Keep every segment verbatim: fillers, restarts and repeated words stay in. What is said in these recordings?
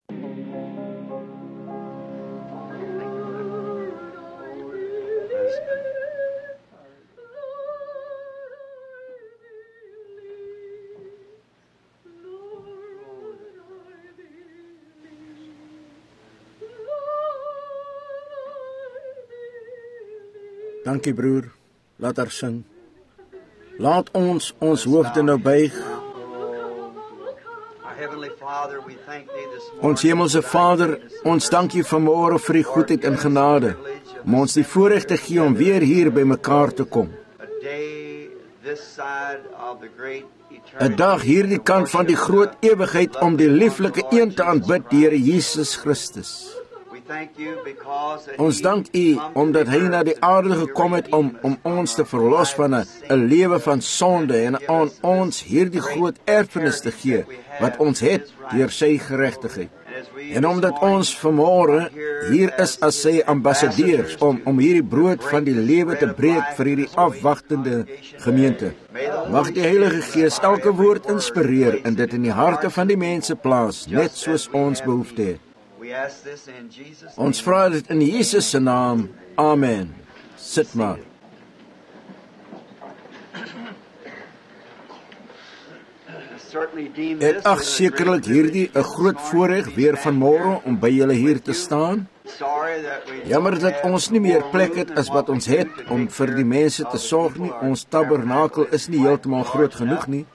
Dankie broer, laat haar sing. Laat ons ons hoofde nou buig. Ons hemelse Vader, ons dank U vanmôre vir die goedheid en genade, om ons die voorreg te gee om weer hier by mekaar te kom. 'n Dag hierdie kant van die groot ewigheid om die lieflike een te aanbid, die Here Jesus Christus. Ons dank U omdat Hy na die aarde gekom het om, om ons te verlos van 'n, 'n lewe van sonde en aan ons hierdie groot erfenis te gee wat ons het deur Sy geregtigheid. En omdat ons vanmôre hier is as Sy ambassadeurs om, om hierdie brood van die lewe te breek vir hierdie afwagtende gemeente. Mag die Heilige Gees elke woord inspireer en dit in die harte van die mense plaas, net soos ons behoefte het. Ons vra dit in Jesus se naam. Amen. Sit maar. Ek ag sekerlik hierdie 'n groot voorreg weer vanmôre om by julle hier te staan. Jammer dat ons nie meer plek het as wat ons het om vir die mense te sorg nie. Ons tabernakel is nie heeltemal groot genoeg nie.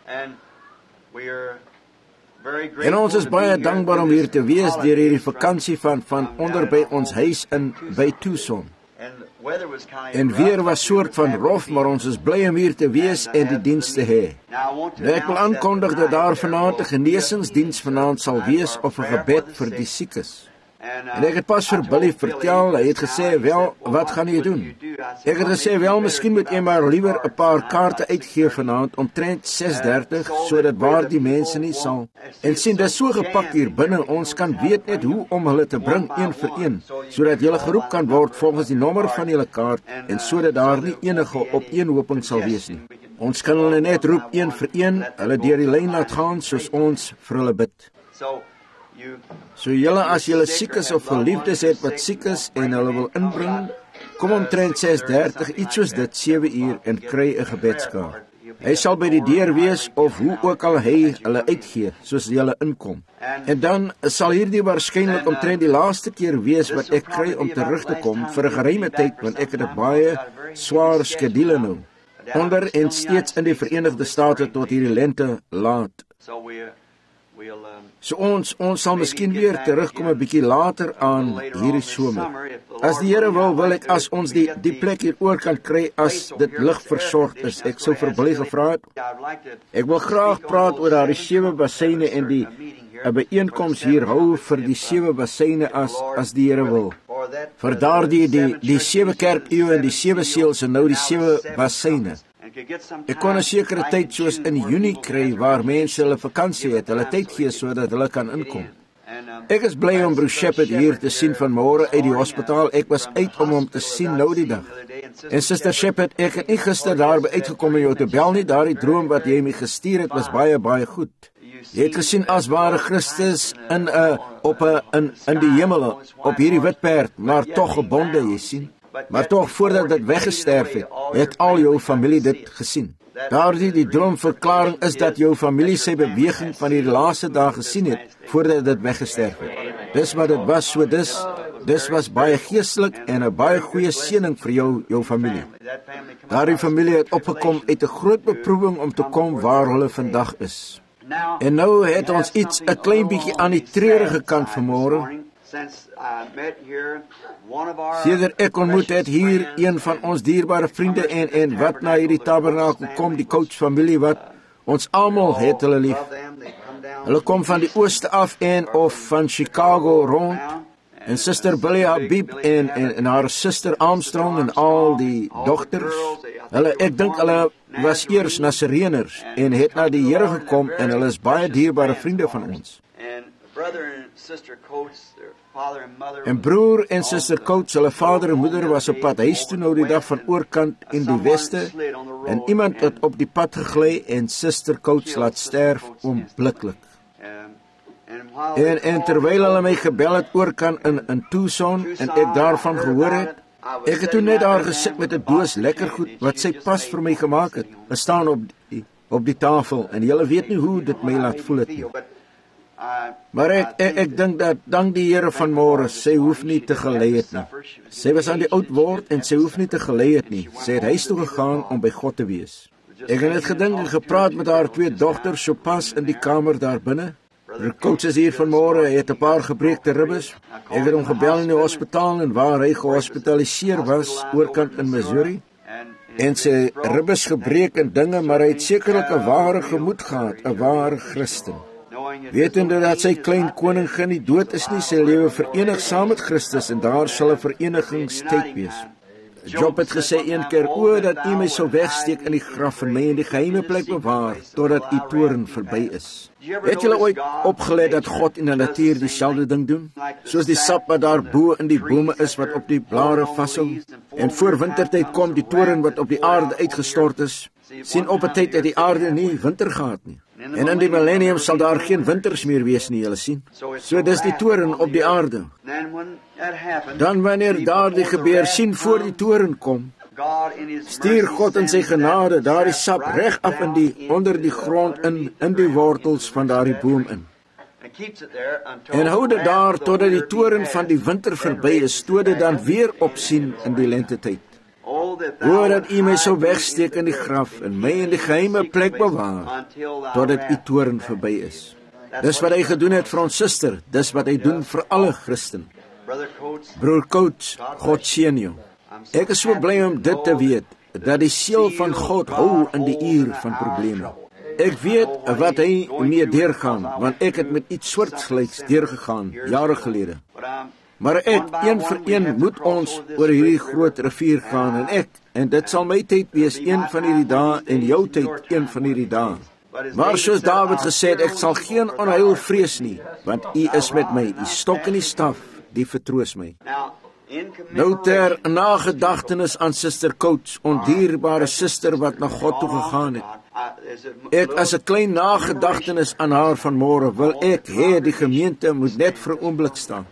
En ons is baie dankbaar om hier te wees deur hierdie vakansie van, van onder by ons huis in by Tucson. En weer was soort van rof, maar ons is bly om hier te wees en die diens te hê. Nou ek wil aankondig dat daar vanaand 'n genesingsdiens vanaand sal wees of 'n gebed vir die siekes. En ek het pas vir Billy vertel, hy het gesê, wel, wat gaan jy doen? Ek het gesê, wel, miskien moet jy maar liewer 'n paar kaarte uitgee vanaand omtrent ses dertig, sodat waar die mense nie sal. En sien, dit is so gepak hier binne, ons kan weet net hoe om hulle te bring een vir een, sodat julle geroep kan word volgens die nommer van julle kaart, en sodat daar nie enige opeenhoping sal wees nie. Ons kan hulle net roep een vir een, hulle deur die lyn laat gaan, soos ons vir hulle bid. So julle as julle siek is of geliefdes het wat siek is en hulle wil inbring, kom omtrent ses dertig, iets soos dit, sewe uur, en kry 'n gebedskaart. Hy sal by die deur wees of hoe ook al hy hulle uitgee, soos julle inkom. En dan sal hierdie waarskynlik omtrent die laaste keer wees wat ek kry om terug te kom vir 'n geruime tyd, want ek het 'n baie swaar skedule nou. Onder en steeds in die Verenigde State tot hierdie lente laat. So ons, ons sal miskien weer terugkom 'n bietjie later aan hierdie somer. As die Here wil, wil ek as ons die, die plek hier oor kan kry as dit lig versorg is. Ek sou vir Billy gevra het. Ek wil graag praat oor daardie sewe bassyne en die 'n byeenkoms hier hou vir die sewe bassyne as as die Here wil. Vir daardie die die sewe kerkeeue en die sewe seels en nou die sewe bassyne. Ek kon 'n sekere tyd soos in Junie kry waar mense hulle vakansie het, hulle tyd gee sodat hulle kan inkom. Ek is bly om Bruce Shepard hier te sien vanmôre uit die hospitaal. Ek was uit om hom te sien nou die dag. En Suster Shepard, ek het nie gister daarby uitgekom om jou te bel nie. Daardie droom wat jy my gestuur het was baie baie goed. Jy het gesien as ware Christus in 'n op 'n in in die hemel op hierdie wit perd, maar tog gebonde, jy sien. Maar tog voordat dit weggesterf het, het al jou familie dit gesien. Daardie die droomverklaring is dat jou familie sy beweging van die laaste dae gesien het voordat dit weggesterf het. Dis wat dit was, so dis dis was baie geestelik en 'n baie goeie seëning vir jou jou familie. Daardie familie het opgekom uit 'n groot beproewing om te kom waar hulle vandag is. En nou het ons iets 'n klein bietjie aan die treurige kant vanmôre. Sedert ek ontmoet het hier een van ons dierbare vriende en en wat na hierdie tabernakel kom, die Coates familie wat ons almal het hulle lief. Hulle kom van die ooste af en of van Chicago rond. En Suster Billy Habib en, en en haar suster Armstrong en al die dogters. Hulle ek dink hulle was eers Nasareners en het na die Here gekom en hulle is baie dierbare vriende van ons. En broer en suster Coates, hulle vader en moeder was op pad huis toe nou die dag van oorkant in die weste en iemand het op die pad gegly en suster Coates laat sterf onmiddellik. En, en terwyl hulle my gebel het oorkan in, in Tucson, en ek daarvan gehoor het, ek het toe net daar gesit met 'n doos lekker goed, wat sy pas vir my gemaak het, gestaan op die, op die tafel, en julle weet nie hoe dit my laat voel het nie. Maar ek, ek, ek dink dat, dank die Here van môre, sy hoef nie te gelei het nie. Sy was aan die oud word, en sy hoef nie te gelei het nie. Sy het huis toe gegaan om by God te wees. Ek het net gedink en gepraat met haar twee dogters, so pas in die kamer daar binne. Die coach is hier vanmôre, hy het 'n paar gebreekte ribbes. Ek het hom gebel in die hospitaal, en waar hy gehospitaliseer was, oorkant in Missouri. En sy ribbes gebreek en dinge, maar hy het sekerlik 'n ware gemoed gehad, 'n ware Christen. Wetende dat sy klein koningin nie dood is nie, sy lewe verenig saam met Christus, en daar sal 'n verenigingstyd wees. Job het gesê een keer, o, dat U my sou wegsteek in die graf en my in die geheime plek bewaar, totdat U toorn verby is. Het julle ooit opgelet dat God in die natuur dieselfde ding doen? Soos die sap wat daar bo in die bome is, wat op die blare vashou, en voor wintertyd kom die toorn wat op die aarde uitgestort is, sien op 'n tyd dat die aarde nie winter gehad nie. En in die millennium sal daar geen winters meer wees nie, julle sien. So dis die toorn op die aarde. Dan wanneer daardie gebeur, sien voor die toorn kom, stuur God in sy genade daardie sap reg af in die onder die grond in in die wortels van daardie boom in. En hou dit daar totdat die toorn van die winter verby is, toe dit dan weer opsien in die lentetyd. O, dat U my sou wegsteek in die graf en my in die geheime plek bewaar, totdat U toorn verby is. Dis wat hy gedoen het vir ons suster, dis wat hy doen vir alle Christen. Broer Coach, God seën jou. Ek is so bly om dit te weet, dat die siel van God hou in die uur van probleme. Ek weet wat hy mee deurgaan, want ek het met iets soortgelyks deurgegaan, jare gelede. Maar ek, een vir een, moet ons oor hierdie groot rivier gaan, en ek, en dit sal my tyd wees, een van hierdie dae, en jou tyd, een van hierdie dae. Maar soos Dawid gesê het, ek sal geen onheil vrees nie, want U is met my, die stok en die staf, die vertroos my. Nou ter nagedagtenis aan Suster Coach, ondierbare suster wat na God toe gegaan het. Ek as 'n klein nagedagtenis aan haar vanmôre, wil ek hê die gemeente moet net vir 'n oomblik staan.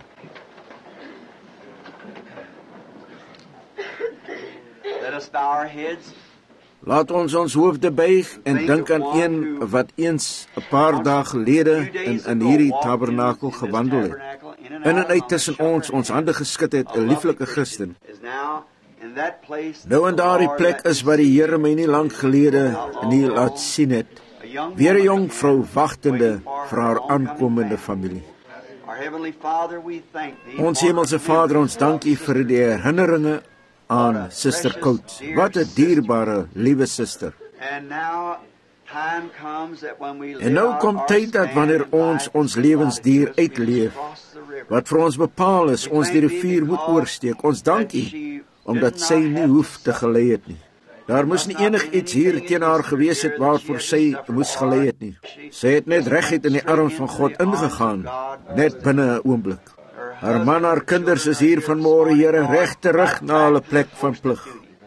Laat ons ons hoofde buig en dink aan een wat eens 'n paar dae gelede in, in hierdie tabernakel gewandel het. In en uit tussen ons, ons hande geskud het, 'n lieflike Christen. Nou in daardie plek is waar die Here my nie lank gelede nie laat sien het. Weer 'n jong vrou wagtende vir haar aankomende familie. Ons hemelse Vader, ons dank U vir die herinneringe aan Suster Coach. Wat 'n dierbare, liewe suster. En nou kom tyd dat wanneer ons ons lewensdier uitleef, wat vir ons bepaal is, ons die rivier moet oorsteek. Ons dank U, omdat sy nie hoef te gelei het nie. Daar moes nie enig iets hier teen haar gewees het waarvoor sy moes gelei het nie. Sy het net reguit in die arms van God ingegaan, net binne 'n oomblik. Haar man, haar kinders is hier vanmôre, Here, reg terug na hulle plek van plig.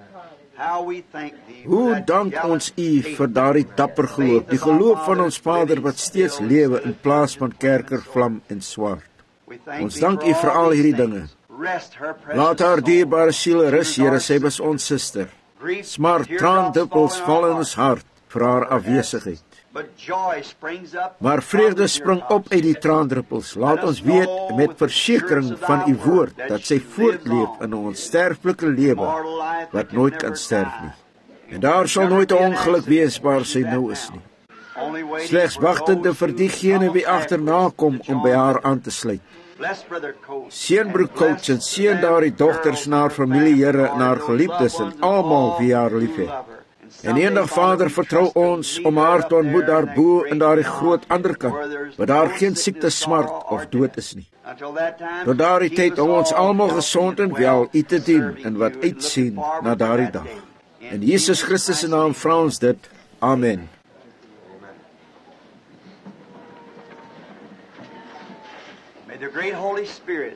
Hoe dank ons U vir daardie dapper geloof, die geloof van ons Vader wat steeds lewe in plaas van kerker, vlam en swaard. Ons dank U vir al hierdie dinge. Laat haar dierbare siel rus, Here, sy was ons suster. Smart, traan dikwels val in ons hart vir haar afwesigheid. Maar vreugde spring op uit die traandruppels. Laat ons weet met versekering van U woord dat sy voortleef in 'n onsterflike lewe wat nooit kan sterf nie. En daar sal nooit 'n ongeluk wees waar sy nou is nie. Slegs wagtende vir diegene wie agterna kom om by haar aan te sluit. Seën broer Coach en seën daardie dogters en haar familie, Here, en haar geliefdes en almal wie haar liefhet. En eendag, Vader, vertrou ons om haar te ontmoet daarbo in daardie groot ander kant, waar daar geen siekte, smart of dood is nie. Tot daardie tyd hou ons almal gesond en wel U te dien en wat uitsien na daardie dag. In Jesus Christus se naam vra ons dit. Amen. May the great Holy Spirit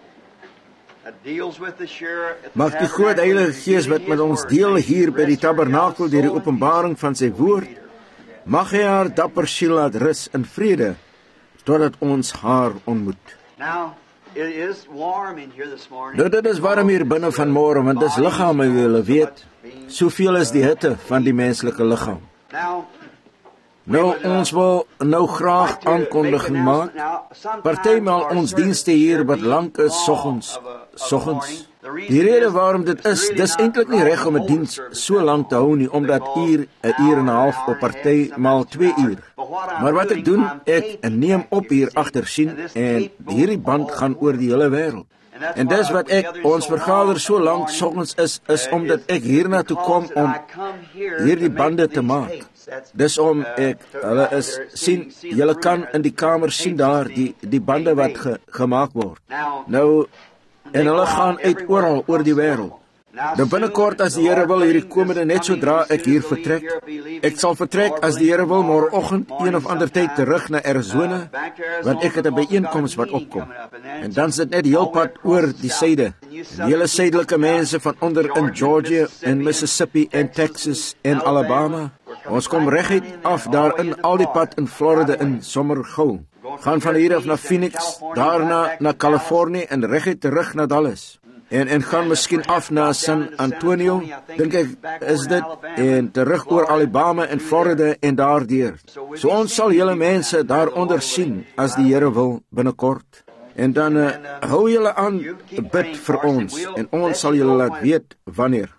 Mag die groot Heilige Gees wat met ons deel hier by die tabernakel deur die openbaring van sy woord, mag hy haar dapper siel laat rus in vrede, totdat ons haar ontmoet. Now, it is warm in here this morning. Nou, dit is warm hier binne vanmôre, want dis liggame, julle weet, soveel is die hitte van die menslike liggaam. Now, Nou, ons wil nou graag aankondiging maak. Partymal ons dienste hier wat lank is, soggens, soggens. Die rede waarom dit is, dis eintlik nie reg om 'n diens so lank te hou nie, omdat uur, 'n uur en 'n half op partymal twee uur. Maar wat ek doen, ek neem op hier agter sien en hierdie band gaan oor die hele wêreld. En dis wat ek, ons vergader so lank soggens is, is omdat ek hiernatoe kom om hierdie bande te maak. Dis om ek, hulle is, sien, julle kan in die kamer sien daar, die, die bande wat ge, gemaak word. Nou, en hulle gaan uit oral oor die wêreld. Nou binnekort as die Here wil hierdie komende net sodra ek hier vertrek. Ek sal vertrek as die Here wil môreoggend een of ander tyd terug na Arizona, want ek het 'n byeenkoms wat opkom. En dan sit net die heel pad oor die suide. Die hele suidelike mense van onder in Georgia en Mississippi en Texas en Alabama. Ons kom reguit af daar in al die pad in Florida in sommer gou. Gaan van hier af na Phoenix, daarna na Californië en reguit terug na Dallas. En en gaan miskien af na San Antonio, dink ek is dit, en terug oor Alabama en Florida en daardeur. So ons sal julle mense daaronder sien as die Here wil binnekort. En dan uh, hou julle aan bid vir ons en ons sal julle laat weet wanneer.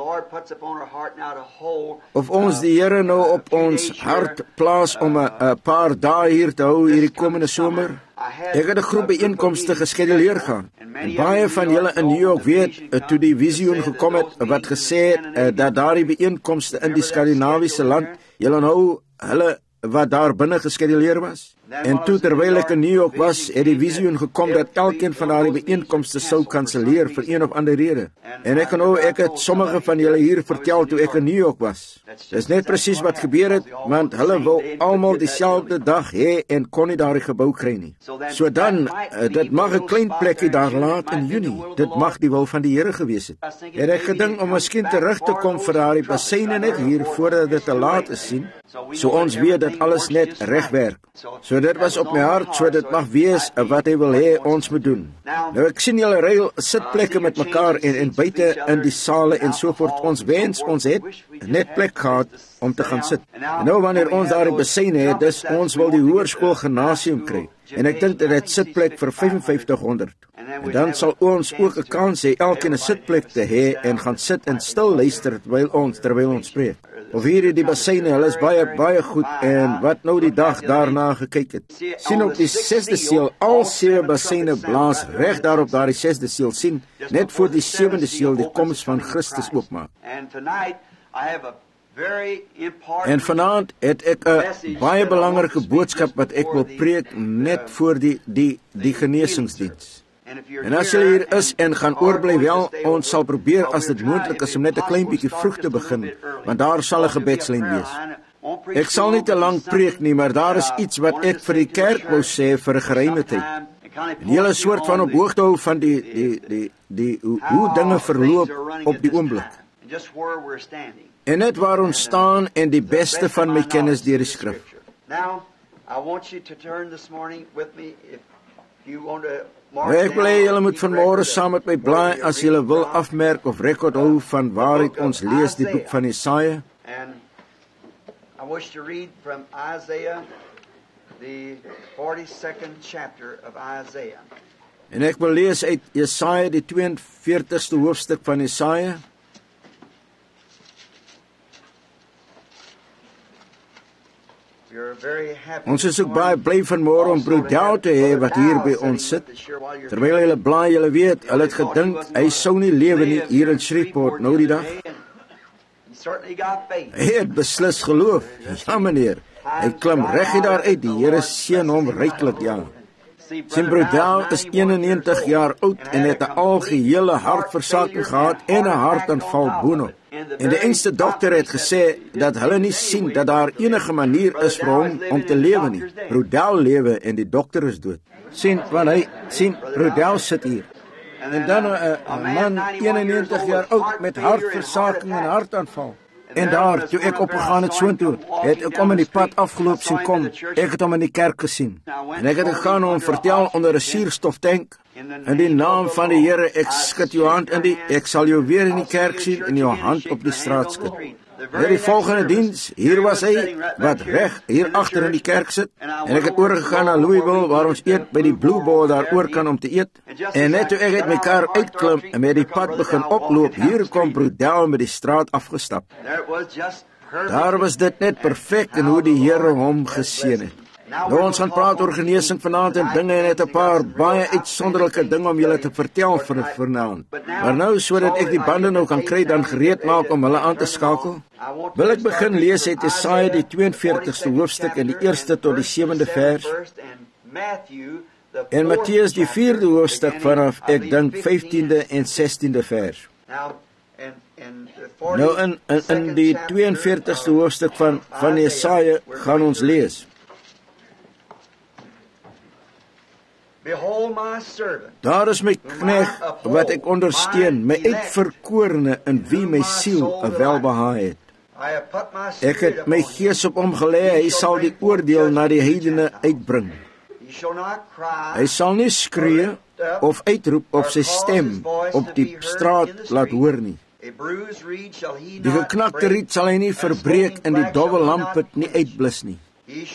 Of ons die Here nou op ons hart plaas om 'n paar dae hier te hou hierdie komende somer. Ek het 'n groep byeenkomste geskeduleer gaan. En baie van julle in New York weet, uh, toe die visioen gekom het wat gesê het uh, dat daardie byeenkomste in die Skandinawiese land, julle nou hulle wat daar binne geskeduleer was. En toe terwyl ek in New York was, het die visioen gekom dat elkeen van daardie byeenkomste sou kanselleer vir een of ander rede. En ek nou ek het sommige van julle hier vertel toe ek in New York was. Dis net presies wat gebeur het, want hulle wou almal dieselfde dag hê en kon nie daardie gebou kry nie. So dan, uh, dit mag 'n klein plekkie daar laat in Junie. Dit mag die wil van die Here gewees het. Het ek gedink om miskien terug te kom vir daardie bassyne net hier voordat dit te laat is sien. So ons weet dat alles net reg werk. So dit was op my hart, so dit mag wees wat hy wil hê ons moet doen. Nou ek sien julle ry sitplekke met mekaar en en buite in die sale en so voort. Ons wens ons het net plek gehad om te gaan sit. En nou wanneer ons daar in bassyne het, dis ons wil die hoërskool gimnasium kry. En ek dink dit het sitplek vir vyf vyf vyf honderd. En dan sal ons ook 'n kans hê elkeen 'n sitplek te hê en gaan sit en stil luister terwyl ons terwyl ons spreek. Of hier die bassyne, hulle is baie baie goed en wat nou die dag daarna gekyk het. Sien op die sesde seël, al sewe bassyne blaas reg daar op daardie sesde seël sien, net voor die sewende seël die koms van Christus oopmaak. En vanaand het ek 'n baie belangrike boodskap wat ek wil preek net voor die die die genesingsdiens. En as jy hier is en gaan oorbly wel, ons sal probeer as dit moontlik is om net 'n klein bietjie vroeg te begin, want daar sal 'n gebedslyn wees. Ek sal nie te lank preek nie, maar daar is iets wat ek vir die kerk wou sê vir 'n geruime tyd. 'n Hele soort van op hoogte hou van die die die die hoe, hoe dinge verloop op die oomblik. En net waar ons staan en die beste van my kennis deur die skrif. Now, I want you to turn this morning with me if you want to. Ek wil hê julle moet vanmôre saam met my blaai as julle wil afmerk of rekord hou van waaruit ons lees die boek van Jesaja. And I wish to read from Isaiah, the forty-second chapter of Isaiah. En ek wil lees uit Jesaja die twee en veertigste hoofstuk van Jesaja. Ons is ook baie bly vanmôre om broer Dow te hê wat hier by ons sit. Terwyl hulle blaai, julle weet, hulle het gedink hy sou nie lewe nie hier in Shreveport nou die dag. Hy het beslis geloof. Ja meneer, hy klim reguit daar uit. Die Here seën hom ryklik, ja. Sy broer Dow is eenennegentig jaar oud en het 'n algehele hartversaking gehad en 'n hartaanval boonop. En die enigste dokter het gesê dat hulle nie sien dat daar enige manier is vir hom om te lewe nie. Broer Dow lewe en die dokter is dood. Sien, want hy sien broer Dow sit hier. En dan 'n man eenennegentig jaar oud met hartversaking en hartaanval. En daar, toe ek opgegaan het soontoe, het ek hom in die pad afgeloop sien kom. Ek het hom in die kerk gesien. En ek het gegaan om vertel onder 'n suurstoftank, in die naam van die Here, ek skud jou hand in die, ek sal jou weer in die kerk sien en jou hand op die straat skud. Net die volgende diens, hier was hy, wat reg hier agter in die kerk sit, en ek het oorgegaan na Louisville, waar ons eet by die Blue Ball daar oor kan om te eet, en net toe ek uit my kar uitklim en met die pad begin oploop, hier kom Brodel met die straat afgestap. Daar was dit net perfek en hoe die Here hom geseën het. Nou ons gaan praat oor genesing vanaand en dinge en het 'n paar baie uitsonderlike dinge om julle te vertel vir vanaand. Maar nou, sodat ek die bande nou kan kry dan gereed maak om hulle aan te skakel, wil ek begin lees uit Jesaja die twee en veertigste hoofstuk in die eerste tot die sewende vers, en Matteus die vierde hoofstuk vanaf, ek dink, vyftiende en sestiende vers. Nou in, in, in die twee en veertigste hoofstuk van, van Jesaja gaan ons lees. Daar is my knegt wat ek ondersteun, my uitverkorene in wie my siel 'n welbehae het. Ek het my gees op hom gelê, hy sal die oordeel na die heidene uitbring. Hy sal nie skree of uitroep of sy stem op die straat laat hoor nie. Die geknakte riet sal hy nie verbreek en die dowwe lamp nie uitblus nie.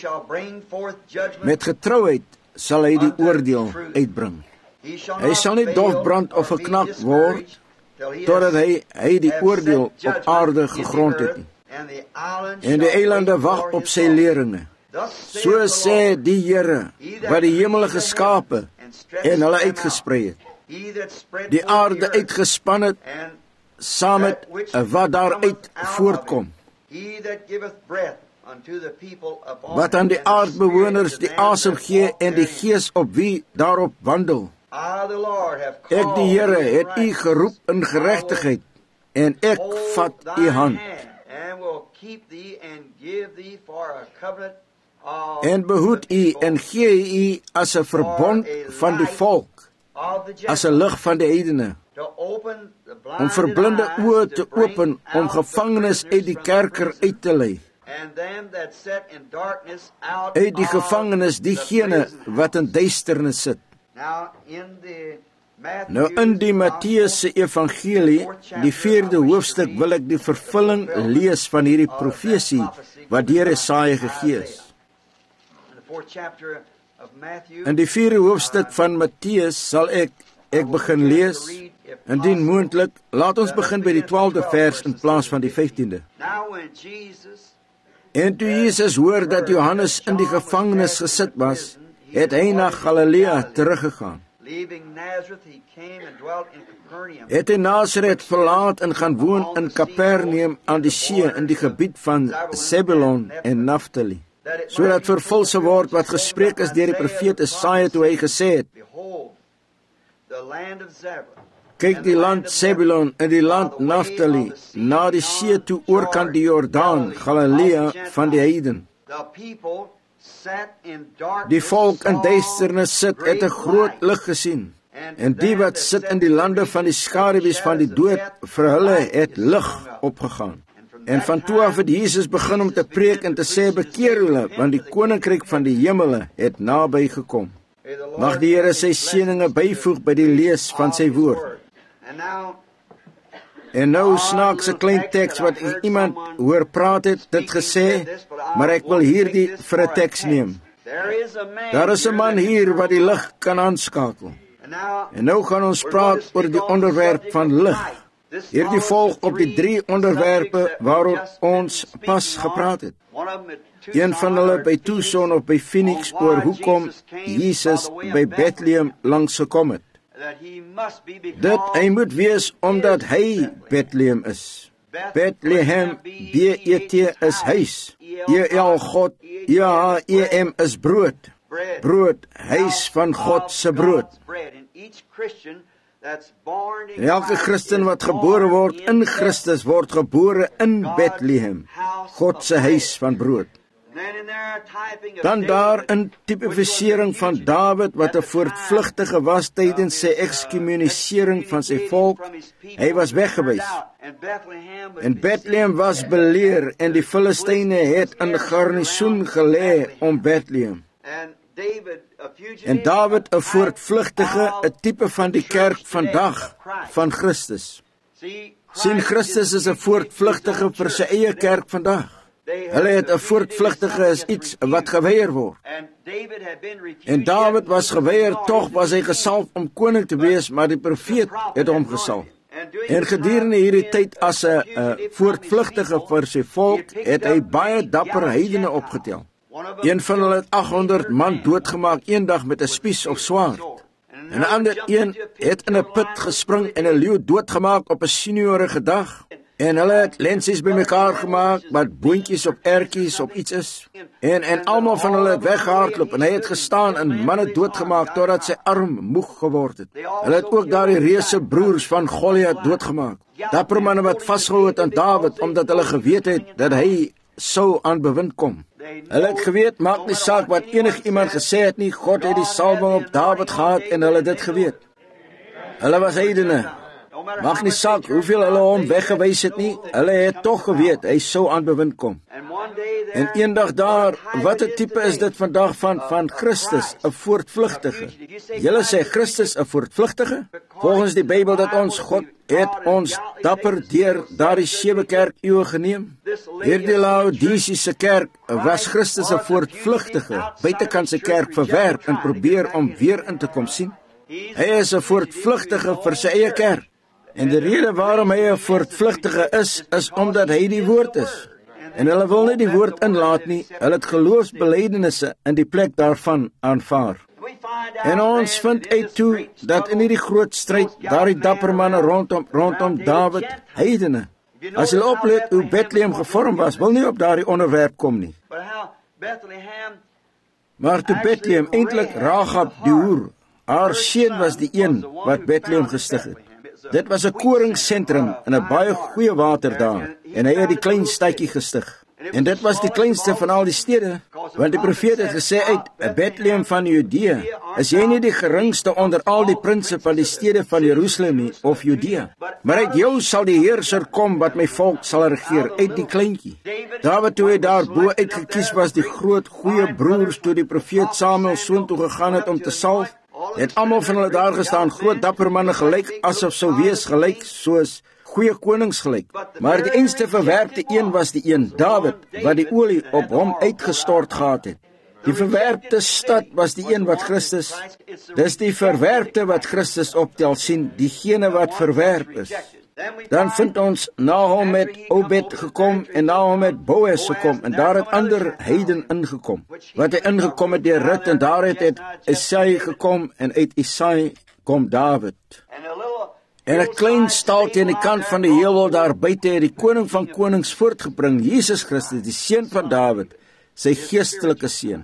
Met getrouheid sal hy die oordeel uitbring. Hy sal nie dof brand of geknak word, totdat hy, hy die oordeel op aarde gegrond het nie. En die eilande wag op sy leringe. So sê die Here, wat die hemel geskape en hulle uitgesprei het, die aarde uitgespan het, saam met wat daaruit voortkom, wat aan die aardbewoners die asem gee en die gees op wie daarop wandel. Ek die Here het u geroep in geregtigheid en ek vat u hand en behoed u en gee u as 'n verbond van die volk, as 'n lig van die heidene, om verblinde oë te open, om gevangenes uit die kerker uit te lei, uit die gevangenes diegene wat in duisternis sit. Nou in die Matteus se evangelie, die vierde hoofstuk, wil ek die vervulling lees van hierdie profesie wat deur Jesaja gegee is. In die vierde hoofstuk van Matteus sal ek ek begin lees. Indien moontlik, laat ons begin by die twaalfde vers in plaas van die vyftiende. En toe Jesus hoor dat Johannes in die gevangenis gesit was, het hy na Galilea teruggegaan. Het hy Nasaret verlaat en gaan woon in Kapernaum aan die see in die gebied van Zebulon en Naphtali, sodat vervul sou word wat gespreek is deur die profeet Jesaja toe hy gesê het: Kyk, die land Zebulon en die land Naphtali, na die see toe oorkant die Jordaan, Galilea van die heiden. Die volk in duisternis sit, het 'n groot lig gesien, en die wat sit in die lande van die skaduwees van die dood, vir hulle het lig opgegaan. En van toe af het Jesus begin om te preek en te sê, bekeer julle, want die koninkryk van die hemele het naby gekom. Mag die Here sy seëninge byvoeg by die lees van sy woord. En nou snaaks 'n klein teks wat iemand hoor praat het, dit gesê, maar ek wil hierdie vir 'n teks neem. Daar is 'n man hier wat die lig kan aanskakel. En nou gaan ons praat oor die onderwerp van lig. Hierdie volg op die drie onderwerpe waaroor ons pas gepraat het. Een van hulle by Tucson of by Phoenix oor hoekom Jesus by Bethlehem langs gekom het. Dit hy moet wees omdat hy Bethlehem is. Bethlehem, B E T is huis. E L God, ja, E M is brood. Brood, huis van God se brood. En elke Christen wat gebore word in Christus word gebore in Bethlehem, God se huis van brood. Dan daar 'n tipifisering van Dawid wat 'n voortvlugtige was tydens sy ekskommunisering van sy volk. Hy was weggewys. En Bethlehem was beleer en die Filistyne het in garnisoen gelê om Bethlehem. En Dawid 'n voortvlugtige, 'n tipe van die kerk vandag van Christus. Sien, Christus is 'n voortvlugtige vir sy eie kerk vandag. Hulle het 'n voortvlugtige is iets wat geweier word. En Dawid was geweier, tog was hy gesalf om koning te wees, maar die profeet het hom gesalf. En gedurende hierdie tyd as 'n voortvlugtige vir sy volk, het hy baie dapper heidene opgetel. Een van hulle het agthonderd man doodgemaak eendag met 'n spies of swaard. En 'n ander een het in 'n put gespring en 'n leeu doodgemaak op 'n seniorige dag. En hulle het lensies bymekaar gemaak wat boontjies op ertjies op iets is. En en almal van hulle het weggehardloop en hy het gestaan en manne doodgemaak totdat sy arm moeg geword het. Hulle het ook daardie reuse broers van Goliat doodgemaak. Dapper manne wat vasgehou het aan Dawid omdat hulle geweet het dat hy sou aan bewind kom. Hulle het geweet, maak nie saak wat enig iemand gesê het nie, God het die salwing op Dawid gehad en hulle het dit geweet. Hulle was heidene. Mag nie saak hoeveel hulle hom weggewys het nie, hulle het tog geweet hy sou aan bewind kom. En eendag daar, wat 'n tipe is dit vandag van van Christus, 'n voortvlugtige. Julle sê Christus 'n voortvlugtige? Volgens die Bybel dat ons God het ons dapper deur daardie sewe kerk eeue geneem. Hierdie Laodisiese kerk was Christus 'n voortvlugtige, buitekant sy kerk verwerp en probeer om weer in te kom sien. Hy is 'n voortvlugtige vir sy eie kerk. En die rede waarom hy 'n voortvlugtige is, is omdat hy die woord is. En hulle wil nie die woord inlaat nie, hulle het geloofsbelydenisse in die plek daarvan aanvaar. En ons vind uit toe dat in hierdie groot stryd daardie dapper manne rondom rondom Dawid heidene. As hulle oplet hoe Bethlehem gevorm was, wil nie op daardie onderwerp kom nie. Maar toe Bethlehem eintlik Ragab die hoer, haar seun was die een wat Bethlehem gestig het. Dit was 'n koringsentrum en 'n baie goeie water daar, en hy het die klein stadjie gestig. En dit was die kleinste van al die stede, want die profeet het gesê uit Bethlehem van Judea, is jy nie die geringste onder al die prinse van die stede van Jerusalem nie, of Judea, maar uit jou sal die heerser kom wat my volk sal regeer, uit die kleintjie. Dawid toe hy daar bo uitgekies was, die groot goeie broers toe die profeet Samuel soontoe gegaan het om te salf, het almal van hulle daar gestaan, groot dapper manne gelyk, asof sou wees gelyk, soos goeie konings gelyk. Maar die enigste verwerpte een was die een, Dawid, wat die olie op hom uitgestort gehad het. Die verwerpte stad was die een wat Christus, dis die verwerpte wat Christus optel, sien, diegene wat verwerp is. Dan vind ons Nahum met Obed gekom en Nahum met Boas gekom en daar het ander heiden ingekom. Wat hy ingekom het deur Rut en daar het, het Isai gekom en uit Isai kom Dawid. En 'n klein staaltjie aan die kant van die heuwel daar buite het die koning van konings voortgebring, Jesus Christus, die seun van Dawid, sy geestelike seun.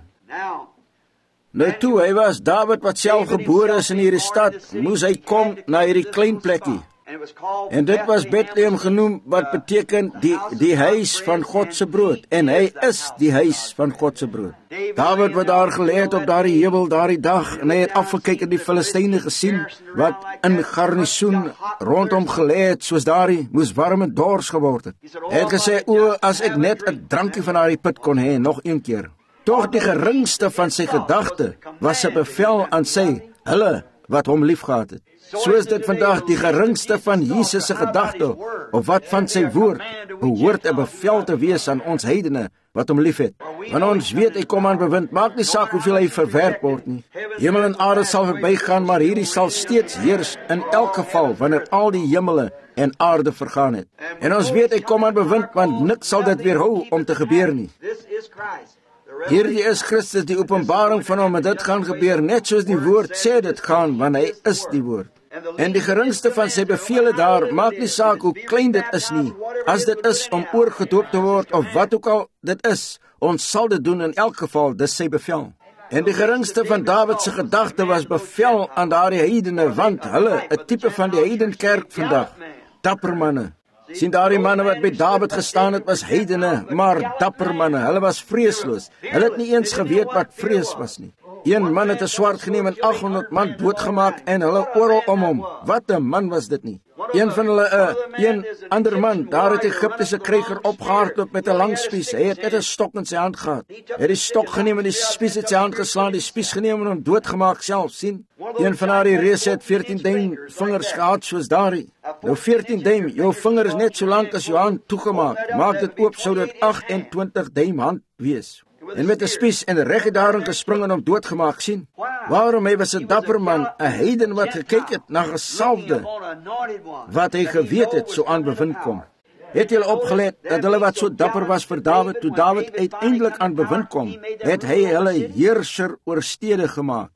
Nou toe, hy was Dawid wat self gebore is in hierdie stad, moes hy kom na hierdie klein plekkie. En dit was Bethlehem genoem, wat beteken die, die huis van God se brood. En hy is die huis van God se brood. Dawid wat daar gelê het op daardie heuwel daardie dag, en hy het afgekyk en die Filistyne gesien, wat in garnisoen rondom gelê het, soos daardie moes warm en dors geword het. Hy het gesê, o, as ek net 'n drankie van daardie put kon hê, nog een keer. Tog die geringste van sy gedagte was 'n bevel aan sy, hulle wat hom liefgehad het. So is dit vandag die geringste van Jesus se gedagte, of wat van sy woord, behoort 'n bevel te wees aan ons heidene, wat hom lief het. Want ons weet, hy kom aan bewind, maak nie saak hoeveel hy verwerp word nie. Hemel en aarde sal verbygaan, maar hierdie sal steeds heers, in elk geval, wanneer al die hemele en aarde vergaan het. En ons weet, hy kom aan bewind, want niks sal dit weerhou om te gebeur nie. Hierdie is Christus, die openbaring van hom, en dit gaan gebeur, net soos die woord sê dit gaan, want hy is die woord. En die geringste van sy bevele daar, maak nie saak hoe klein dit is nie, as dit is om oorgedoop te word, of wat ook al dit is, ons sal dit doen in elk geval, dis sy bevel. En die geringste van Dawid se gedagte was bevel aan daardie heidene, want hulle, 'n tipe van die heidenkerk vandag, dapper manne. Sien daardie manne wat by Dawid gestaan het, was heidene, maar dapper manne. Hulle was vreesloos. Hulle het nie eens geweet wat vrees was nie. Een man het 'n swaard geneem en aghonderd man doodgemaak en hulle oral om hom. Wat 'n man was dit nie. Een van hulle, uh, een ander man, daar het 'n Egiptiese kryger opgehardloop met 'n lang spies. Hy het net 'n stok in sy hand gehad. Hy het die stok geneem en die spies het sy hand geslaan, die spies geneem en hom doodgemaak self. Sien, een van daardie reëse het veertien duim vingers gehad soos daardie. Nou veertien duim, jou vinger is net so lank as jou hand toegemaak. Maak dit oop sou dit agt en twintig duim hand wees. En met 'n spies en reg het daarin gespring en hom doodgemaak. Sien, waarom hy was 'n dapper man, 'n heiden wat gekyk het na gesalfde, wat hy geweet het so aan bewind kom. Het julle opgelet dat hulle wat so dapper was vir Dawid, toe Dawid uiteindelik aan bewind kom, het hy hulle heerser oor stede gemaak.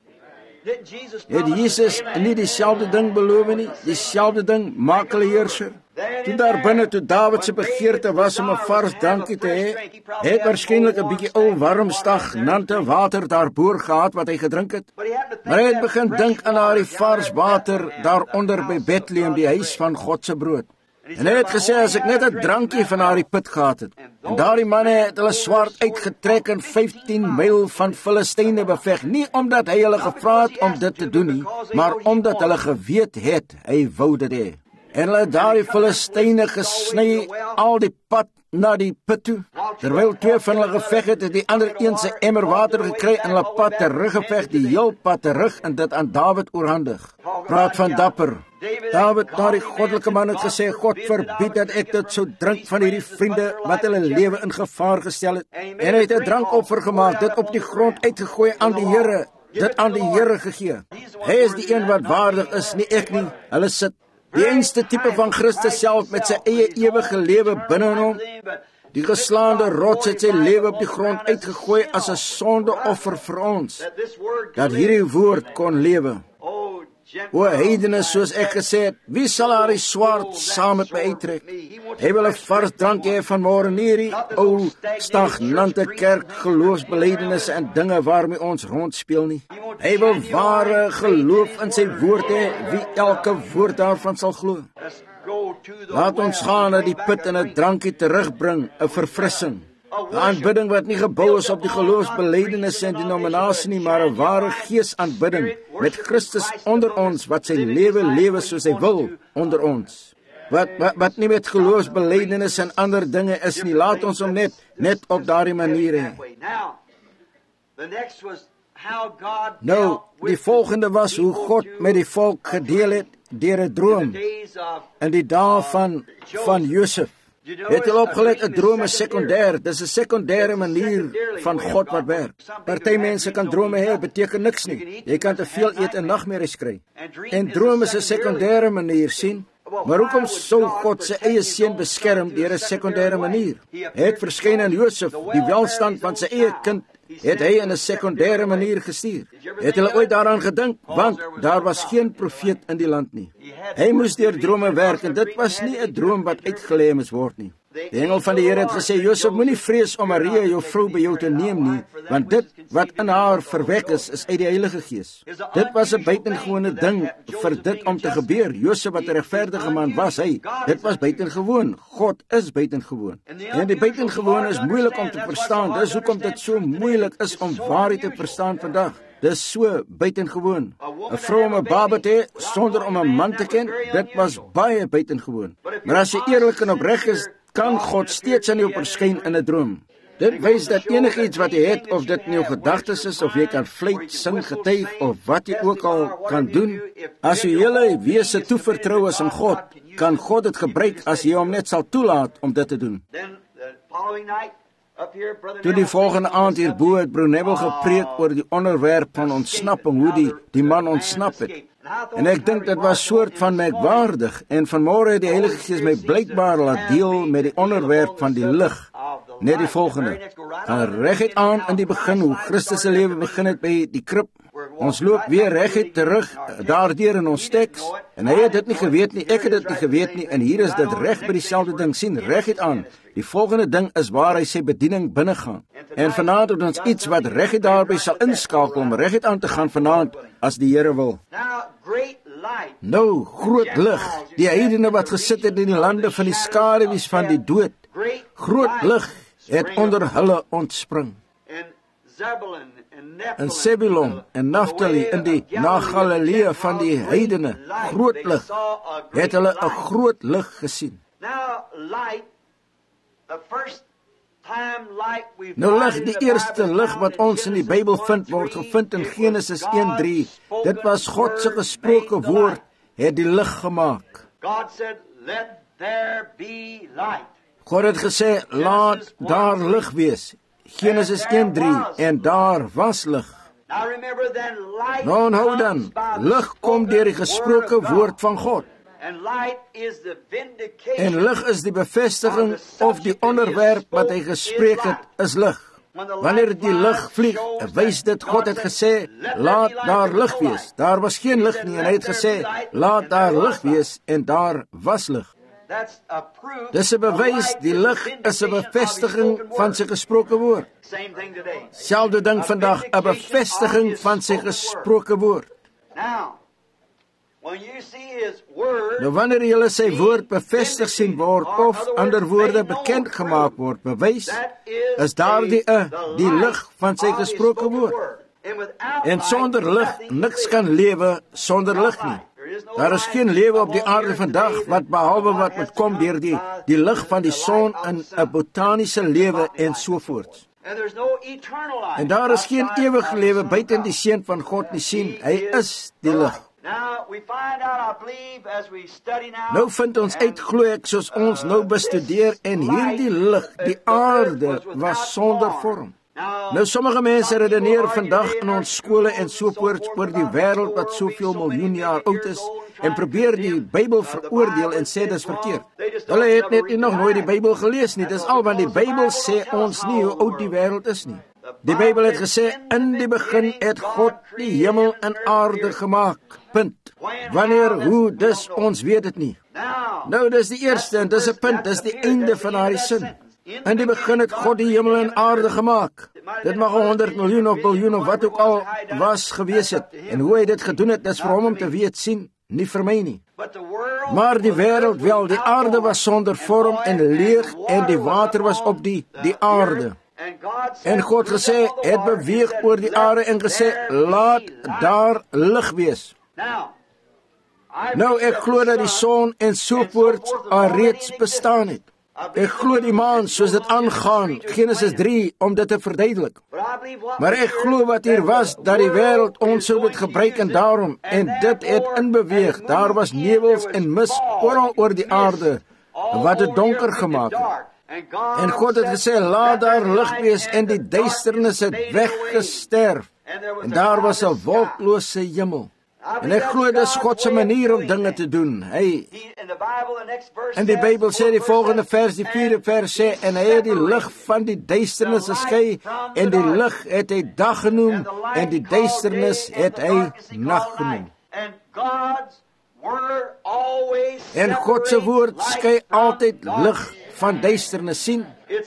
Het Jesus nie dieselfde ding beloof nie, dieselfde ding maak hulle heerser? Toe daar binne, toe Dawid se begeerte was om 'n vars drankie te hê, het waarskynlik 'n bietjie ou warm stagnante water daarboor gehad wat hy gedrink het. Maar hy het begin dink aan daardie vars water daaronder by Bethlehem, die huis van God se brood. En hy het gesê, as ek net 'n drankie van daardie put gehad het. En daardie manne het hulle swaard uitgetrek en vyftien myl van Filistyne beveg, nie omdat hy hulle gevra het om dit te doen nie, maar omdat hulle geweet het hy wou dit hê. En hulle het daardie Filistyne gesny al die pad na die put toe. Terwyl twee van hulle geveg het, het die ander een sy emmer water gekry en hulle pad teruggeveg, die heel pad terug en dit aan Dawid oorhandig. Praat van dapper. Dawid, daardie goddelike man, het gesê, God verbied dat ek dit sou drink van hierdie vriende wat hulle lewe in gevaar gestel het. En hy het 'n drankoffer gemaak, dit op die grond uitgegooi aan die Here, dit aan die Here gegee. Hy is die een wat waardig is, nie ek nie. Hulle sit die eenste tipe van Christus self met sy eie ewige lewe binne in hom. Die geslaande rots het sy lewe op die grond uitgegooi as 'n sondeoffer vir ons, dat hierdie woord kon lewe. O heidene, soos ek gesê het, wie sal haar die swaard saam met my uittrek? Hy wil 'n vars drankie hê vanmôre, nie hierdie ou stagnante kerk geloofsbelijdenisse en dinge waarmee ons rondspeel nie. Hy wil ware geloof in sy woord hê, wie elke woord daarvan sal glo. Laat ons gaan na die put en 'n drankie terugbring, 'n verfrissing. 'n Aanbidding wat nie gebou is op die geloofsbelijdenisse en denominasie nie, maar 'n ware geesaanbidding met Christus onder ons wat sy lewe lewe soos hy wil onder ons. Wat wat, wat nie met geloofsbelijdenisse en ander dinge is nie, laat ons hom net net op daardie manier hê. Nou, die volgende was hoe God met die volk gedeel het deur 'n droom in die dae van van Josef. Het jy opgelet, 'n droom is sekondêr, dis 'n sekondêre manier van God wat werk. Party mense kan drome hê, beteken niks nie. Jy kan te veel eet en nagmerries kry. En droom is 'n sekondêre manier, sien? Maar hoekom sou God sy eie seun beskerm deur 'n sekondêre manier? Hy het verskyn aan Josef, die welstand van sy eie kind het hy in 'n sekondêre manier gestuur. Het hulle ooit daaraan gedink? Want daar was geen profeet in die land nie. Hy moes deur drome werk en dit was nie 'n droom wat uitgelê moes word nie. Die engel van die Here het gesê, Josef, moenie vrees om Maria, jou vrou, by jou te neem nie, want dit wat in haar verwek is, is uit die Heilige Gees. Dit was 'n buitengewone ding vir dit om te gebeur. Josef, wat 'n regverdige man was, hy, dit was buitengewoon. God is buitengewoon. En die buitengewoon is moeilik om te verstaan. Dis hoekom dit so moeilik is om waarheid te verstaan vandag. Dis so buitengewoon. 'n Vrou om 'n baba te hê sonder om 'n man te ken, dit was baie buitengewoon. Maar as jy eerlik en opreg is, kan God steeds aan jou verskyn in 'n droom. Dit wys dat enigiets wat jy het, of dit in jou gedagtes is, of jy kan fluit, sing, getuig, of wat jy ook al kan doen, as jy hele wese toevertrou is aan God, kan God dit gebruik as jy hom net sal toelaat om dit te doen. Toe die volgende aand hierbo het Broer Neville gepreek oor die onderwerp van ontsnapping, hoe die, die man ontsnap het. En ek dink dit was soort van merkwaardig, en vanmôre het die Heilige Gees my blykbaar laat deel met die onderwerp van die lig. Net die volgende, gaan reguit aan in die begin, hoe Christus se lewe begin het by die krib. Ons loop weer reguit terug daardeur in ons teks, en hy het dit nie geweet nie, ek het dit nie geweet nie, en hier is dit reg by dieselfde ding, sien, reguit aan. Die volgende ding is waar hy sy bediening binnegaan. En vanaand het ons iets wat reguit daarby sal inskakel om reguit aan te gaan vanaand, as die Here wil. Nou, groot lig, die heidene wat gesit het in die lande van die skaduwees van die dood. Groot lig het onder hulle ontspring. In Zebulon en Naphtali, in die na Galilea van die heidene, groot lig, het hulle 'n groot lig gesien. Nou lig, die eerste lig wat ons in die Bybel vind, word gevind in Genesis een drie. Dit was God se gesproke woord, het die lig gemaak. God het gesê, laat daar lig wees. Genesis een drie, en daar was lig. Nou onthou dan, lig kom deur die gesproke woord van God. En lig is die bevestiging of die onderwerp wat hy gespreek het, is lig. Wanneer die lig vlieg, wys dit God het gesê, laat daar lig wees. Daar was geen lig nie, en hy het gesê, laat daar lig wees, en daar was lig. Dis 'n bewys, die lig is 'n bevestiging van sy gesproke woord. Selfde ding vandag, 'n bevestiging van sy gesproke woord. Nou wanneer jy sy woord bevestig sien word, of ander woorde bekend gemaak word, bewys, is daar die, uh, die lig van sy gesproke woord. En sonder lig, niks kan lewe sonder lig nie. Daar is geen lewe op die aarde vandag, wat behalwe wat moet kom deur die, die lig van die son in 'n botaniese lewe en sovoorts. En daar is geen ewige lewe buiten die seun van God nie, sien, hy is die lig. Nou vind ons uit, glo ek, soos ons nou bestudeer, en hierdie lig, die aarde, was sonder vorm. Nou sommige mense redeneer vandag in ons skole en sovoorts oor die wêreld wat soveel miljoen jaar oud is, en probeer die Bybel veroordeel en sê dis verkeerd. Hulle het net nie nog nooit die Bybel gelees nie, dis al, want die Bybel sê ons nie hoe oud die wêreld is nie. Die Bybel het gesê, in die begin het God die hemel en aarde gemaak, punt. Wanneer, hoe, dis, ons weet het nie. Nou, dis die eerste, en dis 'n punt, dis die einde van daai sin. In die begin het God die hemel en aarde gemaak. Dit mag honderd miljoen of biljoen of wat ook al was gewees het. En hoe hy dit gedoen het, is vir hom om te weet sien, nie vir my nie. Maar die wêreld wel, die aarde was sonder vorm en leeg, en die water was op die, die aarde. En God gesê, het beweeg oor die aarde en gesê, laat daar lig wees. Nou, ek glo dat die son en sovoorts al reeds bestaan het. Ek glo die maan soos dit aangaan, Genesis drie, om dit te verduidelik. Maar ek glo wat hier was, dat die wêreld ons sou dit gebruik en daarom, en dit het inbeweeg, daar was nevels en mis oral oor die aarde, wat dit donker gemaak het. En God het gesê, laat daar lig wees, en die duisternis het weggesterf, en daar was 'n wolklose hemel. En ek glo dis God se manier om dinge te doen. Hy, in die Bybel sê die volgende vers, die vierde vers sê, en hy het die lig van die duisternis geskei, en die lig het hy dag genoem, en die duisternis het hy nag genoem. En God se woord skei altyd lig van duisternis, sien.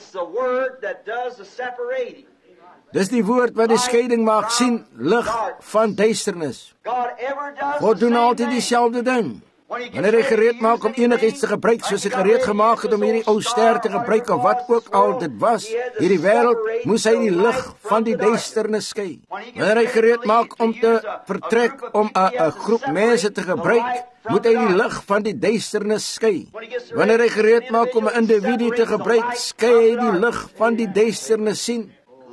Dis die woord wat die scheiding maak, sien, lig van duisternis. God doen altyd dieselfde ding. Wanneer hy gereed maak om enigiets te gebruik, soos hy gereed gemaak het om hierdie ou ster te gebruik, of wat ook al dit was, hierdie wêreld, moes hy die lig van die duisternis skei. Wanneer hy gereed maak om te vertrek, om 'n groep mense te gebruik, moet hy die lig van die duisternis skei. Wanneer hy gereed maak om 'n individu te gebruik, skei hy die lig van die duisternis, sien.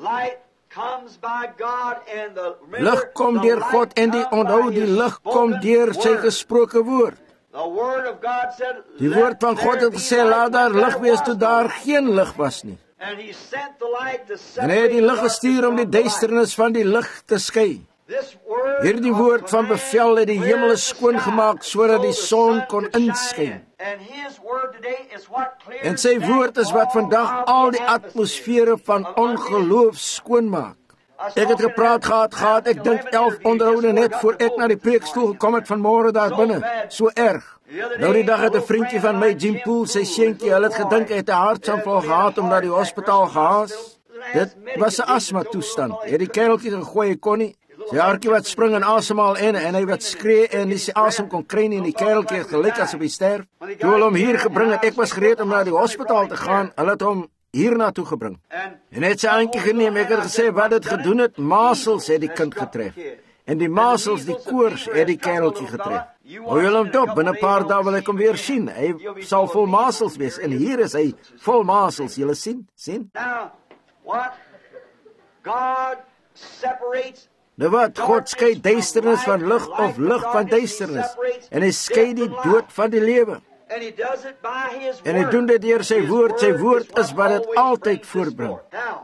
Lig kom deur God, en die onthou, die lig kom deur sy gesproke woord. Die woord van God het gesê, laat daar lig wees, toe daar geen lig was nie. En hy het die lig gestuur om die duisternis van die lig te skei. Hierdie woord van bevel het die hemel skoon gemaak, sodat die son kon inskyn. En sy woord is wat vandag al die atmosfere van ongeloof skoon maak. Ek het gepraat gehad, gehad, ek dink elf onderhoude net voor ek na die preekstoel gekom het vanmôre daar binne, so erg. Nou die dag het 'n vriendjie van my, Jim Poole, sy seentjie, hulle het gedink hy het 'n hartaanval gehad om na die hospitaal gehaas. Dit was 'n asma toestand. Het die kereltjie gegooi, hy kon nie. Sy hartjie wat spring en asemhaal in en hy wat skree en nie sy asem kon kry nie en die kereltjie het gelyk asof hy sterf. Toe hulle hom hier gebring het, ek was gereed om na die hospitaal te gaan. Hulle het hom hier na toe gebring. En het sy handjie geneem, ek het gesê wat dit gedoen het, masels het die kind getref. En die masels, die koors, het die kereltjie getref. Hou julle hom dop, binne 'n paar dae wil ek hom weer sien. Hy sal vol masels wees en hier is hy vol masels. Julle sien, sien? Now, what? God separates. Nou wat, God skei duisternis van lig of lig van duisternis. En hy skei die dood van die lewe. And he does it by his En hy word. doen dit deur sy woord. Sy woord is wat dit altyd voortbring. Now,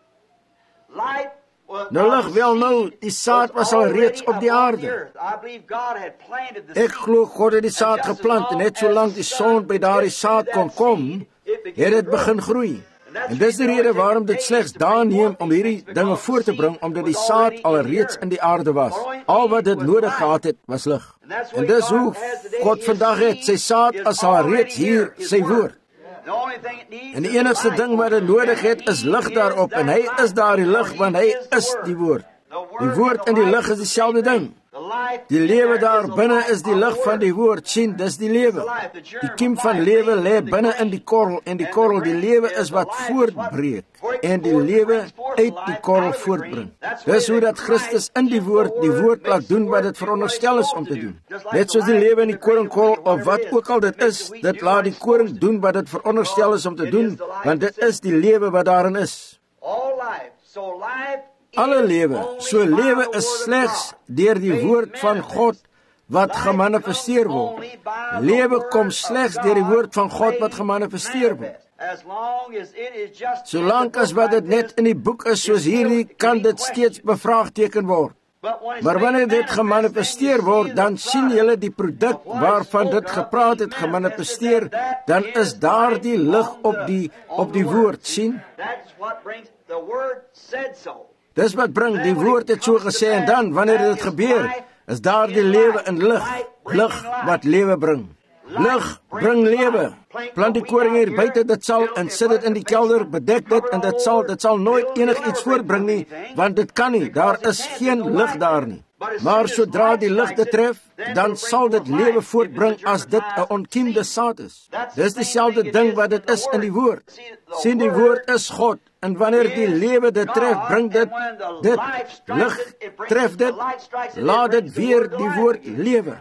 light was Nou lig wel nou, die saad was al reeds op die aarde. I believe God had planted the Ek glo God het die saad geplant en net solank die son by daardie saad kon kom, het dit begin groei. En dis die rede waarom dit slegs dae neem om hierdie dinge voor te bring, omdat die saad al reeds in die aarde was. Al wat dit nodig gehad het, was lig. En dis hoe God vandag het, sy saad is al reeds hier, sy woord. The only thing it needs En die enigste ding wat dit nodig het, is lig daarop. En hy is daardie lig, want hy is die woord. Die woord en die lig is dieselfde ding. the life Die lewe daar binne is die lig van die woord. Sien, dis die lewe. Die kiem van lewe lê binne in die korrel en die korrel, die lewe is wat voortbreek en die lewe uit die korrel voortbring. Dis hoe dat Christus in die woord die woord laat doen wat dit veronderstel is om te doen. Net soos die lewe in die koringkorrel of wat ook al dit is, dit laat die koring doen wat dit veronderstel is om te doen, want dit is die lewe wat daarin is. all life. So life Alle lewe, so lewe is slegs deur die woord van God wat gemanifesteer word. Lewe kom slegs deur die woord van God wat gemanifesteer word. As long as it is just Solank as wat dit net in die boek is soos hierdie, kan dit steeds bevraagteken word. Maar wanneer dit gemanifesteer word, dan sien julle die produk waarvan dit gepraat het gemanifesteer, dan is daar die lig op die op die woord, sien? That's what brings the word said so. Dis wat bring, die woord het so gesê en dan, wanneer dit gebeur, is daar die lewe in lig, lig wat lewe bring. Lig bring lewe. Plant die koring hier buite, dit sal, en sit dit in die kelder, bedek dit, en dit sal, dit sal nooit enig iets voortbring nie, want dit kan nie, daar is geen lig daar nie. Maar sodra die lig dit tref, dan sal dit lewe voortbring as dit 'n onkiemde saad is. Dis dieselfde ding wat dit is in die woord. Sien, die woord is God, en wanneer die lewe dit tref, bring dit, dit, lig tref dit, laat dit weer die woord lewe.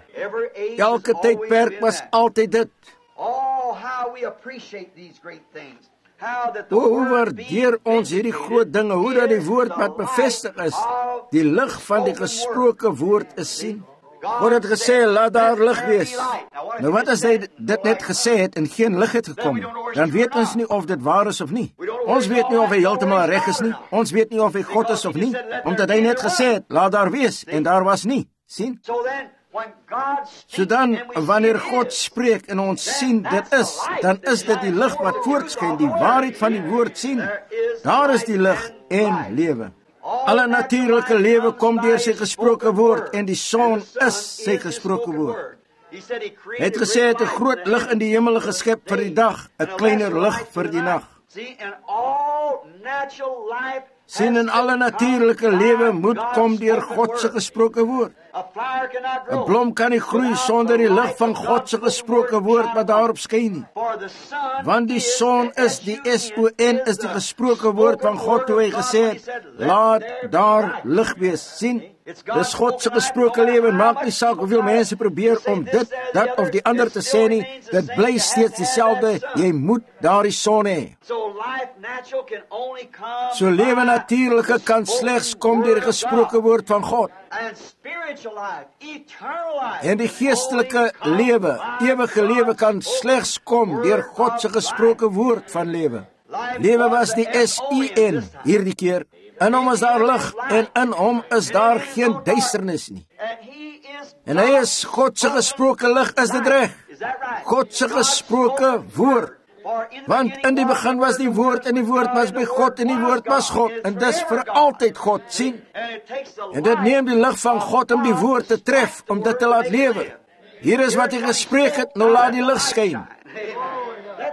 Elke tydperk was altyd dit. Oh, how we appreciate these great things. How that the O, hoe word waardeer ons hierdie groot dinge, hoe dat die woord wat bevestig is, die lig van die gesproke woord is sien. God het gesê, laat daar lig wees. Nou wat as hy dit net gesê het en geen lig het gekom nie? Dan weet ons nie of dit waar is of nie. Ons weet nie of hy heeltemal reg is nie. Ons weet nie of hy God is of nie, omdat hy net gesê het, laat daar wees, en daar was nie. Sien? So then, when God speaks So dan, and we wanneer see God it, spreek en ons sien dit is, dan is dit die lig wat voortskyn, die waarheid van die woord sien. Daar is die lig en lewe. Alle natuurlike lewe kom deur sy gesproke woord en die son is sy gesproke woord. He said he Hy het created gesê hy het 'n groot lig in die hemel geskep vir die dag, 'n kleiner lig vir die nag. See, and all natural life Sien, in alle natuurlike lewe moet kom deur God se gesproke woord. A flower cannot 'n grow. Blom kan nie groei sonder die lig van God se gesproke woord wat daarop skyn nie. For the sun Want die is son the is die S O N is die gesproke woord van God toe hy gesê het, laat daar lig wees. Sien, dis God se gesproke lewe en maak nie saak hoeveel mense probeer om dit, dat of die ander te sê nie, dit bly steeds dieselfde, jy moet daardie son hê. So life natural can only come So lewe natuurlike kan slegs kom deur die gesproke woord van God. and spiritual life, eternal life. En die geestelike lewe, ewige lewe kan slegs kom deur God se gesproke woord van lewe. Lewe was die S I N hierdie keer. In hom is daar lig en in hom is daar geen duisternis nie. And he is En hy is God se gesproke lig, is dit reg? Is that right? God se gesproke woord. For in the Want in die begin was die woord en die woord was by God en die woord was God en dis vir altyd God, sien? And it takes the En dit light neem die lig van God om die woord te tref, om dit te laat lewe. Hier is wat hy gespreek het, nou laat die lig skyn. Let the light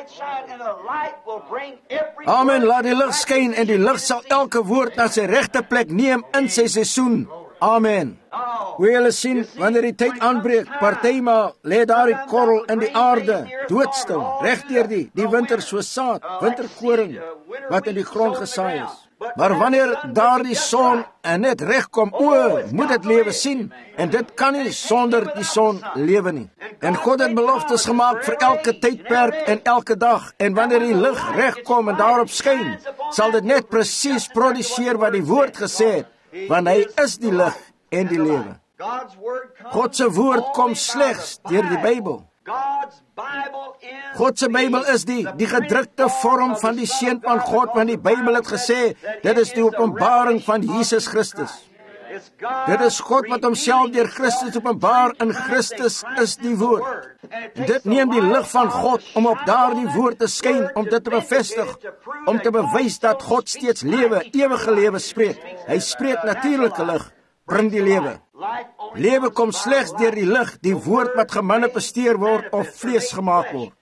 Amen, laat die lig skyn en die lig sal elke woord na sy regte plek neem in sy seisoen. Amen. Hoe julle sien, wanneer die tyd aanbreek, partymaal, lê daar die korrel in die aarde, doodstil, regdeur die, die winter so saad, winterkoring, wat in die grond gesaai is. Maar wanneer daar die son en net regkom, o, moet dit lewe sien, en dit kan nie sonder die son lewe nie. En God het beloftes gemaak vir elke tydperk en elke dag, en wanneer die lig regkom en daarop skyn, sal dit net presies produseer wat die woord gesê het, want hy is die lig en die lewe. God se woord kom slegs deur die Bybel. God se Bybel is die, die gedrukte vorm van die seun van God, want die Bybel het gesê, dit is die openbaring van Jesus Christus. Dit is God wat homself deur Christus openbaar, en Christus is die woord. En dit neem die lig van God om op daardie woord te skyn, om dit te bevestig, om te bewys dat God steeds lewe, ewige lewe spreek. Hy spreek natuurlike lig, bring die lewe. Lewe kom slegs deur die lig, die woord wat gemanifesteer word of vlees gemaak word.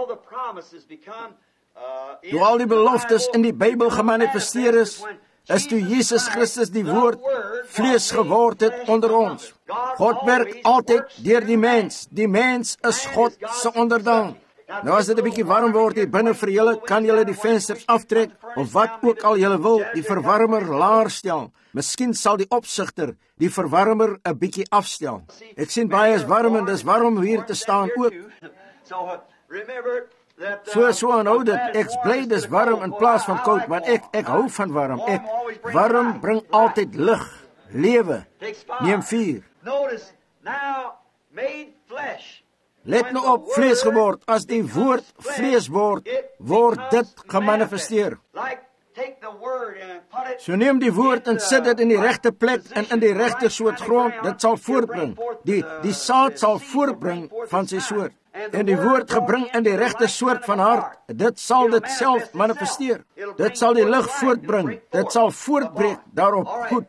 Toe al die beloftes in die Bybel gemanifesteer is, is toe Jesus Christus die woord vlees geword het onder ons. God werk altyd deur die mens. Die mens is God se onderdaan. Nou as dit 'n bietjie warm word hier binne vir julle, kan julle die vensters aftrek, of wat ook al julle wil, die verwarmer laer stel. Miskien sal die opsigter die verwarmer 'n bietjie afstel. Ek sien baie is warm en dis warm om hier te staan ook. So, so aanhou dit, ek bly dis warm in plaas van koud, want ek, ek hou van warm. Ek, warm bring altyd lig, lewe, neem vuur. Let nou op, vlees geword, as die woord vlees word, word dit gemanifesteer. So neem die woord en sit dit in die regte plek en in die regte soort grond, dit sal voortbring. Die, die saad sal voortbring van sy soort. En die woord gebring in die regte soort van hart, dit sal dit self manifesteer. Dit sal die lig voortbring, dit sal voortbreek daarop goed.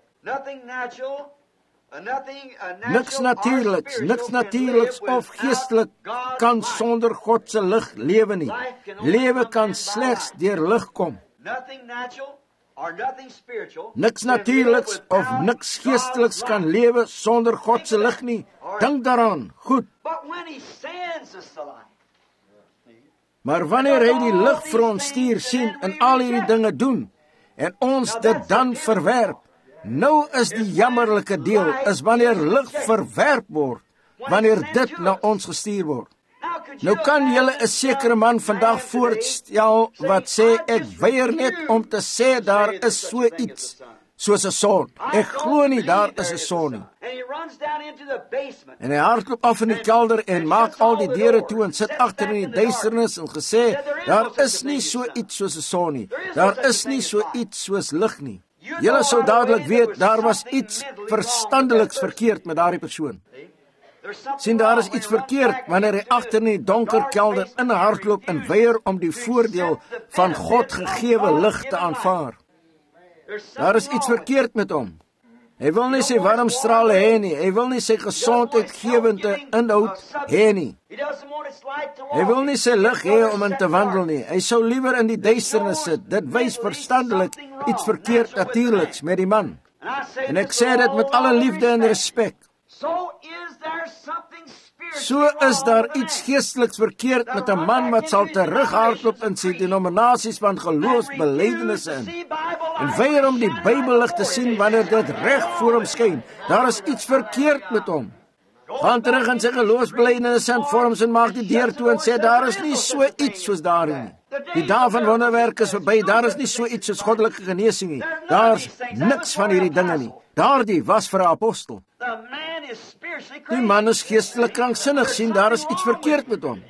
Niks natuurliks, niks natuurliks of geestelik kan sonder God se lig lewe nie. Lewe kan slegs deur lig kom. Niks natuurliks of niks geesteliks kan lewe sonder God se lig nie. Dink daaraan, goed. Maar wanneer hy die lig vir ons stuur, sien en al hierdie dinge doen, en ons dit dan verwerp, nou is die jammerlike deel, is wanneer lig verwerp word, wanneer dit na ons gestuur word. Nou kan julle 'n sekere man vandag voorstel wat sê, ek weier net om te sê daar is so iets soos 'n son. Ek glo nie daar is 'n son nie. En hy hardloop af in die kelder en maak al die deure toe en sit agter in die duisternis en gesê, daar is nie so iets soos 'n son nie. Daar is nie so iets soos lig nie. Julle sou dadelik weet, daar was iets verstandeliks verkeerd met daardie persoon. Sien, daar is iets verkeerd wanneer hy agter in die donker kelder inhardloop en weier om die voordeel van God gegewe lig te aanvaar. Daar is iets verkeerd met hom. Hy wil nie sy warm strale hê nie. Hy wil nie sy gesondheidgewende inhoud hê nie. Hy wil nie sy lig hê om in te wandel nie. Hy sou liewer in die duisternis sit. Dit wys verstandelik iets verkeerd natuurliks met die man. En ek sê dit met alle liefde en respek. So is daar iets geesteliks verkeerd met 'n man wat sal terughardloop in sy denominasies van geloofsbelydenisse in. En weier om die Bybellig te sien wanneer dit reg voor hom skyn. Daar is iets verkeerd met hom. Gaan terug in sy geloofsbelydenisse en vorms en maak die deur toe en sê, daar is nie so iets soos daarin nie. Die dae van wonderwerke is verby, daar is nie so iets soos goddelike genesing nie. Daar's niks van hierdie dinge nie. Daardie was vir 'n apostel. Die man is geestelik kranksinnig, sien, daar is iets verkeerd met hom.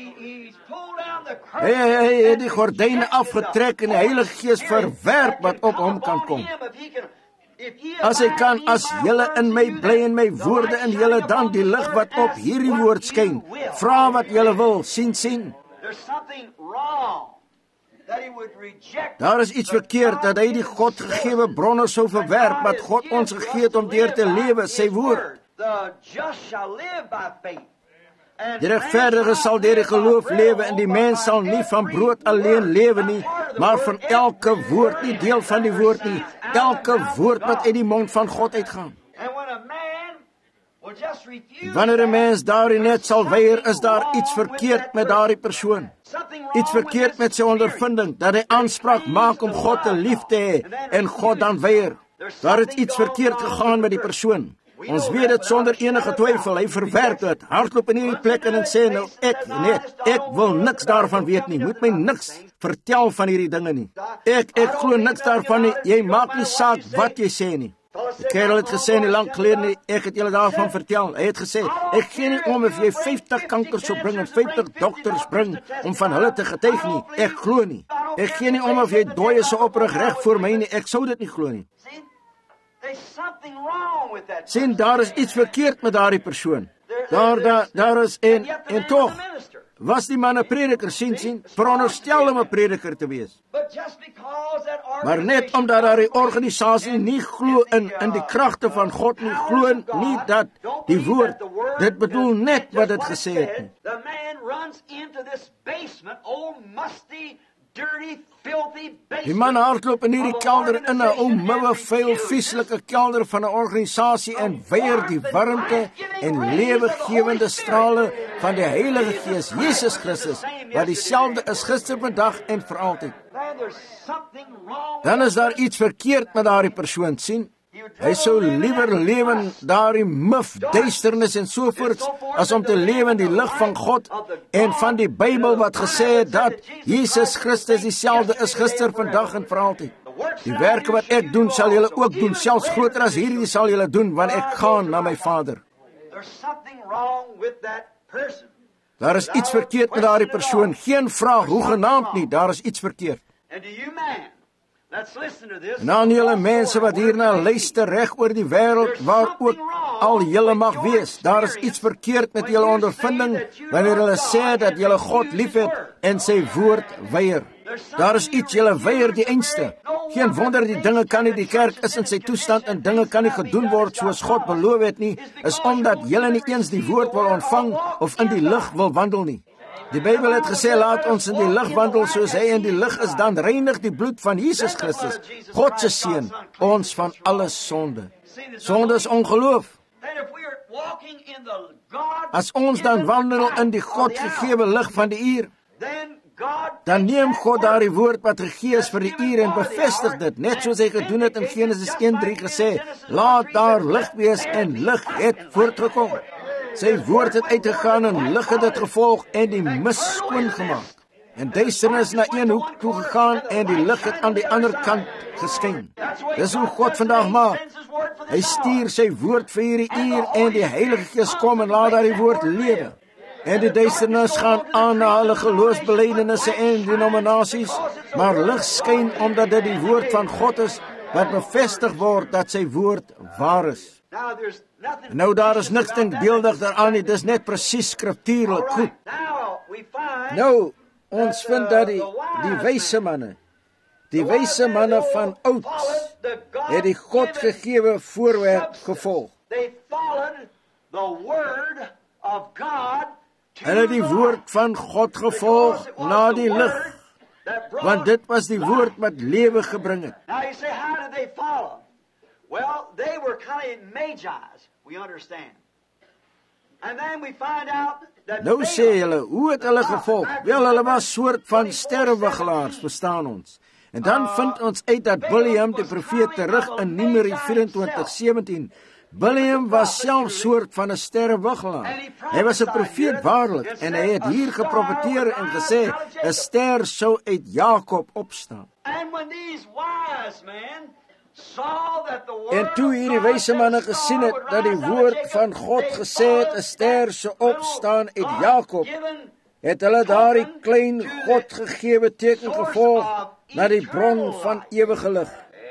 Hy het hey, die gordyne afgetrek en die Heilige Gees verwerp wat op hom kan kom. As hy kan, as julle in my bly en my woorde in julle, dan die lig wat op hierdie woord skyn. Vra wat julle wil, sien, sien. Daar is iets verkeerd dat hy die God gegewe bronne sou verwerp wat God ons gegee het om deur te lewe, sy woord. Die regverdige sal deur die geloof lewe en die mens sal nie van brood alleen lewe nie, maar van elke woord, nie deel van die woord nie, elke woord wat uit die mond van God uitgaan. Wanneer 'n mens daarin net sal weier, is daar iets verkeerd met daardie persoon. Iets verkeerd met sy ondervinding, dat hy aanspraak maak om God te lief te hê en God dan weier. Daar het iets verkeerd gegaan met die persoon. Ons weet dit sonder enige twyfel, hy verwerp dit, hardloop in hierdie plek en sê nou, ek net, ek wil niks daarvan weet nie, moet my niks vertel van hierdie dinge nie. Ek, ek glo niks daarvan nie, jy maak nie saak wat jy sê nie. Die kerel het gesê nie lang gelede nie, ek het julle daarvan vertel, hy het gesê, ek gee nie om of jy vyftig kankers sou bring en vyftig dokters bring om van hulle te getuig nie, ek glo nie. Ek gee nie om of jy dooies sou oprig reg voor my nie, ek sou dit nie glo nie. Sien, daar is iets verkeerd met daardie persoon. Daar, daar, daar is, en, en toch, was die man 'n prediker, sien, sien, veronderstel om 'n prediker te wees. Maar net omdat daar die organisasie nie glo in, in die kragte van God nie, glo nie dat die woord, dit bedoel net wat dit gesê het nie. Die man hardloop in hierdie kelder in 'n ou muwe, vuil, vieslike kelder van 'n organisasie en weier die warmte en lewegewende strale van die Heilige Gees, Jesus Christus, wat dieselfde is gister, vandag en vir altyd. Dan is daar iets verkeerd met daardie persoon, sien? Hy sou liewer lewe in daardie mif, duisternis en sovoorts, as om te lewe in die lig van God en van die Bybel wat gesê het dat Jesus Christus dieselfde is gister, vandag en vir altyd. Die werke wat ek doen, sal julle ook doen, selfs groter as hierdie sal julle doen, want ek gaan na my Vader. Daar is iets verkeerd met daardie persoon, geen vraag, hoegenaamd nie, daar is iets verkeerd. En aan julle mense wat hierna luister reg oor die wêreld, waar ook al julle mag wees, daar is iets verkeerd met julle ondervinding, wanneer julle sê dat julle God liefhet en sy woord weier. Daar is iets, julle weier die einste. Geen wonder die dinge kan nie, die kerk is in sy toestand en dinge kan nie gedoen word soos God beloof het nie, is omdat julle nie eens die woord wil ontvang of in die lig wil wandel nie. Die Bybel het gesê, laat ons in die lig wandel soos hy in die lig is, dan reinig die bloed van Jesus Christus, God se seun, ons van alle sonde. Sonde is ongeloof. As ons dan wandel in die God gegewe lig van die uur, dan neem God daardie woord wat gegee is vir die uur en bevestig dit, net soos hy gedoen het in Genesis een drie gesê, laat daar lig wees en lig het voortgekom. Sy woord het uitgegaan en lig het dit gevolg en die mis skoon gemaak. En duisternis na een hoek toe gegaan en die lig het aan die ander kant geskyn. Dis hoe God vandag maak. Hy stuur sy woord vir hierdie uur en die Heilige Gees kom en laat daardie woord lewe. En die duisternis gaan aan na hulle geloofsbelijdenisse en denominasies, maar lig skyn omdat dit die woord van God is wat bevestig word dat sy woord waar is. Nou daar is niks denkbeeldig daaraan nie, dis net presies skriftuurlik goed. Nou, ons vind dat die, die wyse manne, die wyse manne van oud, het die God gegewe voorwerp gevolg. Hulle het die woord van God gevolg na die lig, want dit was die woord wat lewe gebring het. Well, they were kind of magi's, we understand. And then we find out that nou sê hulle, hoe het hulle gevolg? Wel, hulle was soort van sterrewigelaars, verstaan ons. En dan vind ons uit dat Biliam die profeet terug in Numeri vyf-en-twintig sewentien, Biliam was self soort van 'n sterrewigelaar. Hy was 'n profeet waarlik en hy het hier geprofeteer en gesê 'n ster sou uit Jakob opstaan. And when these wise men En toe hierdie wyse manne gesien het dat die woord van God gesê het 'n ster sou opstaan uit Jakob, het hulle daardie klein God gegewe teken gevolg na die bron van ewige lig.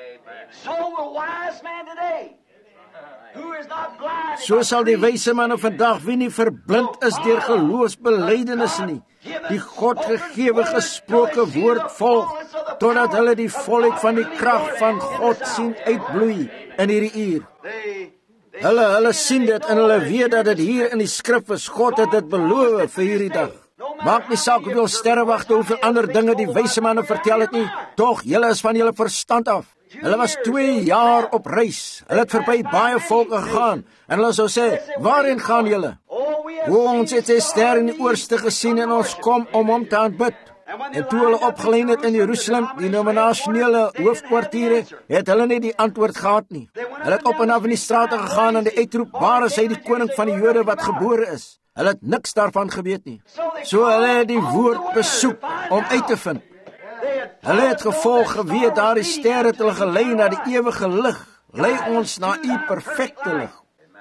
So sal die wyse manne vandag wie nie verblind is deur geloofsbelijdenisse nie, die God gegewe gesproke woord volg, totdat hulle die volheid van die krag van God sien uitbloei in hierdie uur. Hulle, hulle sien dit en hulle weet dat dit hier in die skrif is. God het dit beloof vir hierdie dag. Maak nie saak hoeveel sterrewagte, hoeveel ander dinge die wyse manne vertel het nie. Tog, julle is van julle verstand af. Hulle was twee jaar op reis. Hulle het verby baie volke gegaan. En hulle sou sê, waarheen gaan julle? O, ons het sy ster in die ooste gesien en ons kom om hom te aanbid. En toe hulle opgelyn het in Jerusalem, die denominasionele hoofkwartiere, het hulle nie die antwoord gehad nie. Hulle het op en af in die strate gegaan en die uitroep, waar is hy die koning van die Jode wat gebore is? Hulle het niks daarvan geweet nie. So hulle het die woord besoek om uit te vind. Hulle het gevolg geweet, daar die ster het hulle gelei na die ewige lig. Lei ons na u perfekte lig.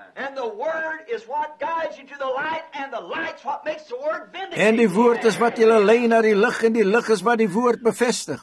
En die woord is wat julle lei na die lig, en die lig is wat die woord bevestig.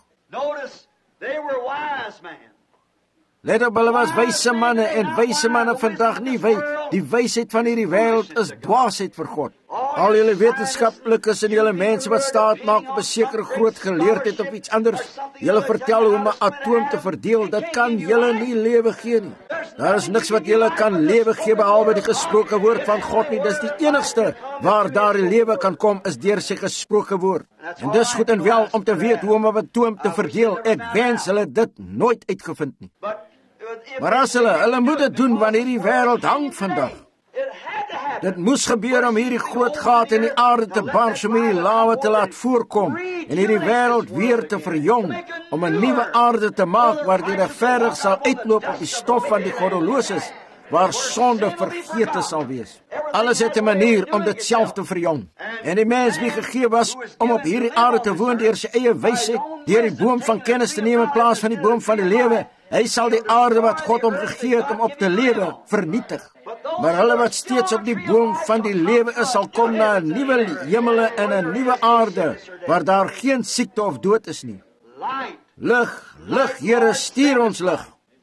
Let op, hulle was wyse manne, en wyse manne vandag nie wy. Die wysheid van hierdie wêreld is dwaasheid vir God. Al julle wetenskaplikes en julle mense wat staat maak op 'n sekere groot geleerdheid of iets anders, julle vertel hoe om 'n atoom te verdeel, dit kan julle nie lewe gee nie. Daar is niks wat julle kan lewe gee behalwe die gesproke woord van God nie. Dis die enigste waar daar lewe kan kom, is deur sy gesproke woord. En dis goed en wel om te weet hoe om 'n atoom te verdeel. Ek wens hulle dit nooit uitgevind nie. Maar as hulle, hulle moet dit doen wanneer die wêreld hang vandag. Dit moes gebeur om hierdie groot gat in die aarde te bars, om hierdie lawe te laat voorkom en hierdie wêreld weer te verjong, om 'n nuwe aarde te maak waar die regverdig sal uitloop op die stof van die goddeloses, waar sonde vergete sal wees. Alles het 'n manier om dit self te verjong. En die mens wie gegee was om op hierdie aarde te woon deur sy eie wysheid, deur die boom van kennis te neem in plaas van die boom van die lewe, hy sal die aarde wat God hom gegee het om op te lewe, vernietig. Maar hulle wat steeds op die boom van die lewe is, sal kom na 'n nuwe hemele en 'n nuwe aarde, waar daar geen siekte of dood is nie. Lig, lig, Here, stuur ons lig.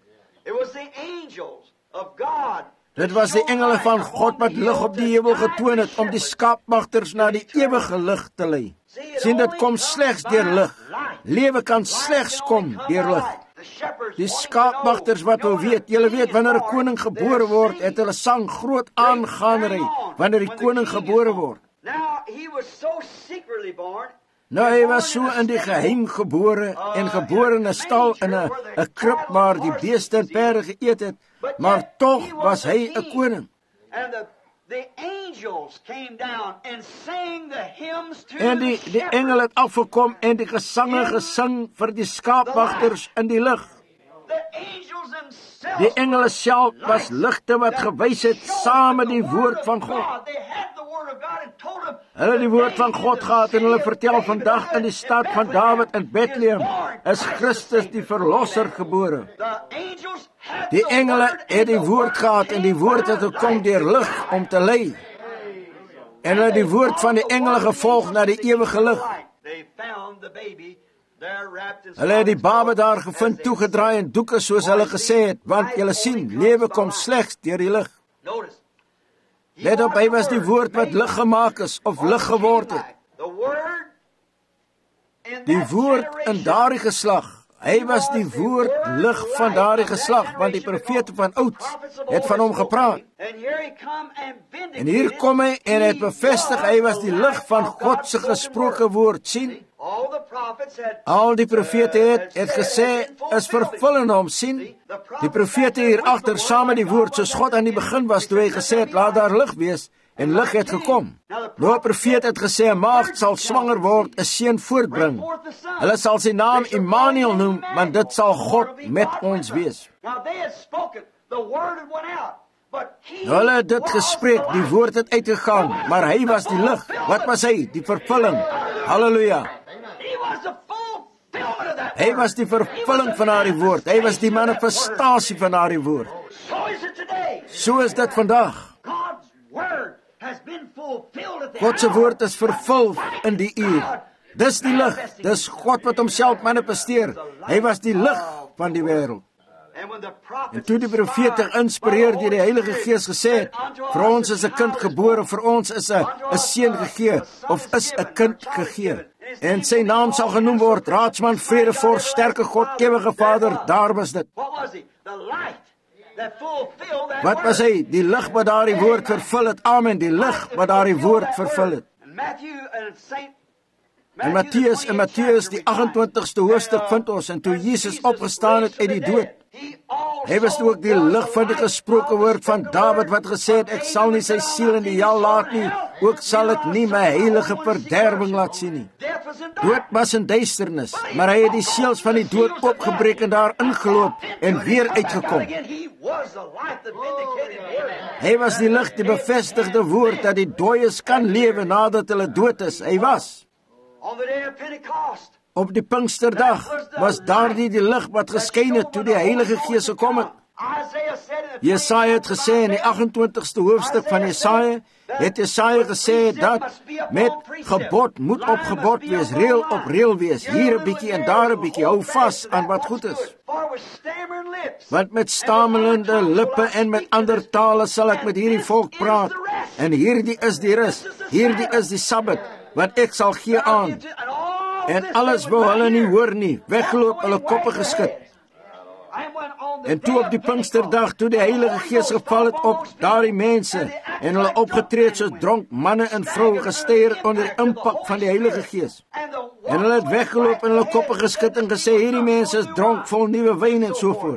Dit was die engele van God wat lig op die hemel getoon het, om die skaapwagters na die ewige lig te lei. Sien, dit kom slegs deur lig. Lewe kan slegs kom deur lig. Die skaapwagters wat wil weet, julle weet, wanneer 'n koning gebore word, het hulle sang groot aangaanery, wanneer die koning gebore word. Nou, hy was so in die geheim gebore, en gebore in 'n stal, in 'n 'n krib waar die beeste en perde geëet het, maar tog was hy 'n koning. En die, die engel het afgekom en die gesange gesing vir die skaapwagters in die lig. Die engele self was ligte wat gewys het saam met die woord van God. Hulle het die woord van God gehad en hulle vertel vandag in die stad van Dawid in Bethlehem is Christus die verlosser gebore. Die engele het die woord gehad en die woord het gekom deur lig om te lei. En hulle het die woord van die engele gevolg na die ewige lig. Hulle het die baba daar gevind, toegedraai in doeke soos hulle gesê het, want julle sien, lewe kom slegs deur die lig. Let op, hy was die woord wat lig gemaak is, of lig geword het. Die woord in daardie geslag, hy was die woord lig van daardie geslag, want die profete van oud het van hom gepraat. En hier kom hy en het bevestig, hy was die lig van God se gesproke woord, sien? Al die profete het, het gesê, is vervul in hom, sien? Die profete hier agter, saam met die woord, soos God aan die begin was, toe hy gesê het, laat daar lig wees, en lig het gekom. Nou, 'n profeet het gesê, 'n maagd sal swanger word, 'n seun voortbring. Hulle sal sy naam Immanuel noem, want dit sal God met ons wees. Nou, hulle het dit gespreek, die woord het uitgegaan, maar hy was die lig. Wat was hy? Die vervulling. Halleluja. Hy was die vervulling van daardie woord. Hy was die manifestasie van daardie woord. So is dit vandag. God se woord is vervul in die uur. Dis die lig. Dis God wat homself manifesteer. Hy was die lig van die wêreld. En toe die profete geïnspireer deur die Heilige Gees gesê het, vir ons is 'n kind gebore, vir ons is 'n 'n seun gegee, of is 'n kind gegee. En sy naam sal genoem word, Raadsman, Vredevors, Sterke God, Ewige Vader, daar was dit. Wat was hy? Die lig wat daardie woord vervul het. Amen, die lig wat daardie woord vervul het. En Matteus, in Matteus die agt-en-twintigste hoofstuk vind ons, en toe Jesus opgestaan het uit die dood, hy was ook die lig van die gesproke woord van Dawid wat gesê het, ek sal nie sy siel in die hel laat nie, ook sal ek nie my heilige verderwing laat sien nie. Dood was in duisternis, maar hy het die seels van die dood oopgebreek en daar ingeloop en weer uitgekom. Hy was die lig, die bevestigde woord dat die dooies kan lewe nadat hulle dood is. Hy was. Op die Pinksterdag was daardie die lig wat geskyn het toe die Heilige Gees gekom het. Jesaja het gesê in die agt-en-twintigste hoofstuk van Jesaja, het Jesaja gesê dat met gebod moet op gebod wees, reël op reël wees, hier 'n bietjie en daar 'n bietjie, hou vas aan wat goed is. Want met stamelende lippe en met ander tale sal ek met hierdie volk praat, en hierdie is die rus, hierdie is die Sabbat, wat ek sal gee aan. En alles wou hulle nie hoor nie, weggeloop, hulle koppe geskit. En toe op die Pinksterdag, toe die Heilige Gees geval het op daardie mense, en hulle opgetree het soos dronk manne en vroue gesteer onder die impak van die Heilige Gees. En hulle het weggeloop en hulle koppe geskit en gesê, hierdie mense is dronk vol nuwe wyn en sovoort.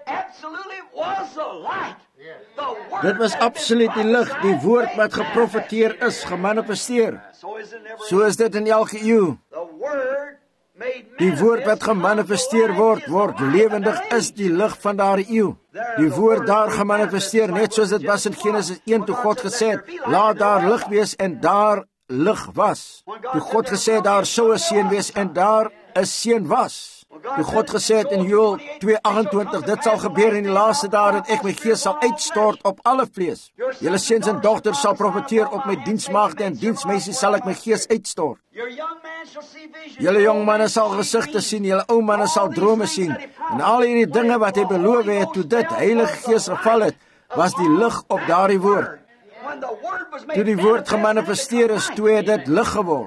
Dit was absoluut die lig, die woord wat geprofeteer is, gemanifesteer. So is dit in elke eeu. Die woord wat gemanifesteer word, word lewendig, is die lig van daardie eeu. Die woord daar gemanifesteer, net soos dit was in Genesis een, toe God gesê het, laat daar lig wees, en daar lig was. Toe God gesê het, daar sou 'n seun wees, en daar 'n seun was. Toe God gesê het in Joël twee agt-en-twintig, dit sal gebeur in die laaste dae dat ek my gees sal uitstort op alle vlees. Julle seuns en dogters sal profeteer, op my diensmaagde en diensmeisies sal ek my gees uitstort. Julle jong manne sal gesigte sien, julle ou manne sal drome sien. En al hierdie dinge wat hy beloof het, toe dit Heilige Gees geval het, was die lig op daardie woord. Toe die woord gemanifesteer is, toe het dit lig geword.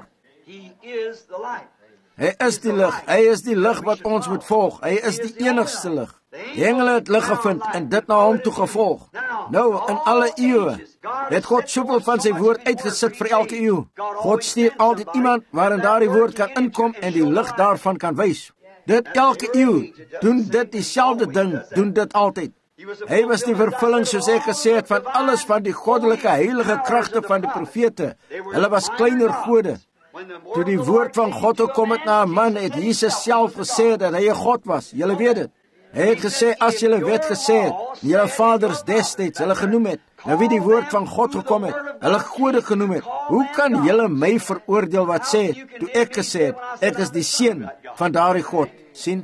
Hy is die lig, hy is die lig wat ons moet volg, hy is die enigste lig. Die engele het lig gevind en dit na hom toe gevolg. Nou, in alle eeue, het God soveel van sy woord uitgesit vir elke eeu. God stuur altyd iemand waarin daardie woord kan inkom en die lig daarvan kan wys. Dit elke eeu, doen dit dieselfde ding, doen dit altyd. Hy was die vervulling, soos ek gesê het, van alles van die goddelike heilige kragte van die profete. Hulle was kleiner gode. Toe die woord van God gekom het na 'n man, het Jesus self gesê dat hy 'n God was. Julle weet dit. Hy het gesê, as julle wet gesê het, julle vaders destyds hulle genoem het, na wie die woord van God gekom het, hulle gode genoem het, hoe kan julle my veroordeel wat sê, toe ek gesê het, ek is die seun van daardie God, sien?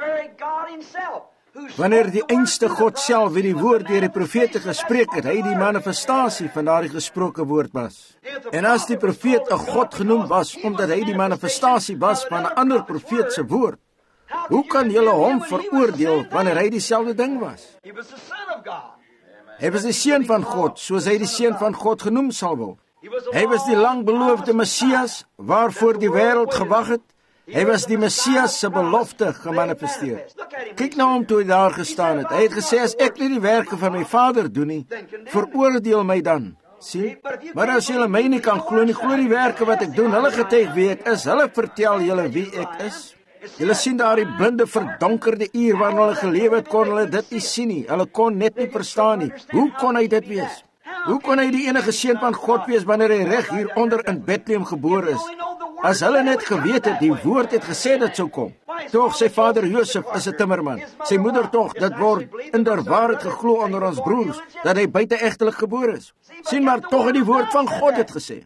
Wanneer die einste God self, wie die woord deur die profete gespreek het, hy die manifestasie van daardie gesproke woord was. En as die profeet 'n God genoem was, omdat hy die manifestasie was van 'n ander profeet se woord, hoe kan julle hom veroordeel wanneer hy dieselfde ding was? Hy was die seun van God, soos hy die seun van God genoem sal word. Hy was die langbeloofde Messias, waarvoor die wêreld gewag het. Hy was die Messias se belofte gemanifesteer. Kyk nou hom toe hy daar gestaan het. Hy het gesê, as ek nie die werke van my Vader doen nie, veroordeel my dan. Sien? Maar as julle my nie kan glo nie, glo die werke wat ek doen. Hulle getuig wie ek is. Hulle vertel julle wie ek is. Julle sien daar die blinde verdonkerde uur waarin hulle geleef het, kon hulle dit nie sien nie. Hulle kon net nie verstaan nie. Hoe kon hy dit wees? Hoe kon hy die enige seun van God wees wanneer hy reg hier onder in Bethlehem gebore is? As hulle net geweet het, die woord het gesê dit sou kom. Tog, sy vader Josef is 'n timmerman. Sy moeder tog, dit word inderwaarheid geglo onder ons broers, dat hy buite-egtelik gebore is. Sien maar, tog het die woord van God het gesê.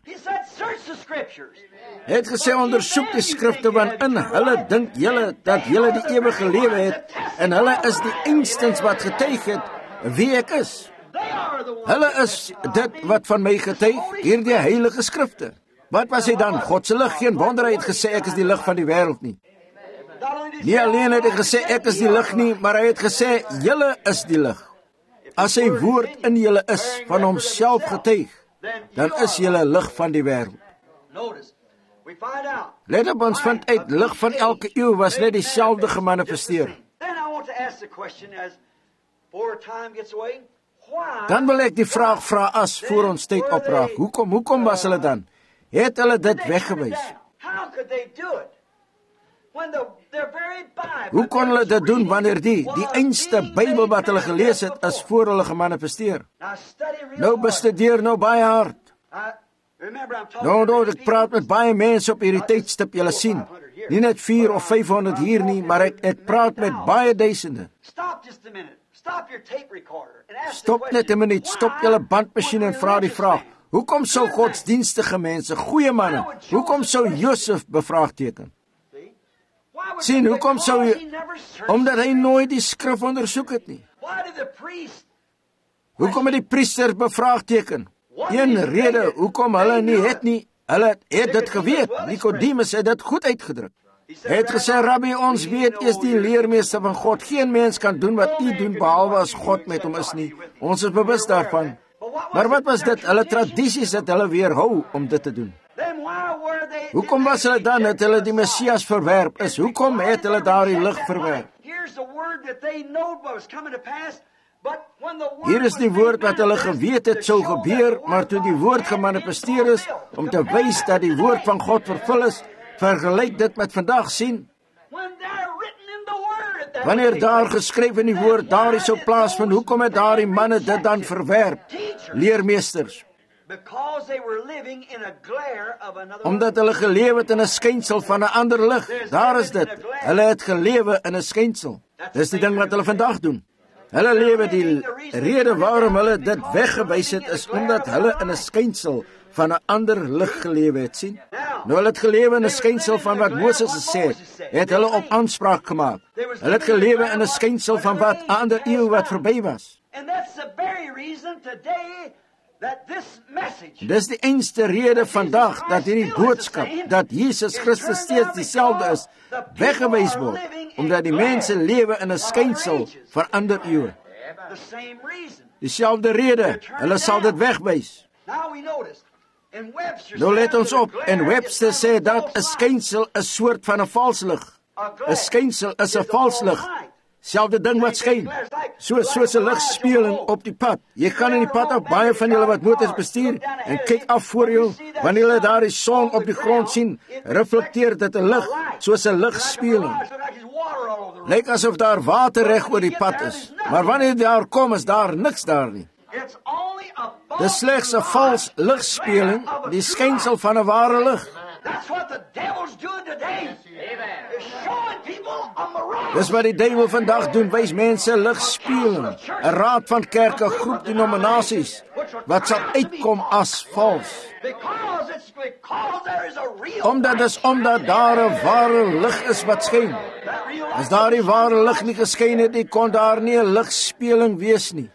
Hy het gesê, ondersoek die skrifte, want in hulle dink julle dat julle die ewige lewe het, en hulle is die einstens wat getuig het wie ek is. Hulle is dit wat van my getuig, hierdie heilige skrifte. Wat was hy dan? God se lig, geen wonder hy het gesê, ek is die lig van die wêreld nie. Nie alleen het hy gesê, ek is die lig nie, maar hy het gesê, julle is die lig. As sy woord in julle is, van homself getuig, dan is julle lig van die wêreld. Let op, ons vind uit, lig van elke eeu was net dieselfde gemanifesteer. before time gets away, why Dan wil ek die vraag vra as voor ons tyd opraak. Hoekom, hoekom was hulle dan? Het hulle dit weggewys? How could they do it? When the, their very Bible, Hoe kon hulle dit doen wanneer die, die einste Bybel wat hulle gelees het, is voor hulle gemanifesteer? Now study real Nou hard. bestudeer nou baie hard. I, remember I'm talking Nou, nou, to ek praat met baie mense op hierdie tydstip, julle sien. Nie net vier of vyfhonderd hier nie, maar ek, ek praat met baie duisende. Stop just a minute. Stop your tape recorder and ask Stop the net 'n question, minuut, stop why julle bandmasjien en would vra die religious vraag. man, Hoekom sou good man, godsdienstige mense, goeie manne, hoekom sou Josef bevraagteken? see? Why would Sien, they- hoekom sou because hy, he never searched omdat hy the nooit die skrif ondersoek het nie. Why did the priest? Hoekom het die priesters bevraagteken? Een rede hoekom hulle nie het nie, hulle het, het dit geweet. Nicodemus het dit goed uitgedruk. Hy het gesê, Rabbi, ons weet is die leermeester van God. Geen mens kan doen wat u doen, behalwe as God met hom is nie. Ons is bewus daarvan. Maar wat was dit? Hulle tradisies het hulle weerhou om dit te doen. Then why were they? Hoekom was hulle dan het hulle die Messias verwerp is? Hoekom het hulle daardie lig verwerp? Here's the word that they know was coming to pass, but when the word Hier is die was woord made wat hulle manifest, geweet het sou to show gebeur, that the maar toe die word woord had been gemanifesteer is, fulfilled, om te wys dat die woord van God vervul is, vergelyk dit met vandag sien. when they're written in the word, that Wanneer was daar the- geskryf in die woord daardie sou plaasvind, hoekom het daardie manne dit dan verwerp? Leermeesters, Because they were living in a glare of another omdat hulle gelewe het in 'n skynsel van 'n ander lig. Daar is dit. Hulle het gelewe in 'n skynsel. Dis die ding wat hulle vandag doen. Hulle lewe die rede waarom hulle dit weggewys het is omdat hulle in 'n skynsel van 'n ander lig gelewe het, sien? Nou hulle het gelewe in 'n skynsel van wat Moses gesê het, het hulle op aanspraak gemaak. Hulle het gelewe in 'n skynsel van wat 'n ander eeu wat verby was. And that's the very reason today that this message Dis die enigste rede vandag dat hierdie boodskap dat Jesus Christus steeds dieselfde is, weggewys word, omdat die mense lewe in 'n skynsel van ander eeue. the same reason. Dieselfde rede, hulle sal dit wegwys. Now we notice in Webster Nou let ons says op, that a en glare Webster is sê a dat false 'n skynsel 'n soort van 'n vals lig. A glare 'n Skynsel is 'n is a vals false lig. light. Selfde ding wat skyn. So soos 'n ligspeeling op die pad. Jy gaan in die pad af, baie van julle wat motors bestuur, en kyk af voor jou, wanneer jy daar die son op die grond sien, reflekteer dit 'n lig, soos 'n ligspeeling. Lyk asof daar water reg oor die pad is. Maar wanneer jy daar kom, is daar niks daar nie. Dis slegs 'n vals ligspeling, die skynsel van 'n ware lig. That's what the devil's doing today. Is showing people a mirage. Dis wat die duiwel vandag doen, wys mense ligspeling. 'n Raad van kerke, 'n groep denominasies wat sal uitkom as vals. Because it's because there is a real Omdat dis omdat daar 'n ware lig is wat skyn. that real As daardie ware lig nie geskyn het nie, kon daar nie 'n ligspeling wees nie.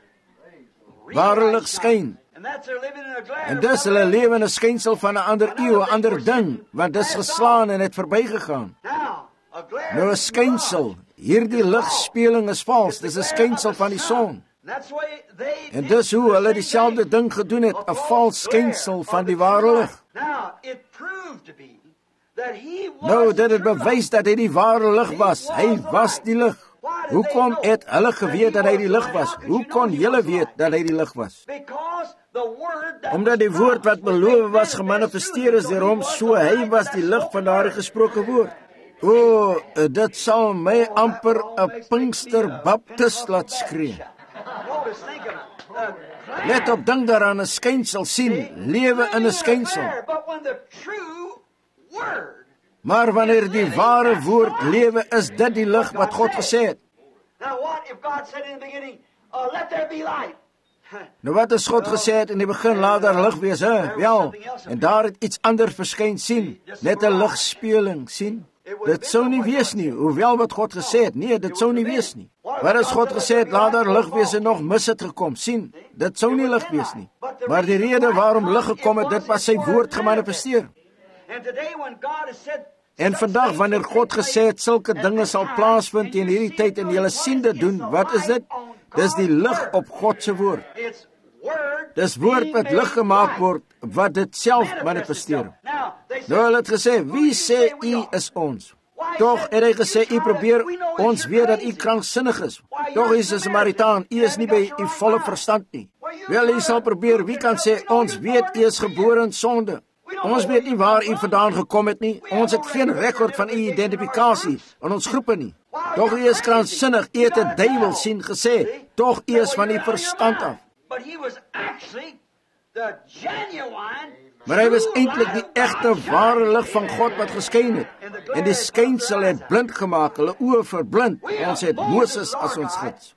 Ware lig skyn. And that's they're living in a glare. En dis hulle lewe in 'n skynsel van 'n ander eeu, 'n ander ding, want dis geslaan en het verbygegaan. Now, a glare. Nou 'n skynsel, hierdie ligspeling is vals, dis 'n skynsel van die son. That's why they En dis hoe hulle dieselfde ding gedoen het, 'n vals skynsel van die ware lig. Now, it proved to be that he was Nou dit het bewys dat hy die ware lig was. Hy was die lig. Hoekom het hulle geweet dat hy die lig was? Hoe kon julle weet dat hy die lig was? because the word that Omdat die woord wat beloof was gemanifesteer is deur hom, so hy was die lig van daardie gesproke woord. O, dit sal my amper 'n Pinkster Baptist laat skree. Notice, think of it. A glare Let op, dink daaraan, 'n skynsel sien, lewe in 'n skynsel. But when the true word, Maar wanneer die ware woord lewe, is dit die lig wat God gesê het. now what if God said in the beginning, uh, let there be light? Nou wat is God gesê het in die begin, laat daar lig wees, hè? Wel, en daar het iets anders verskyn, sien, net 'n ligspeling, sien. Dit sou nie wees nie, hoewel wat God gesê het, nee, dit sou nie wees nie. Wat as God gesê het, laat daar lig wees en nog mis het gekom, sien, dit sou nie lig wees nie. Maar die rede waarom lig gekom het, dit was sy woord gemanifesteer. And today when God has said, En vandag, wanneer God gesê het, sulke dinge sal plaasvind in hierdie tyd, en julle sien dit doen, wat is dit? Dis die lig op God se woord. it's word Dis woord wat lig gemaak word, wat dit self manifesteer. Now, they Nou said, hulle het gesê, wie sê u is ons? why Tog het hy gesê, u probeer ons weet dat u kranksinnig is. Tog is 'n Samaritaan, u is nie by u volle verstand nie. Wel, u sal probeer, wie kan sê, ons weet u is gebore in sonde. Ons weet nie waar u vandaan gekom het nie. Ons het geen rekord van u identifikasie in ons groepe nie. Tog u is kranksinnig, u het 'n duiwel sien gesê, tog u is van u verstand af. Maar hy was eintlik die egte ware lig van God wat geskyn het. En die skynsel het blind gemaak, hulle oë verblind. Ons het Moses as ons gids.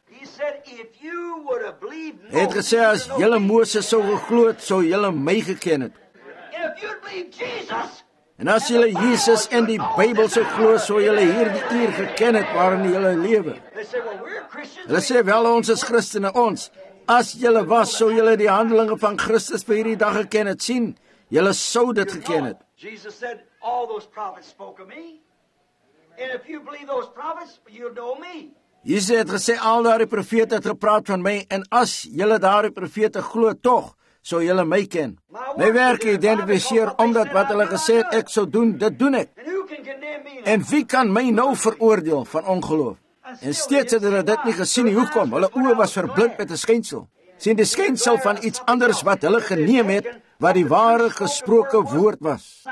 Hy het gesê, as julle Moses sou geglo het, sou julle my geken het. En as julle Jesus en die Bybel sou glo, sou julle hierdie uur geken het waarin julle lewe. Hulle sê, wel, ons is Christene, ons. As julle was, sou julle die handelinge van Christus vir hierdie dag geken het. Sien, julle sou dit geken het. Jesus said, all those prophets spoke of me. And if you believe those prophets, you'll know me. Jesus het gesê, al daardie profete het gepraat van my, en as julle daardie profete glo tog, sou julle my ken. My werk identifiseer, omdat wat hulle gesê het ek sou doen, dit doen ek. En wie kan my nou veroordeel van ongeloof? En steeds het hulle dit nie gesien nie. Hoekom? Hulle oë was verblind met 'n skynsel. Sien, die skynsel van iets anders wat hulle geneem het, wat die ware gesproke woord was.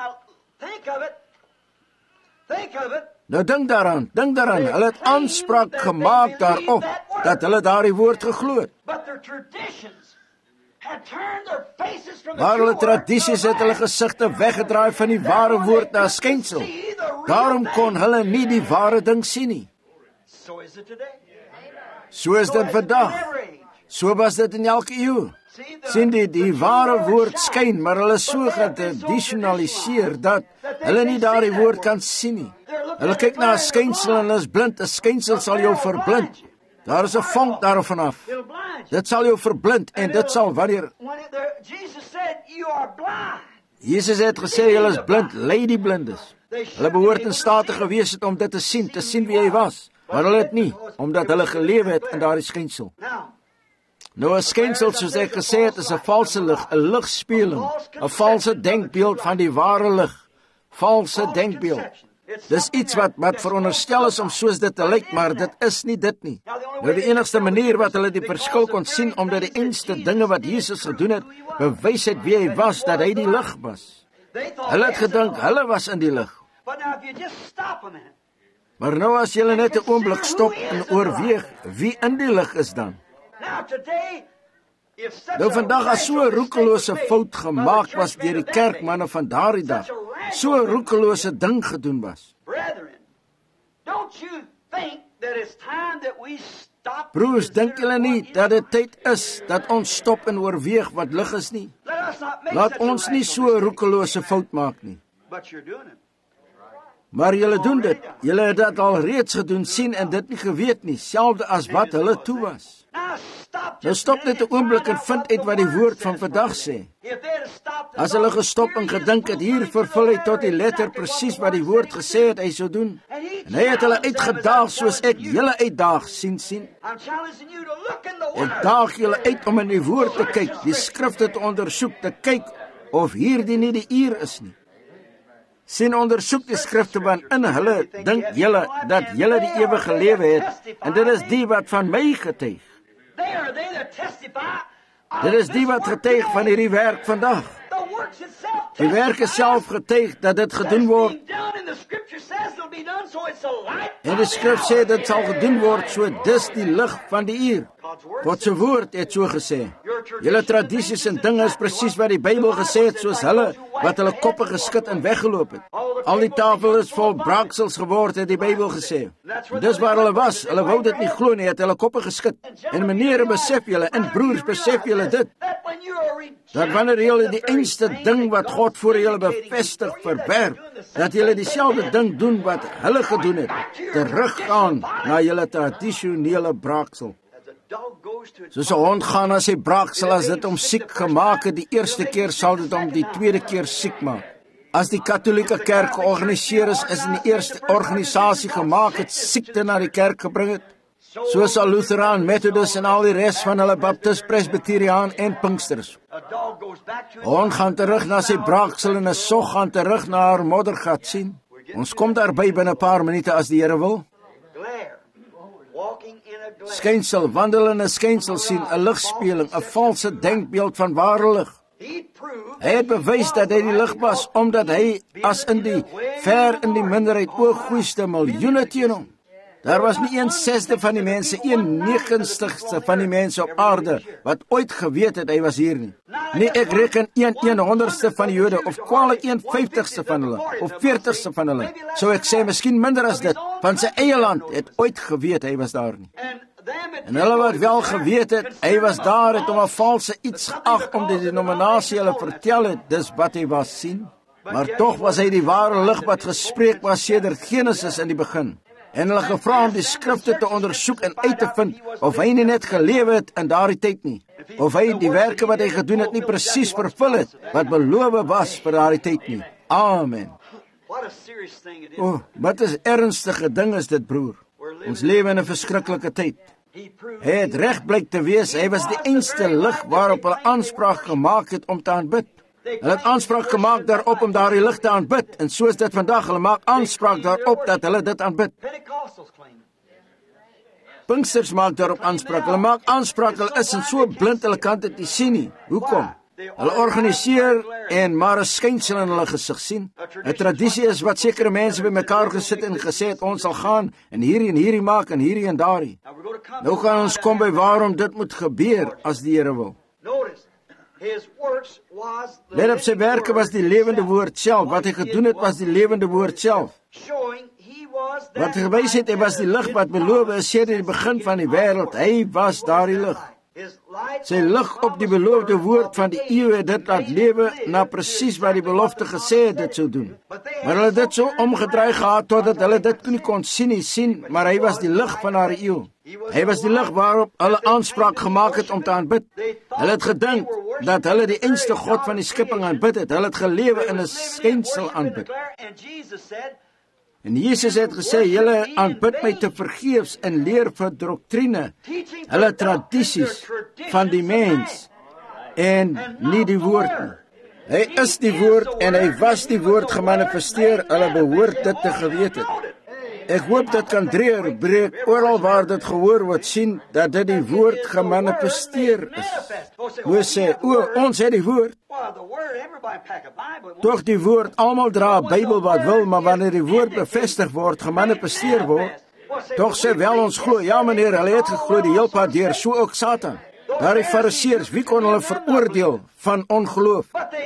Nou dink daaraan, dink daaraan, hulle het aanspraak gemaak daarop, dat hulle daardie woord geglo het. Maar hulle tradisies het hulle gesigte weggedraai van die ware woord na 'n skynsel. Daarom kon hulle nie die ware ding sien nie. So is dit vandag. So was dit in elke eeu. Sien die, die ware woord skyn, maar hulle is so getraditionaliseer dat hulle nie daardie woord kan sien nie. Hulle kyk na 'n skynsel en hulle is blind. 'n Skynsel sal jou verblind. Daar is 'n vonk daarvan af. Dit sal jou verblind en dit sal wanneer Jesus het gesê julle is blind, lei die blindes. Hulle behoort in staat te gewees het om dit te sien, te sien wie hy was. Maar hulle het nie, omdat hulle geleef het in daardie skynsel. Nou 'n skynsel, soos ek gesê het, is 'n valse lig, 'n ligspeling, 'n valse denkbeeld van die ware lig. Valse denkbeeld. Dis iets wat wat veronderstel is om soos dit te lyk, maar dit is nie dit nie. Nou die enigste manier wat hulle die verskil kon sien, omdat die enigste dinge wat Jesus gedoen het, bewys het wie hy was, dat hy die lig was. Hulle het gedink, hulle was in die lig. Maar nou as julle net 'n oomblik stop en oorweeg, wie in die lig is dan? Nou vandag as so 'n roekelose fout gemaak was deur die kerkmanne van daardie dag, so 'n roekelose ding gedoen was. Broers, dink julle nie dat dit tyd is dat ons stop en oorweeg wat lig is nie? Laat ons nie so 'n roekelose fout maak nie. Maar julle doen dit. Julle het dit al reeds gedoen, sien en dit nie geweet nie, selfde as wat hulle toe was. Nou stop net 'n oomblik en vind uit wat die woord van vandag sê. As hulle gestop en gedink het, hier vervul hy tot die letter presies wat die woord gesê het hy sou doen. En hy het hulle uitgedaag soos ek julle uitdaag, sien, sien. Ek daag julle uit om in die woord te kyk, die skrifte te ondersoek, te kyk of hierdie nie die uur is nie. Sien, ondersoek die skrifte, want in hulle dink julle dat julle die ewige lewe het, en dit is die wat van my getuig. Dit is die wat getuig van hierdie werk vandag. Die werk is self getuig dat dit gedoen word. En die skrif sê dit sal gedoen word, so dis die lig van die uur. God se woord het so gesê. Julle tradisies en dinge is presies wat die Bybel gesê het, soos hulle wat hulle koppe geskit en weggeloop het. Al die tafel is vol braaksels geword, het die Bybel gesê. Dis waar hulle was, hulle wou dit nie glo nie, het hulle koppe geskit. En menere, besef julle, en broers, besef julle dit, dat wanneer julle die einste ding wat God voor julle bevestig verwerp, dat julle dieselfde ding doen wat hulle gedoen het, teruggaan na julle tradisionele braaksel. Soos 'n hond gaan na sy braaksel as dit hom siek gemaak het, die eerste keer sal dit hom die tweede keer siek maak. As die katholieke kerk georganiseer is, is in die eerste organisasie gemaak het, siekte na die kerk gebring het. So sal Lutheraan, Methodist en al die res van hulle Baptist, Presbyteriaan en Pinksters. 'n Hond gaan terug na sy braaksel en 'n sog gaan terug na haar moddergat, sien. Ons kom daarby binne 'n paar minute as die Here wil. Glare. Walking in a glare. Skynsel, wandel in 'n skynsel sien, 'n ligspeling, 'n valse denkbeeld van ware lig. He proved Hy het bewys dat hy die lig was, omdat hy as in die ver in die minderheid ooggoeiste miljoene teen hom. Daar was nie een sesde van die mense, een negentigste van die mense op aarde wat ooit geweet het hy was hier nie. Nee, ek reken een een honderdste van die Jode, of kwaliek een vyftigste van hulle, of veertigste van hulle. So ek sê, miskien minder as dit, van sy eie land het ooit geweet hy was daar nie. En hulle wat wel geweet het, hy was daar, het om 'n valse iets geag om die denominasie hulle vertel het, dis wat hy was sien. Maar tog was hy die ware lig wat gespreek was sedert Genesis in die begin. En hulle gevra om die skrifte te ondersoek en uit te vind of hy nie net gelewe het in daardie tyd nie, of hy die werke wat hy gedoen het nie presies vervul het wat beloof was vir daardie tyd nie. Amen. O, oh, wat 'n ernstige ding is dit, broer. Ons lewe in 'n verskriklike tyd. Hy het reg blyk te wees, hy was die enigste lig waarop hulle aanspraak gemaak het om te aanbid. Hulle het aanspraak gemaak daarop om daardie lig te aanbid, en soos dit vandag, hulle maak aanspraak daarop dat hulle dit aanbid. Pinksters maak daarop aanspraak, hulle maak aanspraak, hulle is en so blind, hulle kan dit nie sien nie. Hoekom? Hulle organiseer en maar 'n skynsel in hulle gesig sien. 'n Tradisie is wat sekere mense bymekaar gesit en gesê het, ons sal gaan en hierdie en hierdie maak en hierdie en daardie. Nou gaan ons kom by waarom dit moet gebeur as die Here wil. Let op, sy werke was die lewende woord self. Wat hy gedoen het was die lewende woord self. Wat hy gewys het, hy was die lig wat beloof is sedert die begin van die wêreld. Hy was daardie lig. Sy lig op die beloofde woord van die eeuw het dit laat lewe na presies wat die belofte gesê het dit sou doen. Maar hulle het dit so omgedraai gehad totdat hulle dit nie kon sien nie sien, maar hy was die lig van haar eeuw. Hy was die lig waarop hulle aanspraak gemaak het om te aanbid. Hulle het gedink dat hulle die enigste God van die skepping aanbid het. Hulle het gelewe in 'n skynsel aanbid. En Jesus het gesê, julle aanbid my te vergeefs en leer vir doktrine, hulle tradisies van die mens en nie die woord nie. Hy is die woord en hy was die woord gemanifesteer, hulle behoort dit te geweet het. Ek hoop dit kan dreer, breek, oral waar dit gehoor word, sien dat dit die woord gemanifesteer is. Moes sê, o, ons het die woord. Toch die woord, almal dra 'n Bybel wat wil, maar wanneer die woord bevestig word, gemanifesteer word, toch sê wel ons glo, ja meneer, hulle het geglo die heel pad deur, so ook Satan. Daar die Fariseërs, wie kon hulle veroordeel van ongeloof?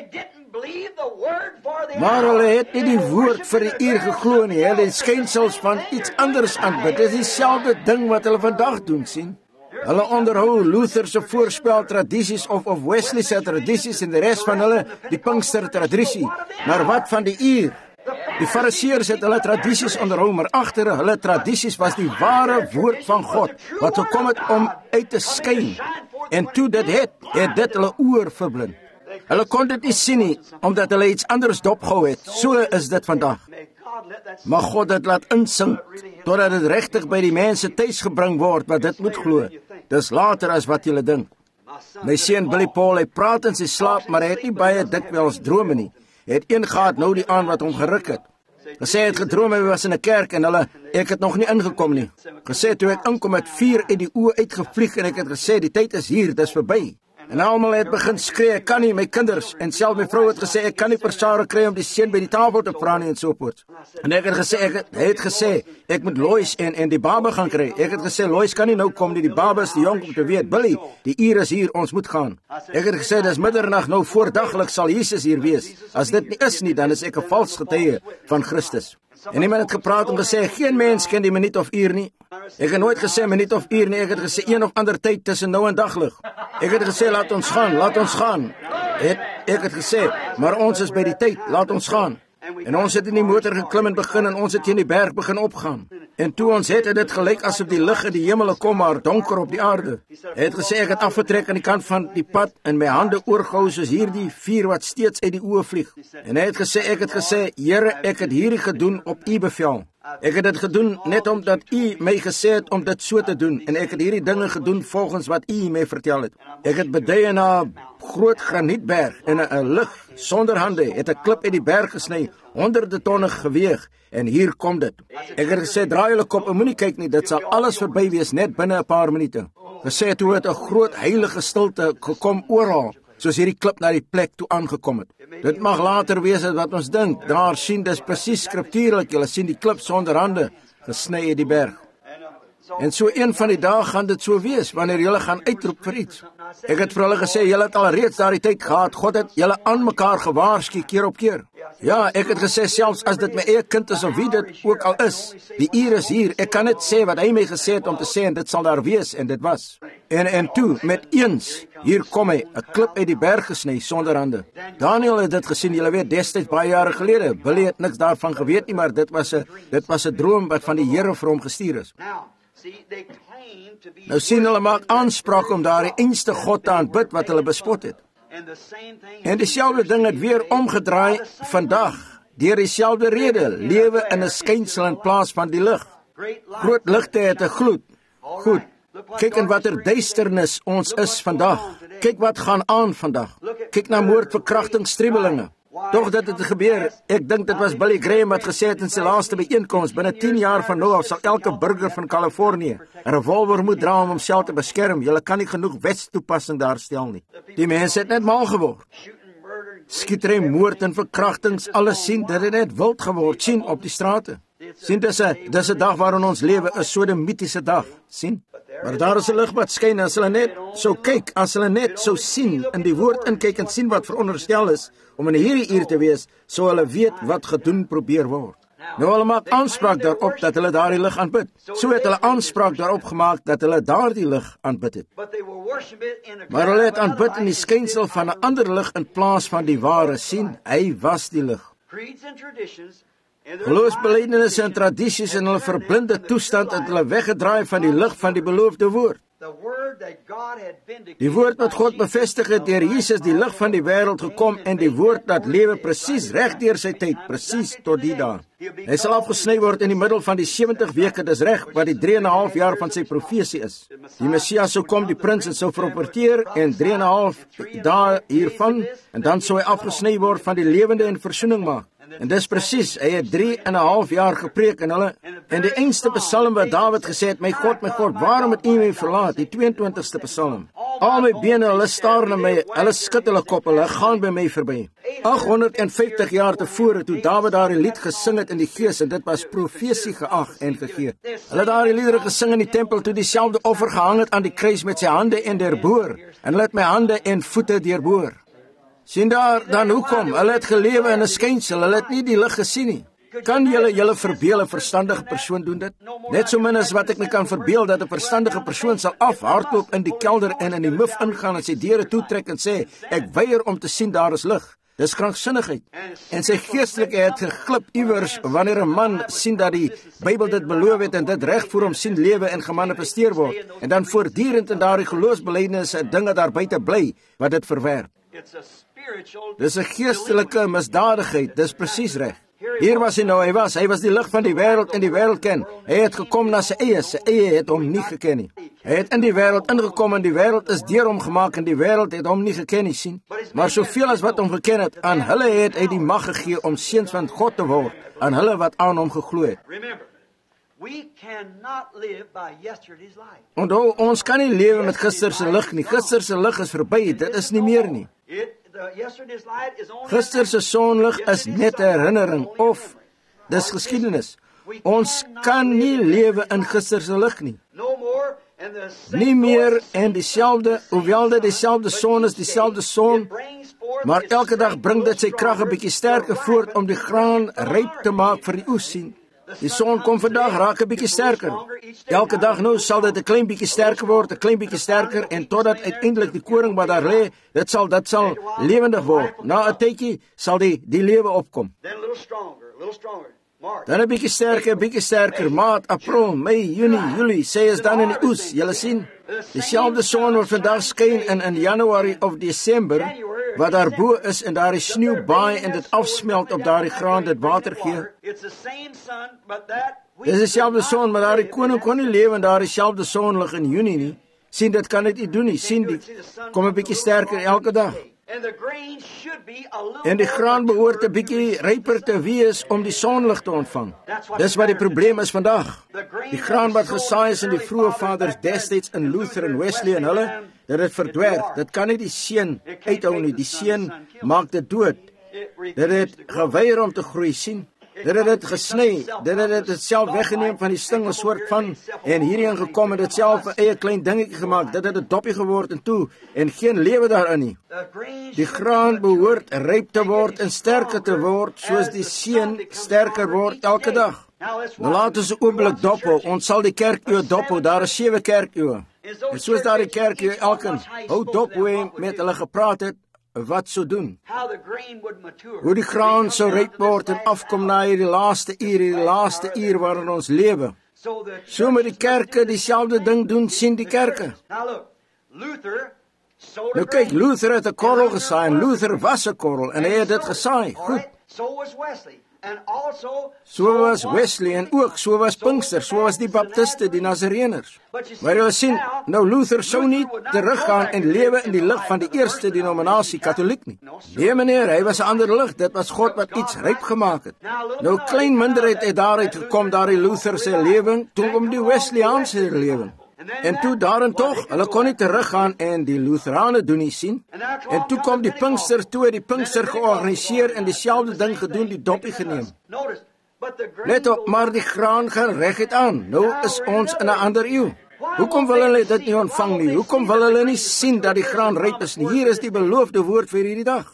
Maar hulle het nie die woord vir die uur geglo nie, hulle het skynsels van iets anders aanbid. Dit is dieselfde ding wat hulle vandag doen, sien. Hulle onderhou Luther se voorspel tradisies of of Wesley se tradisies en die res van hulle die Pinkster tradisie. Maar wat van die uur? Die Fariseërs het hulle tradisies onderhou, maar agter hulle tradisies was die ware woord van God wat gekom het om uit te skyn. En toe dit het, het dit hulle oor verblind. Hulle kon dit nie sien nie, omdat hulle iets anders dopgehou het. So is dit vandag. Mag God dit laat insink, totdat dit regtig by die mense tuis gebring word wat dit moet glo. Dis later as wat julle dink. My seun Billy Paul, hy praat in sy slaap, maar hy het nie baie dikwels drome nie. Hy het een gehad nou die aan wat hom geruk het. Gesê hy het gedroom, hy was in 'n kerk en hulle, ek het nog nie ingekom nie. Gesê toe ek inkom het vuur uit die oë uitgevlieg en ek het gesê die tyd is hier, dis verby. En almal het begin skree, ek kan nie, my kinders, en self my vrou het gesê, ek kan nie vir Sarah kry om die seun by die tafel te vra nie en so voort. En ek het gesê, ek het, hy het gesê, ek moet Lois en, en die baba gaan kry. Ek het gesê, Lois kan nie nou kom nie, die baba is die jonk om te weet, Billy, die uur is hier, ons moet gaan. Ek het gesê, dis middernag, nou voordaglik sal Jesus hier wees. As dit nie is nie, dan is ek 'n vals getuie van Christus. En iemand het gepraat en gesê, geen mens ken die minuut of uur nie. Ek het nooit gesê minuut of uur nie, ek het gesê een of ander tyd tussen nou en daglig. Ek het gesê, laat ons gaan, laat ons gaan. Het, ek het gesê, maar ons is by die tyd, laat ons gaan. En ons het in die motor geklim en begin en ons het teen die berg begin opgaan. En toe ons het, het dit gelyk asof die lig in die hemel kom, maar donker op die aarde. Hy het gesê, ek het afgetrek aan die kant van die pad en my hande oorgehou soos hierdie vuur wat steeds uit die oë vlieg. En hy het gesê, ek het gesê, Here, ek het hierdie gedoen op u bevel. Ek het dit gedoen net omdat U my gesê het om dit so te doen en ek het hierdie dinge gedoen volgens wat U my vertel het. Ek het beduie na 'n groot granietberg en 'n lig sonder hande het 'n klip uit die berg gesny, honderde tonne geweeg en hier kom dit. Ek het gesê draai julle kop en moenie kyk nie, dit sal alles verby wees net binne 'n paar minute. Gesê toe het 'n groot heilige stilte gekom oral, soos hierdie klip na die plek toe aangekom het. Dit mag later wees as wat ons dink. Daar sien dis presies skriftuurlik. Julle sien die klip sonder hande gesny uit die berg. En so een van die dae gaan dit so wees wanneer julle gaan uitroep vir iets. Ek het vir hulle gesê julle het al reeds daardie tyd gehad. God het julle aan mekaar gewaarsku keer op keer. Ja, ek het gesê selfs as dit my eie kind is of wie dit ook al is, die uur is hier. Ek kan net sê wat hy my gesê het om te sê en dit sal daar wees en dit was. En en toe met eens hier kom hy, 'n klip uit die berg gesny sonder hande. Daniël het dit gesien, julle weet destyds baie jare gelede. Billy het niks daarvan geweet nie, maar dit was 'n dit was 'n droom wat van die Here vir hom gestuur is. Nou sien hulle maak aanspraak om daardie einste God te aanbid wat hulle bespot het. En dieselfde ding het weer omgedraai vandag, deur dieselfde rede, lewe in 'n skynsel in plaas van die lig. Groot ligte het 'n gloed. Goed, kyk in watter duisternis ons is vandag. Kyk wat gaan aan vandag. Kyk na moord, verkrachting, strewelinge. Tog dat dit gebeur. Ek dink dit was Billy Graham wat gesê het in sy laaste byeenkoms, binne tien jaar van nou af sal elke burger van Kalifornië 'n revolver moet dra om homself te beskerm. Julle kan nie genoeg wetstoepassing daar stel nie. Die mense het net mal geword. Skietery, moord en verkrachtings, alles sien, dit het net wild geword, sien op die strate. Sien, dis 'n dis 'n dag waarin ons lewe, 'n sodemitiese dag, sien? Maar daar is 'n lig wat skyn, as hulle net sou kyk, as hulle net sou sien, in die woord inkyk en sien wat veronderstel is, om in hierdie uur te wees, sou hulle weet wat gedoen probeer word. Nou hulle maak aanspraak daarop dat hulle daardie lig aanbid. So het hulle aanspraak daarop gemaak dat hulle daardie lig aanbid het. Maar hulle het aanbid in die skynsel van 'n ander lig in plaas van die ware, sien, hy was die lig. Geloofsbelijdenisse en tradisies in hulle verblinde toestand het hulle weggedraai van die lig van die beloofde woord. Die woord wat God bevestig het deur Jesus, die lig van die wêreld gekom en die woord dat lewe presies reg deur sy tyd, presies tot die dag. Hy sal afgesny word in die middel van die sewentig weke, dis reg wat die drie en 'n half jaar van sy profesie is. Die Messias sou kom, die prins, en sou verporteer en drie en 'n half dae hiervan en dan sou hy afgesny word van die lewende en versoening maak. En dis presies, hy het drie en 'n half jaar gepreek en hulle, en die einste psalm wat Dawid gesê het, my God, my God, waarom het U my verlaat, die tweeëntwintigste psalm. Al my bene, hulle staar na my, hulle skud hulle kop, hulle gaan by my verby. agthonderdvyftig jaar tevore, toe Dawid daardie lied gesing het in die gees, en dit was profesie geag en gegee. Hulle het daardie liedere gesing in die tempel, toe dieselfde offer gehang het aan die kruis met sy hande en deurboor, en hulle het my hande en voete deurboor. Sien daar, dan hoekom? Hulle het gelewe in 'n skynsel, hulle het nie die lig gesien nie. Kan julle julle verbeel 'n verstandige persoon doen dit? Net so min as wat ek my kan verbeel dat 'n verstandige persoon sal afhardloop in die kelder en in die muf ingaan en sy deure toetrek en sê, ek weier om te sien daar is lig. Dis kranksinnigheid. En sy geestelikheid het geglip iewers wanneer 'n man sien dat die Bybel dit beloof het en dit reg voor hom sien lewe en gemanifesteer word. En dan voortdurend in daardie geloofsbelijdenisse dinge daar buite bly wat dit verwerp. Dis 'n geestelike misdadigheid, dis presies reg. Hier was hy nou, hy was, hy was die lig van die wêreld en die wêreld ken. Hy het gekom na sy eie, sy eie het hom nie geken nie. Hy het in die wêreld ingekom en die wêreld is deur hom gemaak en die wêreld het hom nie geken nie, sien. Maar soveel as wat hom geken het, aan hulle het hy die mag gegee om seuns van God te word, aan hulle wat aan hom geglo het. Onthou, ons kan nie lewe met gister se lig nie. Gister se lig is verby, dit is nie meer nie. Gister se sonlig is net 'n herinnering of dis geskiedenis. Ons kan nie lewe in gister se lig nie. Nie meer en dieselfde, hoewel dit dieselfde son is, dieselfde son, maar elke dag bring dit sy krag 'n bietjie sterker voort om die graan ryp te maak vir die oes, sien. Die son kom vandag raak 'n bietjie sterker. Elke dag nou sal dit 'n klein bietjie sterker word, 'n klein bietjie sterker en totdat uiteindelik die koring wat daar lê, dit sal dit sal lewendig word. Na 'n tydjie sal die die lewe opkom. Dan 'n bietjie sterker, 'n bietjie sterker, Maart, April, Mei, Junie, Julie, sê is dan in die oes. Julle sien, dieselfde son wat vandag skyn in in Januarie of Desember, wat daarbo is en daar is sneeu baai en dit afsmelt op daardie graan, dit water gee. Dis dieselfde son, maar daardie koning kon nie lewe in daardie selfde sonlig in Junie nie. Sien, dit kan dit nie doen nie. Sien, die kom 'n bietjie sterker elke dag. En die graan behoort 'n bietjie ryper te wees om die sonlig te ontvang. Dis wat die probleem is vandag. Die graan wat gesaai is in die vroeë vaders destyds in Luther en Wesley en hulle, dat dit verdwerf. Dit kan nie die seën uithou nie. Die seën maak dit dood. Dit het geweier om te groei, sien. Dit het dit gesny, dit het dit self weggeneem van die stingel soort van, en hierheen gekom en dit self 'n eie klein dingetjie gemaak, dit het 'n doppie geword en toe, en geen lewe daarin nie. Die graan behoort ryp te word en sterker te word, soos die seën sterker word elke dag. Nou laat ons 'n oomblik dophou, ons sal die kerkuur dophou, daar is sewe kerkuur. En soos daar die kerkuur elkeen hou dop hoe hy met hulle gepraat het, wat sou doen. Hoe die graan sou ryp word en afkom na hierdie laaste uur, hierdie laaste uur waarin ons lewe. So moet die kerke dieselfde ding doen, sien die kerke. Nou kyk, Luther het 'n korrel gesaai en Luther was 'n korrel en hy het dit gesaai. Goed. So was Wesley en ook so was Pinkster, so was die Baptiste, die Nazareners. Maar jy sien, nou Luther sou nie teruggaan en lewe in die lig van die eerste denominasie Katoliek nie. Nee meneer, hy was 'n ander lig, dit was God wat iets ryp gemaak het. Nou klein minderheid het daaruit gekom, daardie Luther se lewing, toe kom die Wesleyaanse lewing. En toe daarin tog, hulle kon nie teruggaan en die Lutherane doen nie, sien. En toe kom die Pinkster, toe het die Pinkster georganiseer en dieselfde ding gedoen, die doppie geneem. Let op, maar die graan gaan reguit aan. Nou is ons in 'n ander eeu. Hoekom wil hulle dit nie ontvang nie? Hoekom wil hulle nie sien dat die graan ryp is nie? Hier is die beloofde woord vir hierdie dag.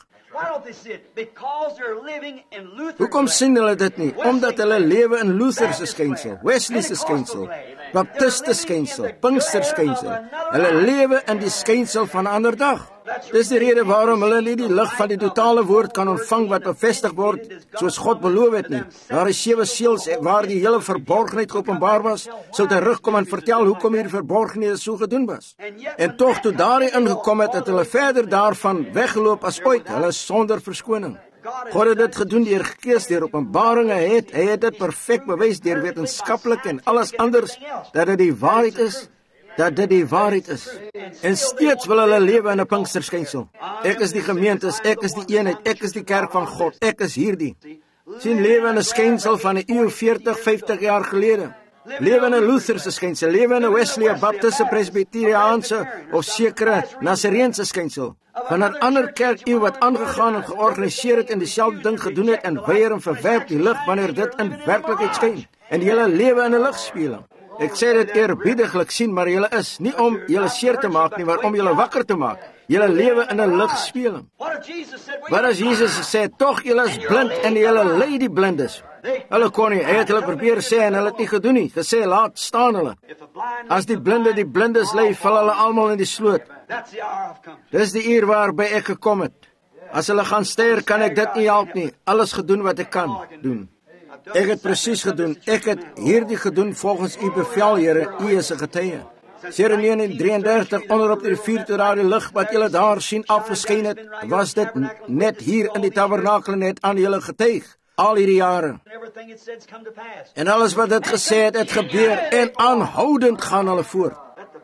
Hoekom sien hulle dit nie? Omdat hulle lewe in Luther se skynsel, Wesley se skynsel, Baptiste skynsel, Pinkster skynsel. Hulle lewe in die skynsel van 'n ander dag. Dis die rede waarom hulle nie die lig van die totale woord kan ontvang wat bevestig word soos God beloof het nie. Daar is sewe seels waar die hele verborgenheid geopenbaar was, sou terugkom en vertel hoekom hierdie verborgenheid so gedoen was. En tog toe daarin ingekom het, het hulle verder daarvan weggeloop as ooit, hulle sonder verskoning. God het dit gedoen deur Gees, deur openbaringe het, hy het dit perfek bewys deur wetenskaplik en alles anders dat dit die waarheid is. Dat dit die waarheid is. En steeds wil hulle lewe in 'n Pinksterskynsel. Ek is die gemeentes, ek is die eenheid, ek is die kerk van God, ek is hierdie. Sien, lewe in 'n skynsel van 'n eeu veertig, vyftig jaar gelede. Lewe in 'n Lutherse skynsel, lewe in 'n Wesley, Baptiste, Presbyteriaanse of sekere Nazareense skynsel. Van 'n ander kerk eeu wat aangegaan en georganiseer het en dieselfde ding gedoen het en weier en verwerp die lig wanneer dit in werklikheid skyn. En julle lewe in 'n ligspeling. Ek sê dit eerbiediglik, sien, maar julle is nie om julle seer te maak nie, maar om julle wakker te maak. Julle lewe in 'n ligspeling. Wat as Jesus sê, tog julle is blind en julle lei die blindes. Hulle kon nie, hy het hulle probeer sê en hulle het nie gedoen nie. Gesê, laat staan hulle. As die blinde die blindes lei, val hulle almal in die sloot. Dis die uur waarby ek gekom het. As hulle gaan ster, kan ek dit nie help nie. Alles gedoen wat ek kan doen. Ek het presies gedoen, ek het hierdie gedoen volgens u bevel, Here, u is 'n getuie. Jeremia drie en dertig, onder op die rivier toe daar die lig wat julle daar sien afgeskyn het, was dit net hier in die tabernakel net aan julle getuig, al hierdie jare. En alles wat dit gesê het, het gebeur en aanhoudend gaan hulle voort.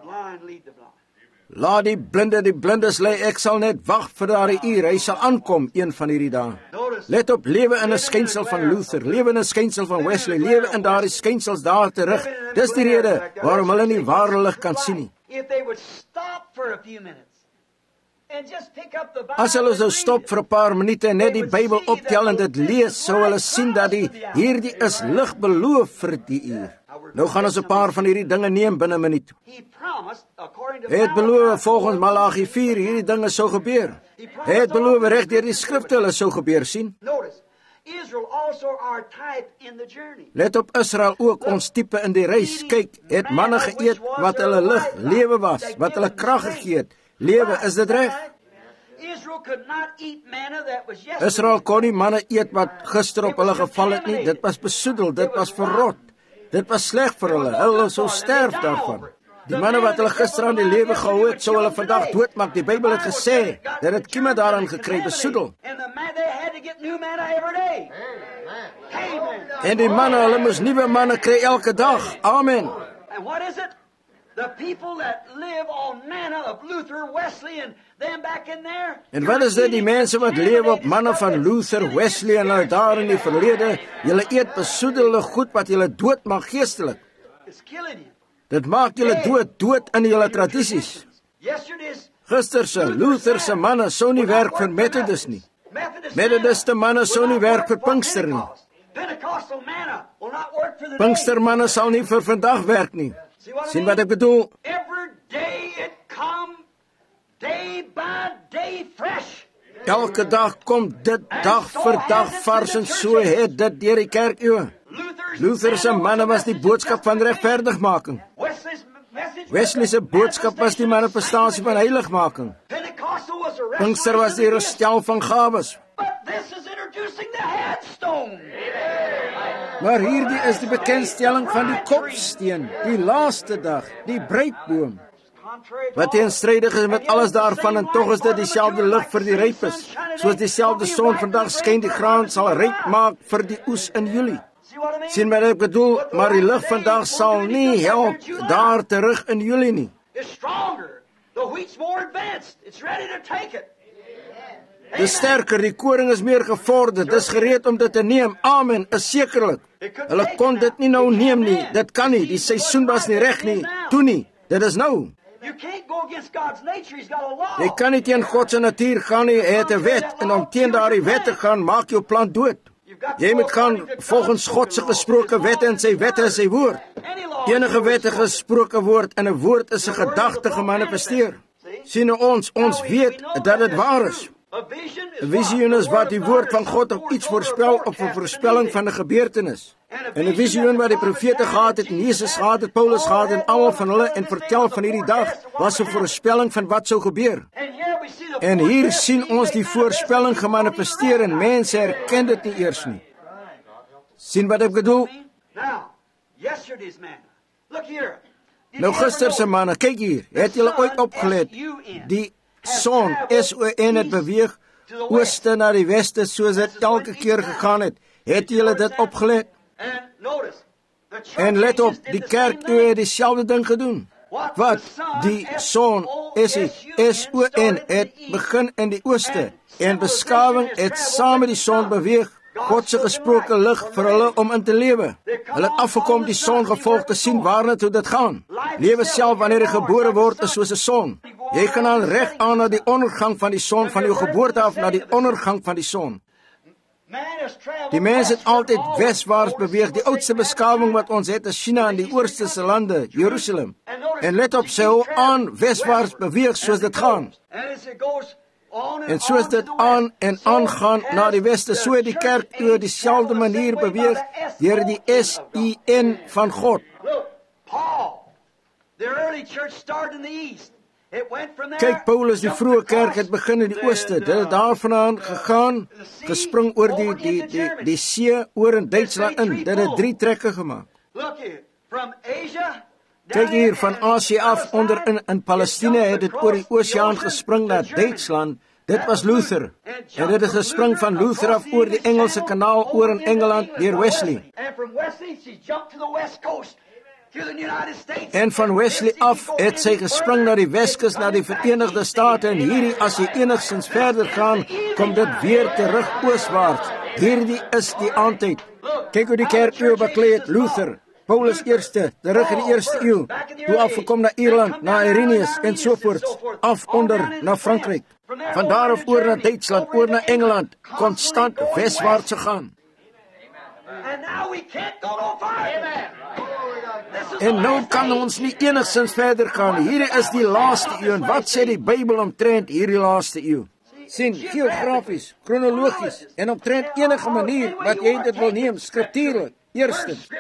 Laat die blinde die blindes lei, ek sal net wag vir daardie uur, hy sal aankom een van hierdie dae. Let op, lewe in 'n skynsel van Luther, lewe in 'n skynsel van Wesley, lewe in daardie skynsels daar terug. Dis die rede waarom hulle nie ware lig kan sien nie. As hulle sou stop vir 'n paar minute en net die Bybel optel en dit lees, sou hulle sien dat die hierdie is lig beloof vir die uur. Nou gaan ons 'n paar van hierdie dinge neem binne 'n minuut. Hy het beloof volgens Malagi vier hierdie dinge sou gebeur. Hy het beloof reg deur die skrifte hulle sou gebeur, sien. Let op, Israel ook ons tipe in die reis. Kyk, het manne geëet wat hulle lig, lewe was, wat hulle krag gegee het. Lewe, is dit reg? Israel kon nie manne eet wat gister op hulle geval het nie. Dit was besoedel, dit was verrot. Dit was sleg vir hulle, hulle sou sterf daarvan. Die manne wat hulle gister aan die lewe gehou het, sou hulle vandag doodmaak. Die Bybel het gesê dat het kieme daaraan gekry besoedel. En die manne, hulle moes nuwe manne kry elke dag. Amen. And what is it? The people that live on manna of Luther, Wesley and them back in there. En wat is dit, die mense wat lewe op manna van Luther, Wesley en hulle daar in die verlede? Julle eet besoedelde goed wat julle doodmaak geestelik. It's killing you. Dit maak julle dood, dood in julle tradisies. Yesterday's Gisterse Lutherse manne sou nie werk vir Methodist nie. Methodiste manne sou nie werk vir Pinkster nie. Pentecostal manna will not work for the Pinkster manne sal nie vir vandag werk nie. Sien wat ek bedoel? Every day it come, day by day fresh. Elke dag kom dit dag vir dag vars en so het dit deur die kerk eeue. Lutherse manne was die boodskap van regverdigmaking. Wesley se boodskap was die manifestasie van heiligmaking. Pinkster was die herstel van gawes. Maar hierdie is die bekendstelling van die kopsteen, die laaste dag, die bruidboom. Wat teenstrydig is met alles daarvan, en tog is dit dieselfde lig vir die rypes. Soos dieselfde son vandag skyn, die graan sal ryp maak vir die oes in Julie. Sien wat ek bedoel, maar die lig vandag sal nie help daar terug in Julie nie. Dis sterker, die koring is meer gevorderd, dis gereed om dit te neem. Amen, is sekerlik. Hulle kon dit nie nou neem nie, dit kan nie, die seisoen was nie reg nie, toe nie, dit is nou. Jy kan nie teen God se natuur gaan nie, hy het 'n wet, en om teen daardie wet te gaan, maak jou plant dood. Jy moet gaan volgens God se gesproke wette, en sy wette is sy woord. Enige wette gesproke woord en 'n woord is 'n gedagte gemanifesteer. Sien ons, ons weet dat dit waar is. 'n Visioen is wat die woord van God op iets voorspel, op 'n voorspelling van 'n gebeurtenis. En 'n visioen wat die profete gehad het, en Jesus gehad het, Paulus gehad en almal van hulle en vertel van hierdie dag, was 'n voorspelling van wat sou gebeur. En hier sien ons die voorspelling gemanifesteer en mense herken dit nie eers nie. Sien wat ek bedoel? Nou gister se manne, kyk hier, het julle ooit opgelet, die son, S O N, het beweeg ooste na die weste soos dit elke keer gegaan het. Het julle dit opgelet? En let op, die kerk het dieselfde ding gedoen. Wat? Die son, S O N, het begin in die ooste, en beskawing het saam met die son beweeg, God se gesproke lig vir hulle om in te lewe. Hulle het afgekom die son gevolg te sien waarna toe dit gaan. Lewe self wanneer jy gebore word is soos 'n son. Jy gaan aan reg aan na die ondergang van die son, van jou geboorte af na die ondergang van die son. Die mens het altyd weswaarts beweeg. Die oudste beskawing wat ons het is China en die oosterse lande, Jerusalem. En let op, sy hou aan weswaarts beweeg soos dit gaan. En soos dit aan en aangaan na die weste, so het die kerk oor dieselfde manier beweeg deur die S I N van God. Kyk, Paulus, die vroeë kerk het begin in die ooste. Dit het daarvandaan gegaan, gespring oor die die die die see oor in Duitsland in. Dit het drie trekke gemaak. Kyk hier, van Asië af onder in in Palestina het dit oor die oseaan gespring na Duitsland. Dit was Luther. En dit het gespring van Luther af oor die Engelse kanaal oor in Engeland deur Wesley. En van Wesley af het sy gespring na die Weskus, na die Verenigde State, en hierdie, as jy enigstens verder gaan, kom dit weer terug ooswaarts. Hierdie is die aandtyd. Kyk hoe die kerk eeuw beklei het, Luther, Paulus eerste, terug in die eerste eeuw, toe afgekom na Ierland, na Irenaeus, en sovoorts, af onder na Frankryk. Van daar af oor na Duitsland, oor na Engeland, constant westwaarts gegaan. En nou kan ons nie enigstens verder gaan. Hierdie is die laaste eeuw. En wat sê die Bybel omtrent hierdie laaste eeuw? Sien, geografies, chronologies, en omtrent enige manier wat jy dit wil neem, skriftuurlik, eerstens.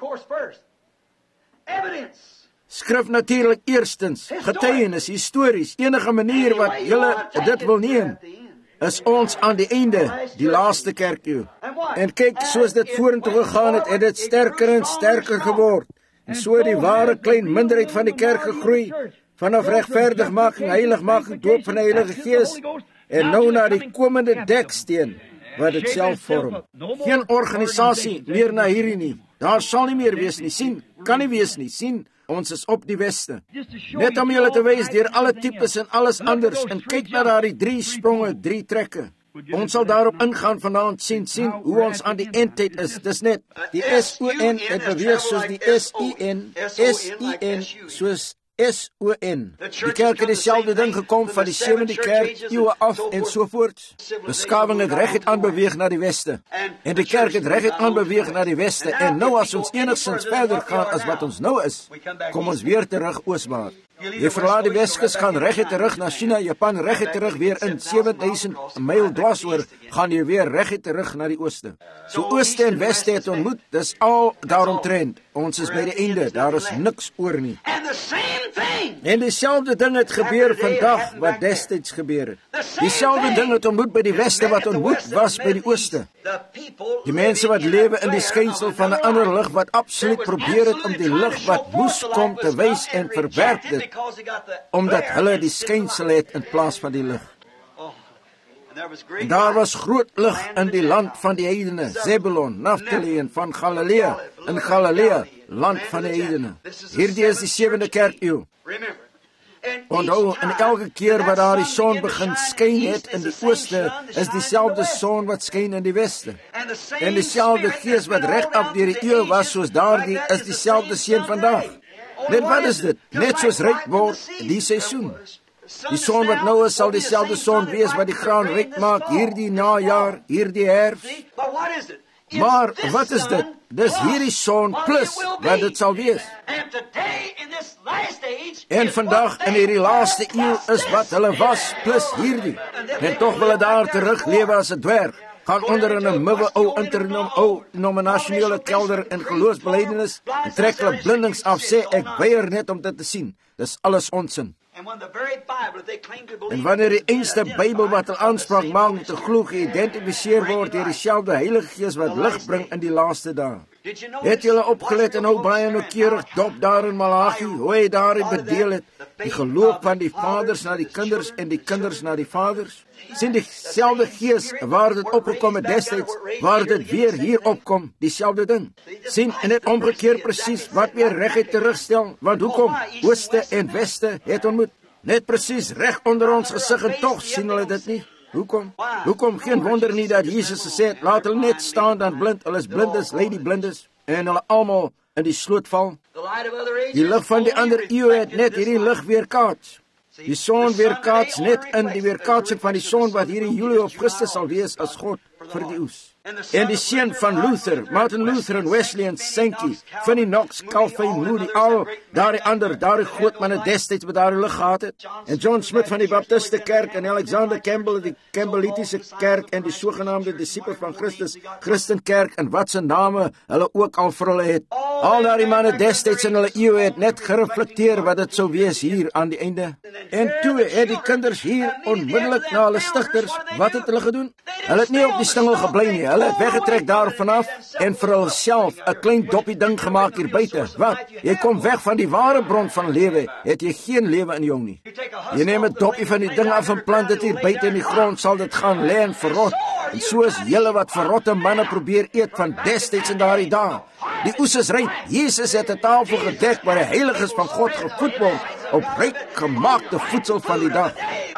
Skrif natuurlik eerstens, getuienis, histories, enige manier wat julle dit wil neem, is ons aan die einde, die laaste kerkeeuw. En kyk, soos dit vorentoe gegaan het, het dit sterker en sterker geword. En so die ware klein minderheid van die kerk gegroei, vanaf regverdigmaking, heiligmaking, doop van die Heilige Gees, en nou na die komende deksteen, wat dit self vorm. Geen organisasie meer na hierdie nie. Daar sal nie meer wees nie. Sien, kan nie wees nie. Sien, ons is op die weste. Net om julle te wys, deur alle tipes en alles anders, en kyk na daar die drie spronge, drie trekke. Ons sal daarop ingaan vanaand, sien, sien, hoe ons aan die eindtyd is. Dis net, die S O N het beweeg soos die S I N, S I N, soos S O N. Die kerk het dieselfde ding gekom van die sewende kerk, eeuwe af en sovoorts. Beskawing het reguit aanbeweeg na die weste. En die kerk het reguit aanbeweeg na die weste. En nou as ons enigszins verder gaan as wat ons nou is, kom ons weer terug ooswaarts. Jy verlaat die Weskus, gaan reguit terug na China, Japan, reguit terug weer in sewe duisend myl dwarsoor, gaan jy weer reguit terug na die ooste. So ooste en weste het ontmoet, dis al daaromtrent. Ons is by die einde, daar is niks oor nie. En dieselfde ding het gebeur vandag wat destyds gebeur het. Dieselfde ding het ontmoet by die weste wat ontmoet was by die ooste. Die mense wat lewe in die skynsel van 'n ander lig wat absoluut probeer het om die lig wat moes kom te wys en verwerp dit, omdat hulle die skynsel het in plaas van die lig. En daar was groot lig in die land van die heidene, Zebulon, Naphtali en van Galilea, in Galilea, land van die heidene. Hierdie is die sewende kerkeeu. Onthou, en elke keer wat daar die son begin skyn het in die ooste, is dieselfde son wat skyn in die weste. En dieselfde gees wat regaf deur die eeu was soos daardie, is dieselfde seun vandag. Net wat is dit? Net soos ryk word die seisoen. Die son wat nou is, sal dieselfde son wees wat die graan ryk maak hierdie najaar, hierdie herfs. Maar wat is dit? Dis hierdie son plus wat dit sal wees. En vandag in hierdie laaste eeu is wat hulle was plus hierdie. En tog wil hulle daar terug lewe as 'n dwerg. Gaan onder in 'n muwe ou internom ou nominasionele kelder in geloofsbelijdenis en trek hulle blindings af, sê ek weier net om dit te sien. Dis alles onsin. En wanneer die enigste Bybel wat hulle aanspraak maak om te glo geïdentifiseer word deur dieselfde Heilige Gees wat lig bring in die laaste dae. Het julle opgelet en hoe baie noukeurig dop daar in Malagi, hoe hy daarin bedeel het, die geloof van die vaders na die kinders en die kinders na die vaders? Sien dieselfde Gees waar dit opgekom het destyds, waar dit weer hier opkom, dieselfde ding. Sien, en het omgekeer presies wat weer reguit terugstel, want hoekom? Ooste en weste het ontmoet, net presies reg onder ons gesig en tog sien hulle dit nie. Hoekom? Hoekom? Geen wonder nie dat Jesus gesê het, laat hulle net staan dan blind, hulle is blindes, lady blindes, en hulle almal in die sloot val. Die lig van die ander eeu het net hierdie lig weerkaats. Die son weerkaats net in die weerkaatsing van die son wat hier in Julie of Augustus sal wees as God vir die oes. En die seun van Luther, Martin Luther en Wesley en Sankey, Finney Knox, Calvin, Moody, al daar die ander, daar die groot manne destyds wat daar die lig gehad het. En John Smith van die Baptiste kerk en Alexander Campbell, die Campbellitiese kerk en die sogenaamde disipel van Christus, Christenkerk en wat se name hulle ook al vir hulle het. Al daar die manne destyds in hulle eeu het net gereflekteer wat dit sou wees hier aan die einde. En toe het die kinders hier onmiddellik na hulle stigters, wat het hulle gedoen? Hulle het nie op die stingel gebly nie. Hulle het weggetrek daar vanaf en vir hulself 'n klein doppie ding gemaak hier buite. Wat? Jy kom weg van die ware bron van lewe, het jy geen lewe in jou nie. Jy neem 'n doppie van die ding af en plant dit hier buite in die grond, sal dit gaan lê en verrot. En so is julle wat verrotte manne probeer eet van destyds in daardie dae. Die oes is ryp. Jesus het 'n tafel gedek waar die heiliges van God gevoed word op ryk gemaakte voedsel van die dag.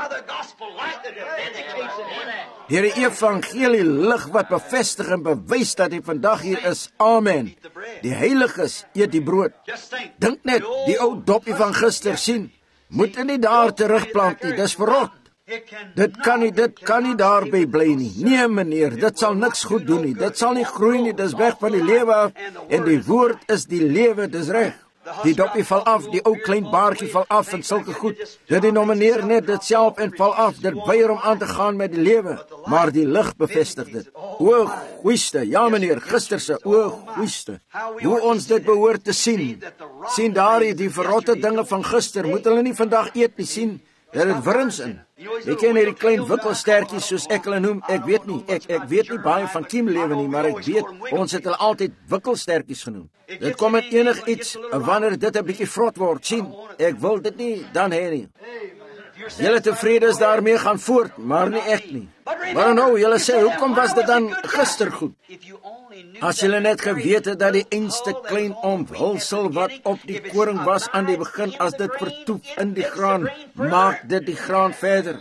Deur die evangelie lig wat bevestig en bewys dat hy vandag hier is. Amen. Die heiliges eet die brood. Dink net, die ou doppie van gister sien, moet nie daar terugplant nie, dis verrot. Dit kan nie, dit kan nie daarby bly nie. Nee meneer, dit sal niks goed doen nie. Dit sal nie groei nie, dis weg van die lewe af. En die woord is die lewe, dis reg. Die doppie val af, die ou klein baartjie val af en sulke goed. Dit denomineer net dit self en val af. Dit weier om aan te gaan met die lewe. Maar die lig bevestig dit. O goeiste, ja meneer, gisterse, o goeiste. Hoe ons dit behoort te sien. Sien daar die verrotte dinge van gister, moet hulle nie vandag eet nie, sien. Dit het wurms in. Jy ken hierdie klein wikkelstertjies soos ek hulle noem. Ek weet nie, ek ek weet nie baie van kiemlewe nie, maar ek weet ons het hulle altyd wikkelstertjies genoem. Dit kom met enigiets wanneer dit 'n bietjie vrot word. Sien, ek wil dit nie dan hê nie. Julle tevrede is daarmee gaan voort, maar nie ek nie. Maar nou, julle sê, hoekom was dit dan gister goed? As julle net geweet het dat die einste klein omhulsel wat op die koring was aan die begin, as dit vertoef in die graan, maak dit die graan verder.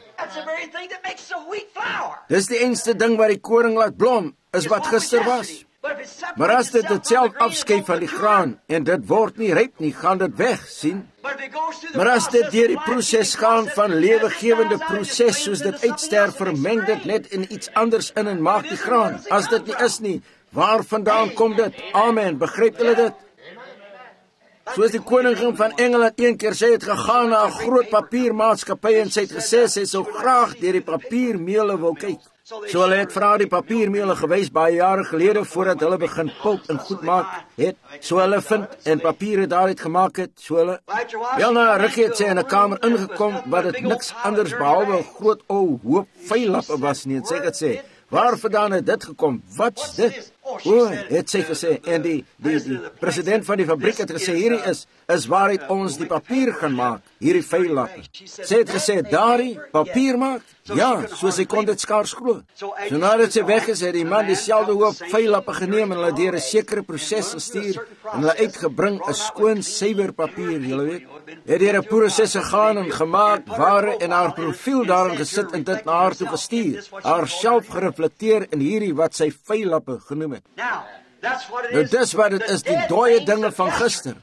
Dis die einste ding wat die koring laat blom, is wat gister was. Maar as dit dit self afskei van die graan, en dit word nie ryp nie, gaan dit weg, sien? Maar as dit deur die proses gaan van lewegewende proses, soos dit uitsterf, vermeng dit net in iets anders in en maak die graan. As dit nie is nie, waar vandaan kom dit? Amen, begryp julle dit? Soos die koningin van Engeland een keer, sy het gegaan na 'n groot papiermaatskappy en sy het gesê, sy sou graag deur die papiermeele wil kyk. So hulle het vir die papiermeele gewys baie jare gelede, voordat hulle begin pulp en goed maak het, so hulle vind en papiere daaruit gemaak het, so hulle, wel na rukkie het sy in 'n kamer ingekom, wat het niks anders behalwe 'n groot ou hoop veilappe was nie, en sy het sê, waar vandaan het dit gekom, wat's dit? O, het sy gesê, en die, die, die president van die fabriek het gesê, hierdie is, is waaruit ons die papier gaan maak, hierdie veilappe. Sy het gesê, daardie papier maak? Ja, so sy kon dit skaars glo. So nadat sy weg is, het die man dieselfde hoop veilappe geneem en hulle deur 'n sekere proses gestuur en hulle uitgebring 'n skoon suiwer papier, julle weet. Het deur 'n proses gegaan en gemaak ware en haar profiel daarin gesit en dit na haar toe gestuur. Haar self gereflekteer in hierdie wat sy veilappe genoem het. Nou dis wat dit is, die dooie dinge van gister.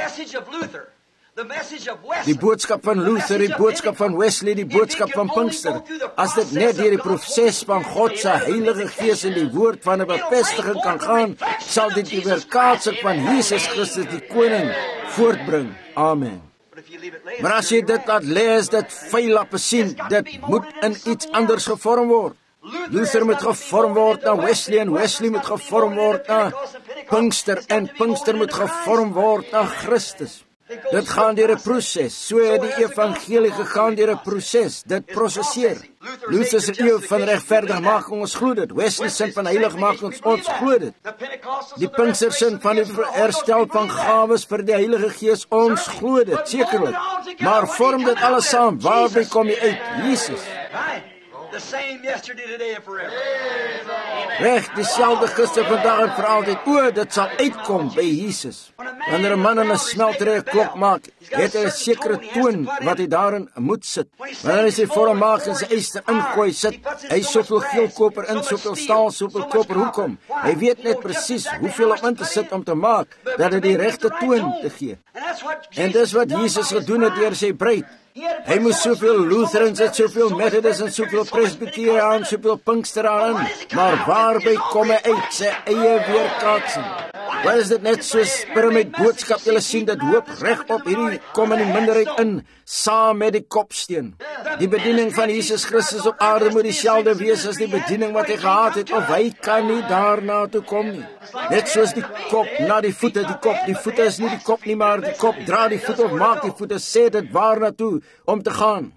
Die boodskap van Luther, die boodskap van Wesley, die boodskap van Pinkster. As dit net deur die proses van God se Heilige Gees in die woord van 'n bevestiging kan gaan, sal dit die weerkaatsing van Jesus Christus die koning voortbring. Amen. Maar as jy dit laat lees, dit veilappe sien, dit moet in iets anders gevorm word. Luther moet gevorm word na Wesley en Wesley moet gevorm word na Pinkster en Pinkster moet gevorm word na Christus. Dit gaan deur 'n proses. So het die evangelie gegaan deur 'n proses. Dit prosesseer. Luther se eeu van regverdigmaking, ons glo dit. Wesley se van heiligmaking, ons glo dit. Die Pinkster se van die herstel van gawes vir die Heilige Gees, ons glo dit, sekerlik. Maar vorm dit alles saam, waarby kom jy uit? Jesus. The same yesterday, today and forever. Reg, dieselfde gister, vandag en vir altyd. O, dit sal uitkom by Jesus. Wanneer 'n man in 'n smelterry 'n klok maak, het hy 'n sekere toon wat hy daarin moet sit. Wanneer hy sy vorm maak en sy yster ingooi, sit hy soveel geelkoper in, soveel staal, soveel koper. Hoekom? Hy weet net presies hoeveel om in te sit om te maak, dat hy die regte toon te gee. En dis wat Jesus gedoen het deur sy bruid. Hy moes soveel Lutherans het, soveel Methodists en soveel Presbyterians, soveel Pinksteraren, maar waarby kom hy uit, sy eie weerkaatsing? Wat is dit net soos piramid boodskap, julle sien dit hoop reg op hierdie kom in die minderheid in, saam met die kopsteen. Die bediening van Jesus Christus op aarde moet dieselfde wees as die bediening wat hy gehad het, of hy kan nie daarna toe kom nie. Net soos die kop na die voete, die kop, die voete is nie die kop nie, maar die kop dra die voete of maak die voete, sê dit waar na toe om te gaan.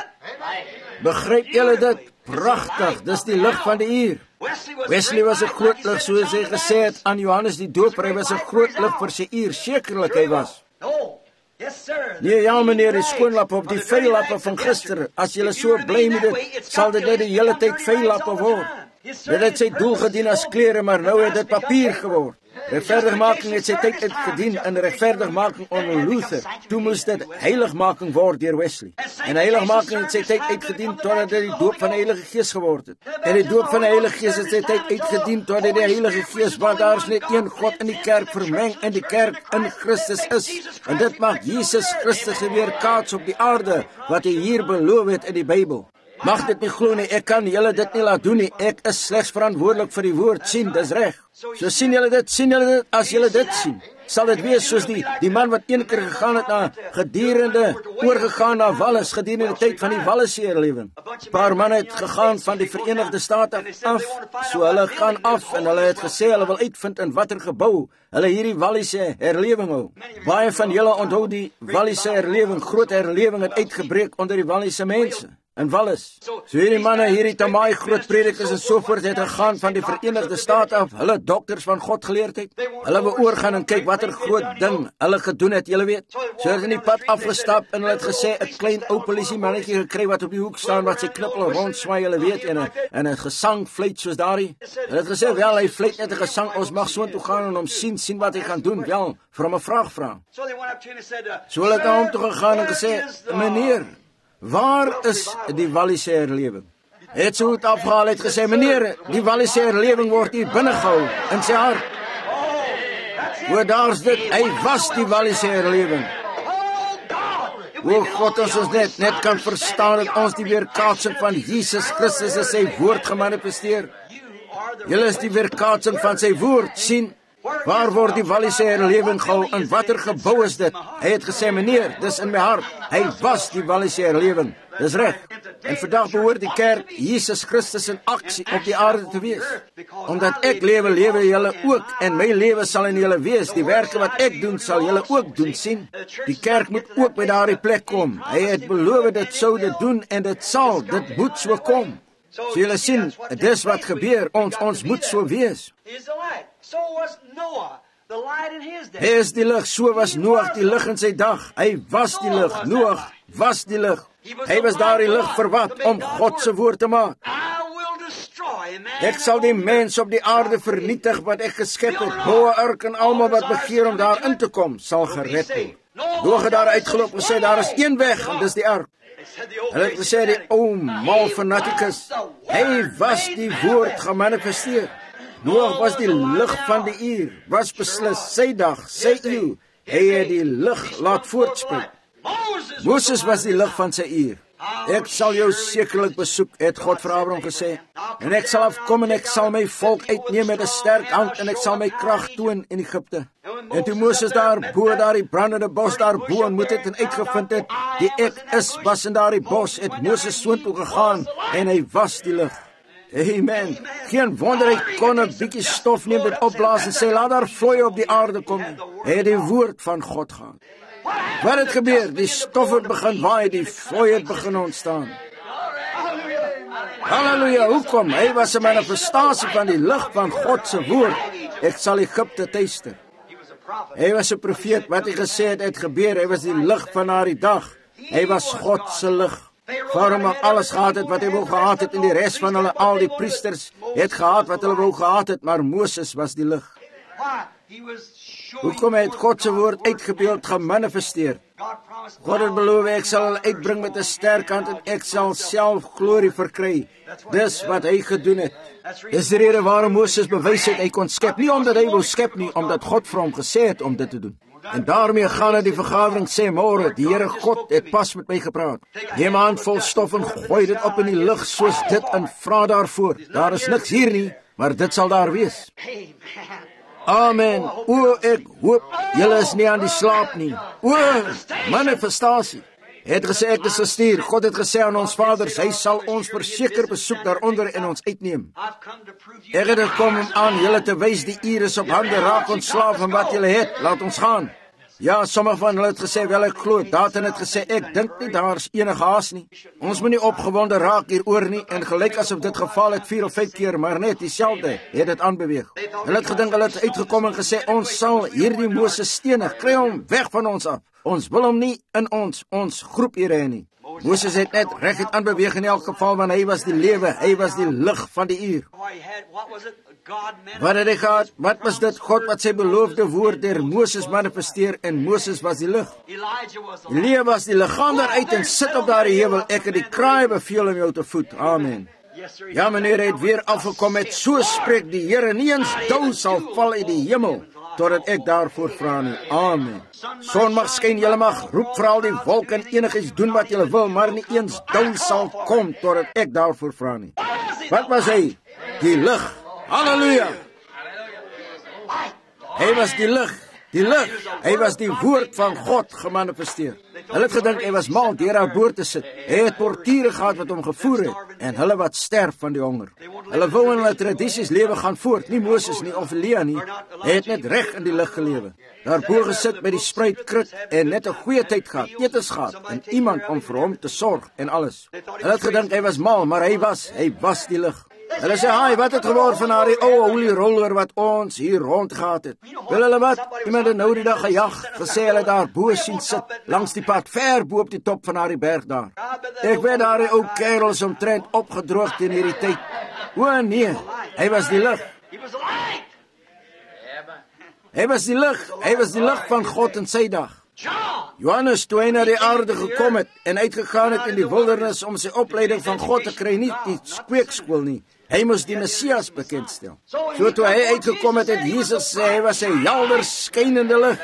Begryp julle dit? Pragtig, dis die lig van die uur. Wesley was 'n groot lig, soos hy gesê het aan Johannes die Doper, hy was 'n groot lig vir sy uur, sekerlik hy was. Nee, ja meneer, die skoonlappe op die veilappe van gister, as julle so bly met dit, sal dit net die hele tyd veilappe word. Dit het sy doel gedien as klere, maar nou het dit papier geword. Regverdigmaking het sy tyd uitgedien in regverdigmaking onder Luther. Toe moes dit heiligmaking word deur Wesley. En heiligmaking het sy tyd uitgedien totdat dit die doop van die Heilige Gees geword het. En die doop van die Heilige Gees het sy tyd uitgedien totdat die Heilige Gees, want daar is net een God in die kerk vermeng en die kerk in Christus is. En dit maak Jesus Christus weer kaats op die aarde wat hy hier beloof het in die Bybel. Mag dit nie glo nie, ek kan julle dit nie laat doen nie, ek is slegs verantwoordelik vir die woord, sien, dis reg. So sien julle dit, sien julle dit, as julle dit sien, sal dit wees soos die, die man wat een keer gegaan het na gedurende, oorgegaan na Wallis, gedurende die tyd van die Wallis herlewing. Een paar manne het gegaan van die Verenigde State af, so hulle gaan af en hulle het gesê, hulle wil uitvind in watter gebou hulle hierdie Wallisse herlewing hou. Baie van julle onthou die Wallisse herlewing, groot herlewing het uitgebreek onder die Wallisse mense. in Wallis. So hierdie manne, hierdie Tamaai groot predikers en sovoorts het gegaan van die Verenigde State af, hulle dokters van God geleerdheid. Hulle wou oorgaan en kyk watter groot ding hulle gedoen het, julle weet. So het in die pad afgestap en hulle het gesê 'n klein ou polisie mannetjie gekry wat op die hoek staan wat sy knippel rond swaai, julle weet, en 'n en 'n gesang fluit soos daardie. Hulle het gesê, wel, hy fluit net 'n gesang, ons mag so intoe gaan en hom sien, sien wat hy gaan doen, wel, vir hom 'n vraag vra. So hulle het na hom toe gegaan en gesê, meneer, waar is die Walliese herlewing? Hy het so het afgehaal, het gesê, meneer, die Walliese herlewing word hier binnengehou in sy hart. O, daar's dit, hy was die Walliese herlewing. O God, ons ons net, net kan verstaan dat ons die weerkaatsing van Jesus Christus is sy woord gemanifesteer. Julle is die weerkaatsing van sy woord, sien. Waar word die Walliese herlewing gehou? In watter gebou is dit? Hy het gesê, meneer, dis in my hart. Hy was die Walliese herlewing. Dis reg. En vandag behoort die kerk Jesus Christus in aksie op die aarde te wees. Omdat ek lewe, lewe julle ook. En my lewe sal in julle wees. Die werke wat ek doen, sal julle ook doen, sien. Die kerk moet ook by daardie plek kom. Hy het beloof dit sou dit doen en dit sal, dit moet so kom. So julle sien, dis wat gebeur. Ons, ons moet so wees. Hy is die lig, so was Noag die lig in sy dag. Hy was die lig, Noag was die lig. Hy was daar die lig vir wat? Om God se woord te maak. Ek sal die mens op die aarde vernietig wat ek geskep het. Boe, urk en almal wat begeer om daarin te kom, sal gered word. Noag het daar uitgeloop en gesê, daar is een weg, en dis die ark. Hulle het gesê, die ou mal fanaticus, hy was die woord gemanifesteer. Noag was die lig van die uur, was beslis sy dag, sy eeuw. Hy het die lig laat voortspruit. Moses was die lig van sy uur. Ek sal jou sekerlik besoek, het God vir Abraham gesê. En ek sal afkom en ek sal my volk uitneem met 'n sterk hand en ek sal my krag toon in Egipte. En toe Moses daar bo daar die brandende bos daar bo ontmoet het en uitgevind het, die ek is was in daardie bos, het Moses soontoe gegaan en hy was die lig. Amen. Geen wonder hy kon 'n bietjie stof neem, dit opblaas en sê, laat daar vloei op die aarde kom. Hy het die woord van God gehad. Wat het gebeur? Die stof het begin waai, die vloei het begin ontstaan. Halleluja, hoekom? Hy was 'n manifestasie van die lig van God se woord. Ek sal Egipte tuister. Hy was 'n profeet, wat hy gesê het, het gebeur. Hy was die lig van daardie dag. Hy was God se lig. Waarom ook alles gehad het wat hy wou gehad het en die res van hulle, al die priesters, het gehad wat hulle wou gehad het, maar Moses was die lig. Hoekom het God se woord uitgebeeld gemanifesteer? God het beloof, ek sal hulle uitbring met 'n sterk hand en ek sal self glorie verkry. Dis wat hy gedoen het. Dis die rede waarom Moses bewys het hy kon skep, nie omdat hy wou skep nie, omdat God vir hom gesê het om dit te doen. En daarmee gaan hy die vergadering sê, môre, die Here God het pas met my gepraat. Neem 'n handvol stof en gooi dit op in die lug soos dit en vra daarvoor. Daar is niks hier nie, maar dit sal daar wees. Amen. O, ek hoop julle is nie aan die slaap nie. O, manifestasie. Hy het gesê ek is gestuur. God het gesê aan ons vaders, hy sal ons verseker besoek daaronder en ons uitneem. Ek het gekom om aan julle te wys, die uur is op hande, raak ontslaaf van wat julle het, laat ons gaan. Ja, sommige van hulle het gesê, wel ek glo, Datan het gesê, ek dink nie daar is enige haas nie. Ons moet nie opgewonde raak hieroor nie, en gelyk asof dit geval het vier of vyf keer, maar net dieselfde het dit aanbeweeg. Hulle het gedink, hulle het uitgekom en gesê, ons sal hierdie Moses stenig, kry hom weg van ons af. Ons wil hom nie in ons, ons groep hier hê nie. Moses het net reguit aanbeweeg in elk geval, want hy was die lewe, hy was die lig van die uur. Wat het hy gehad? Wat was dit? God wat sy beloofde woord deur Moses manifesteer en Moses was die lig. Elia was die lig. Gaan daar uit en sit op daardie heuwel. Ek het die kraai beveel om jou te voed. Amen. Ja, meneer, hy het weer afgekom met so spreek die Here, nie eens dou sal val uit die hemel totdat ek daarvoor vra nie. Amen. Son mag skyn, julle mag roep vir al die wolke en enigiets doen wat julle wil, maar nie eens dou sal kom totdat ek daarvoor vra nie. Wat was hy? Die lig. Halleluja. Hy was die lig, die lig. Hy was die woord van God gemanifesteer. Hulle het gedink hy was mal deur daar boord te sit. Hy het portiere gehad wat hom gevoer het, en hulle wat sterf van die honger. Hulle wou in hulle tradisies lewe gaan voort, nie Moses nie of Elia nie. Hy het net reg in die lig gelewe. Daarbo gesit by die spruitkrit en net 'n goeie tyd gehad, etens gehad, en iemand om vir hom te sorg en alles. Hulle het gedink hy was mal, maar hy was, hy was die lig. Hulle sê, "Haai, wat het geword van daardie ou olieroller wat ons hier rondgehad het?" Wil hulle wat? Iemand het nou die dag gejag, gesê hulle daar bo sien sit, langs die pad, ver bo op die top van daardie berg daar. Ek weet daardie ou kerels omtrent opgedroog teen hierdie tyd. O nee, hy was die lig. Hy was die lig, hy was die lig van God in sy dag. Johannes, toe hy na die aarde gekom het en uitgegaan het in die wildernis om sy opleiding van God te kry, nie die kweekskool nie. Hy moes die Messias bekendstel. So toe hy uitgekom het, het Jesus sê hy was 'n helder skynende lig.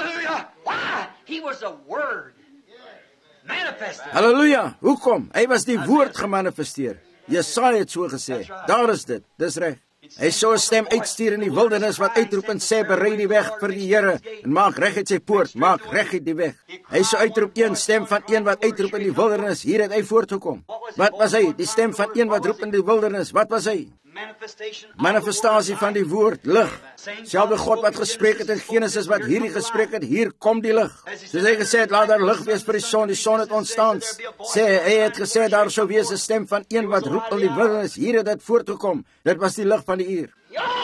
Halleluja, hoekom? Hy was die woord gemanifesteer. Jesaja het so gesê, daar is dit, dis reg. Hy sou 'n stem uitstuur in die wildernis wat uitroep en sê, berei die weg vir die Here en maak reguit sy poort, maak reguit die weg. Hy sou uitroep een stem van een wat uitroep in die wildernis, hier het hy voortgekom. Wat was hy? Die stem van een wat roep in die wildernis, wat was hy? Manifestasie van die woord, lig. Selfde God wat gespreek het in Genesis wat hierdie gespreek het, hier kom die lig. Soos hy gesê het, laat daar lig wees vir die son, die son het ontstaan. Sê, hy het gesê, daar sou wees 'n stem van een wat roep in die wildernis, hier het dit voortgekom. Dit was die lig van die uur.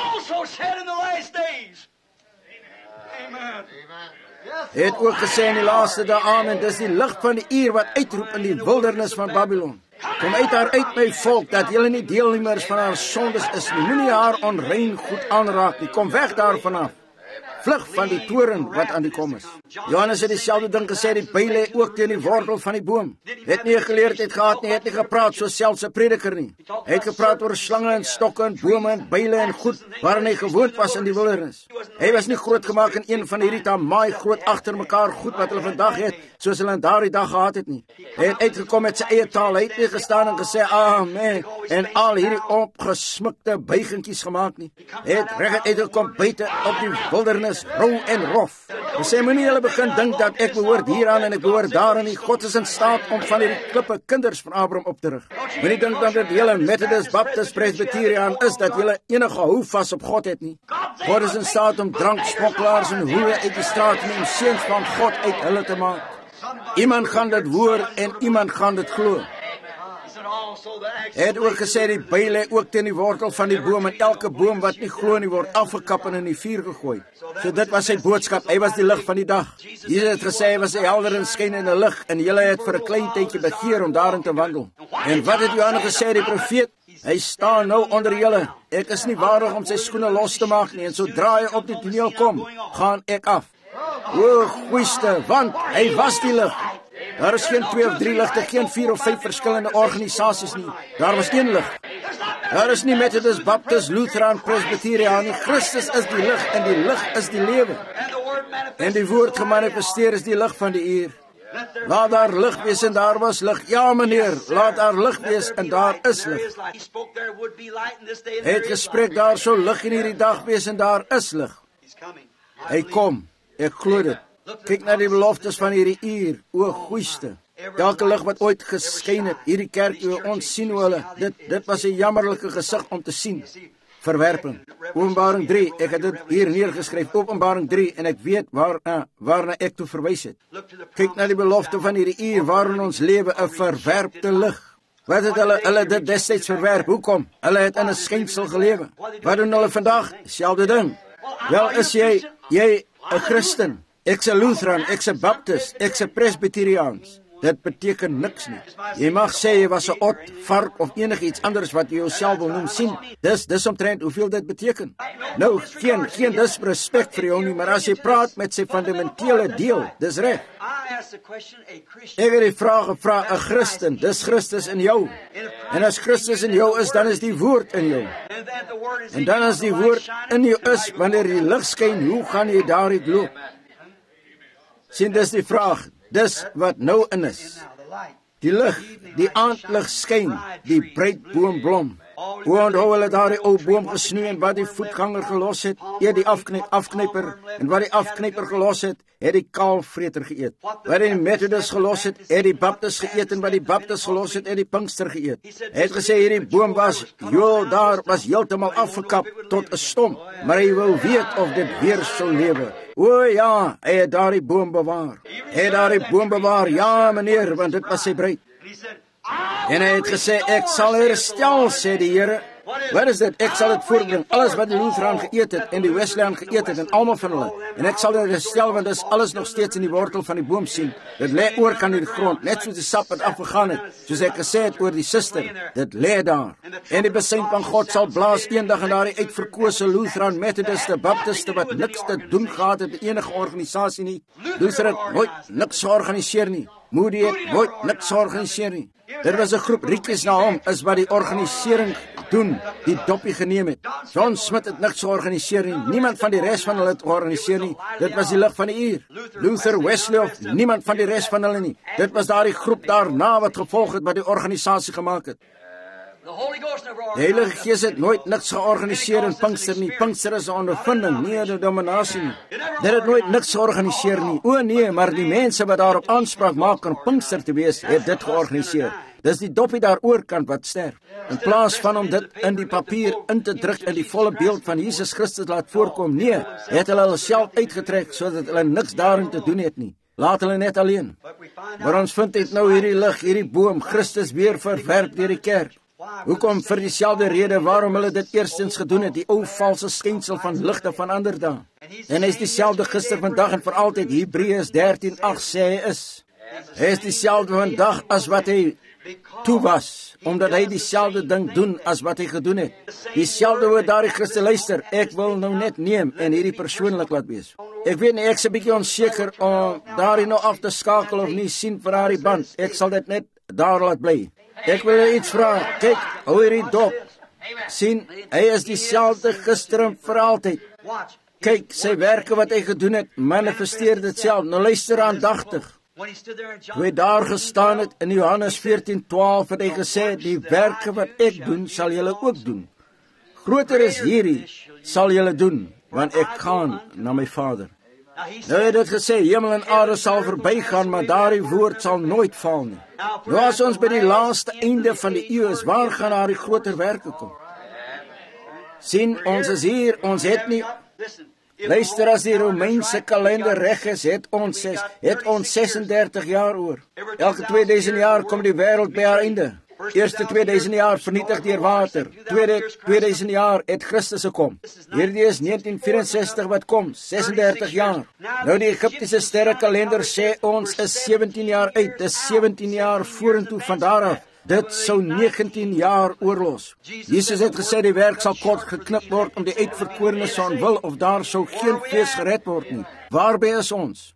Hy het ook gesê in die laaste dae, amen, dis die lig van die uur wat uitroep in die wildernis van Babylon. Kom uit haar uit, my volk, dat julle nie deelnemers van haar sondes is nie. Moenie haar onrein goed aanraak nie. Kom weg daarvan af. Vlug van die toren wat aan die kom is. Johannes het dieselfde ding gesê, die byl lê ook teen die wortel van die boom. Het nie geleerdheid gehad nie, het nie gepraat soos selfs 'n prediker nie. Hy het gepraat oor slange en stokke en bome en byle en goed waarin hy gewoond was in die wildernis. Hy was nie groot gemaak in een van hierdie tamaai groot agter mekaar goed wat hulle vandag het, soos hulle in daardie dag gehad het nie. Hy het uitgekom met sy eie taal, hy het nie gestaan en gesê amen en al hierdie opgesmukte buigingkies gemaak nie. Hy het reguit uitgekom buite op die wildernis, rou en rof. Hy sê, moenie julle begin dink dat ek behoort hieraan en ek behoort daaraan nie. God is in staat om van hierdie klippe kinders van Abraham op te rig. Moenie dink dat dit julle Methodist, Baptist, Presbyterian is dat julle enige hou vas op God het nie. God is in staat om dranksmokkelaars en hoere uit die straat te neem, seuns van God uit hulle te maak. Iemand gaan dit hoor en iemand gaan dit glo. Hy het ook gesê, die byl lê ook teen die wortel van die boom en elke boom wat nie glo nie word afgekap en in die vuur gegooi. So dit was sy boodskap, hy was die lig van die dag. Jesus het gesê, hy was 'n helder en skynende lig en julle het vir 'n klein tydjie begeer om daarin te wandel. En wat het Johannes gesê, die profeet? Hy staan nou onder julle. Ek is nie waardig om sy skoene los te maak nie en sodra hy op die toneel kom, gaan ek af. O, goeiste, want hy was die lig. Daar is geen twee of drie ligte, geen vier of vyf verskillende organisasies nie. Daar was een lig. Daar is nie Methodist, Baptist, Lutheran, Presbyterian nie. Christus is die lig en die lig is die lewe. En die woord gemanifesteer is die lig van die uur. Laat daar lig wees en daar was lig. Ja meneer, laat daar lig wees en daar is lig. Hy het gespreek, daar sou lig in hierdie dag wees en daar is lig. Hy kom, ek glo dit. Kyk na die beloftes van hierdie uur, o goeiste. Elke lig wat ooit geskyn het, hierdie kerk, ons sien hoe hulle, dit, dit was 'n jammerlike gesig om te sien. Verwerping. Openbaring drie, ek het dit hier neergeskryf, Openbaring drie, en ek weet waarna, waarna ek toe verwys het. Kyk na die belofte van hierdie uur, waarin ons lewe, 'n verwerpte lig. Wat het hulle, hulle dit destyds verwerp? Hoekom? Hulle het in 'n skynsel gelewe. Wat doen hulle vandag? Dieselfde ding. Wel, is jy, jy 'n Christen? Ek's 'n Lutheran, ek's 'n Baptist, ek's 'n Presbyteriaans. Dit beteken niks nie. Jy mag sê jy was 'n ot, vark of enigiets anders wat jy jouself wil noem sien. Dis dis omtrent hoeveel dit beteken. Nou, geen geen disrespek vir jou nie, maar as jy praat met sy fundamentele deel, dis reg. Ek het die vraag gevra, 'n Christen, dis Christus in jou. En as Christus in jou is, dan is die woord in jou. En dan as die woord in jou is, wanneer die lig skyn, hoe gaan jy daaruit loop? Sien, dis die vraag. Dis wat nou in is. Die lig, die aandlig skyn, die bruidboom blom. Hoe onthou hulle daardie ou boom gesnoei en wat die voetganger gelos het, eet die afknip, afknyper, en wat die afknyper gelos het, het die kaalvreter geëet. Wat die Methodist gelos het, het die Baptist geëet, en wat die Baptist gelos het, het die Pinkster geëet. Hy het gesê, hierdie boom was, joh, daar was heeltemal afgekap tot 'n stomp, maar hy wou weet of dit weer sou lewe. O ja, hy het daardie boom bewaar. Hy het daardie boom bewaar, ja meneer, want dit was sy bruid. En hy het gesê, ek sal herstel, sê die Here. Wat is dit? Ek sal dit voorbring. Alles wat die Lutheran geëet het en die Wesleyan geëet het en almal van hulle. En ek sal dit herstel, want dis alles nog steeds in die wortel van die boom sien. Dit lê oor kan die grond, net soos die sap wat afgegaan het. Soos ek gesê het oor die suster, dit lê daar. En die besein van God sal blaas eendag in daardie uitverkose Lutheran, Methodiste, Baptiste wat niks te doen gehad het met enige organisasie nie. Luther het nooit niks georganiseer nie. Moody het nooit niks georganiseer nie. Dit was 'n groep riekies na hom, is wat die organisering doen, die doppie geneem het. John Smith het niks georganiseer nie, niemand van die res van hulle het georganiseer nie, dit was die lig van die uur. Luther, Wesley of niemand van die res van hulle nie, dit was daardie groep daarna wat gevolg het wat die organisasie gemaak het. Die Heilige Gees het nooit niks georganiseer in Pinkster nie. Pinkster is 'n ondervinding, nie 'n denominasie nie. Dit het nooit niks georganiseer nie. O nee, maar die mense wat daarop aanspraak maak om Pinkster te wees, het dit georganiseer. Dis die doppie daar oorkant wat sterf. In plaas van om dit in die papier in te druk in die volle beeld van Jesus Christus laat voorkom, nee, het hulle hulle self uitgetrek sodat hulle niks daarin te doen het nie. Laat hulle net alleen. Maar ons vind dit nou hierdie lig, hierdie boom, Christus weer verwerp deur die kerk. Hoekom? Vir dieselfde rede waarom hulle dit eerstens gedoen het, die ou valse skynsel van ligte van ander dae. En hy is dieselfde gister, vandag en vir altyd. Hebreërs dertien agt sê hy is. Hy is dieselfde vandag as wat hy toe was, omdat hy dieselfde ding doen as wat hy gedoen het. Dieselfde woord daardie Christen luister, ek wil nou net neem en hierdie persoonlik laat wees. Ek weet nie, ek is 'n bietjie onseker om daardie nou af te skakel of nie sien vir daardie band. Ek sal dit net daar laat bly. Ek wil iets vra. Kyk, hou hierdie dop. Sien, hy is dieselfde gister en vir altyd. Kyk, sy werke wat hy gedoen het, manifesteer dit self. Nou luister aandagtig. Toe hy daar gestaan het in Johannes veertien twaalf het hy gesê, die werke wat ek doen, sal julle ook doen. Groter is hierdie, sal julle doen, want ek gaan na my Vader. Nou het dit gesê, hemel en aarde sal verbygaan, maar daardie woord sal nooit val nie. Nou as ons by die laaste einde van die eeu is, waar gaan daar die groter werke kom? Sien, ons is hier, ons het nie... Luister, as die Romeinse kalender reg is, het ons, ses, het ons sesendertig jaar oor. Elke tweeduisend jaar kom die wêreld by haar einde. Eerste tweeduisend jaar vernietig deur water. Tweede tweeduisend jaar het Christus gekom. Hierdie is negentien vyf-en-sestig wat kom, sesendertig jaar. Nou die Egiptiese sterrekalender sê ons is sewentien jaar uit. Dis sewentien jaar vorentoe van daar af. Dit sou negentien jaar oorlos. Jesus het gesê die werk sal kort geknip word om die uitverkorenes son wil of daar sou geen vlees gered word nie. Waarby is ons?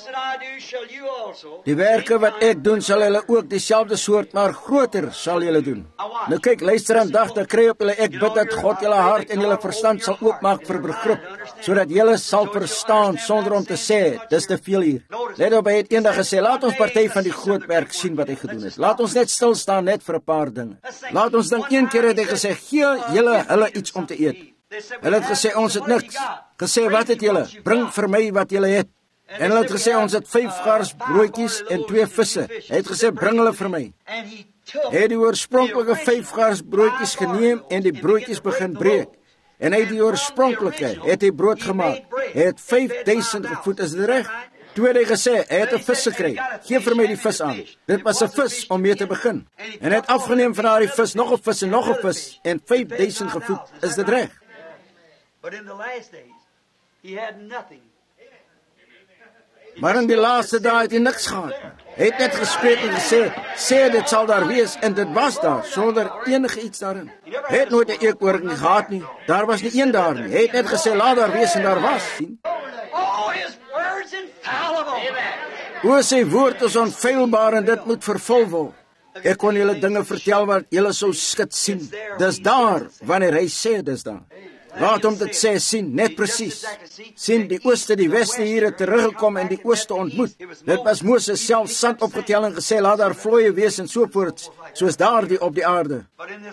Die werke wat ek doen sal julle ook dieselfde soort, maar groter sal julle doen. Nou kyk, luister aandagtig, kry op julle, ek bid dat God julle hart en julle verstand sal oopmaak vir begrip, sodat julle sal verstaan sonder om te sê, dis te veel hier. Let op, hy het eendag gesê, laat ons party van die groot werk sien wat hy gedoen het. Laat ons net stil staan net vir 'n paar dinge. Laat ons dink, een keer het hy gesê, gee julle hulle iets om te eet. Hulle het gesê, ons het niks. Gesê, wat het julle? Bring vir my wat julle het. En hulle het gesê, ons het vyf gars broodjies en twee visse. Hy het gesê, bring hulle vir my. Hy het die oorspronklike vyf gars broodjies geneem en die broodjies begin breek. En hy het die oorspronklike, het hy brood gemaak. Hy het vyfduisend gevoed, is dit reg? Toe het hy gesê, hy het 'n vis gekry. Geef vir my die vis aan. Dit was 'n vis om mee te begin. En hy het afgeneem van daardie vis, nog 'n vis en nog 'n vis en vyfduisend gevoed, is dit reg? But in the last days, he had nothing. Maar in die laaste dae het hy niks gehad. Hy het net gespreek en gesê, sê dit sal daar wees, en dit was daar, sonder enige iets daarin. Hy het nooit 'n eekhoorn nie gehad nie, daar was nie een daar nie. Hy het net gesê, laat daar wees, en daar was, sien. Oh, his word's infallible. O, sy woord is onfeilbaar en dit moet vervul word. Ek kon julle dinge vertel wat julle sou skud sien. Dis daar, wanneer hy sê dis daar. Laat hom dit sê, sien, net presies. Sien, die ooste, die weste hier het teruggekom en die ooste ontmoet. Dit was Moses self sand opgetel en gesê, laat daar vlooie wees en sovoorts, soos daardie op die aarde.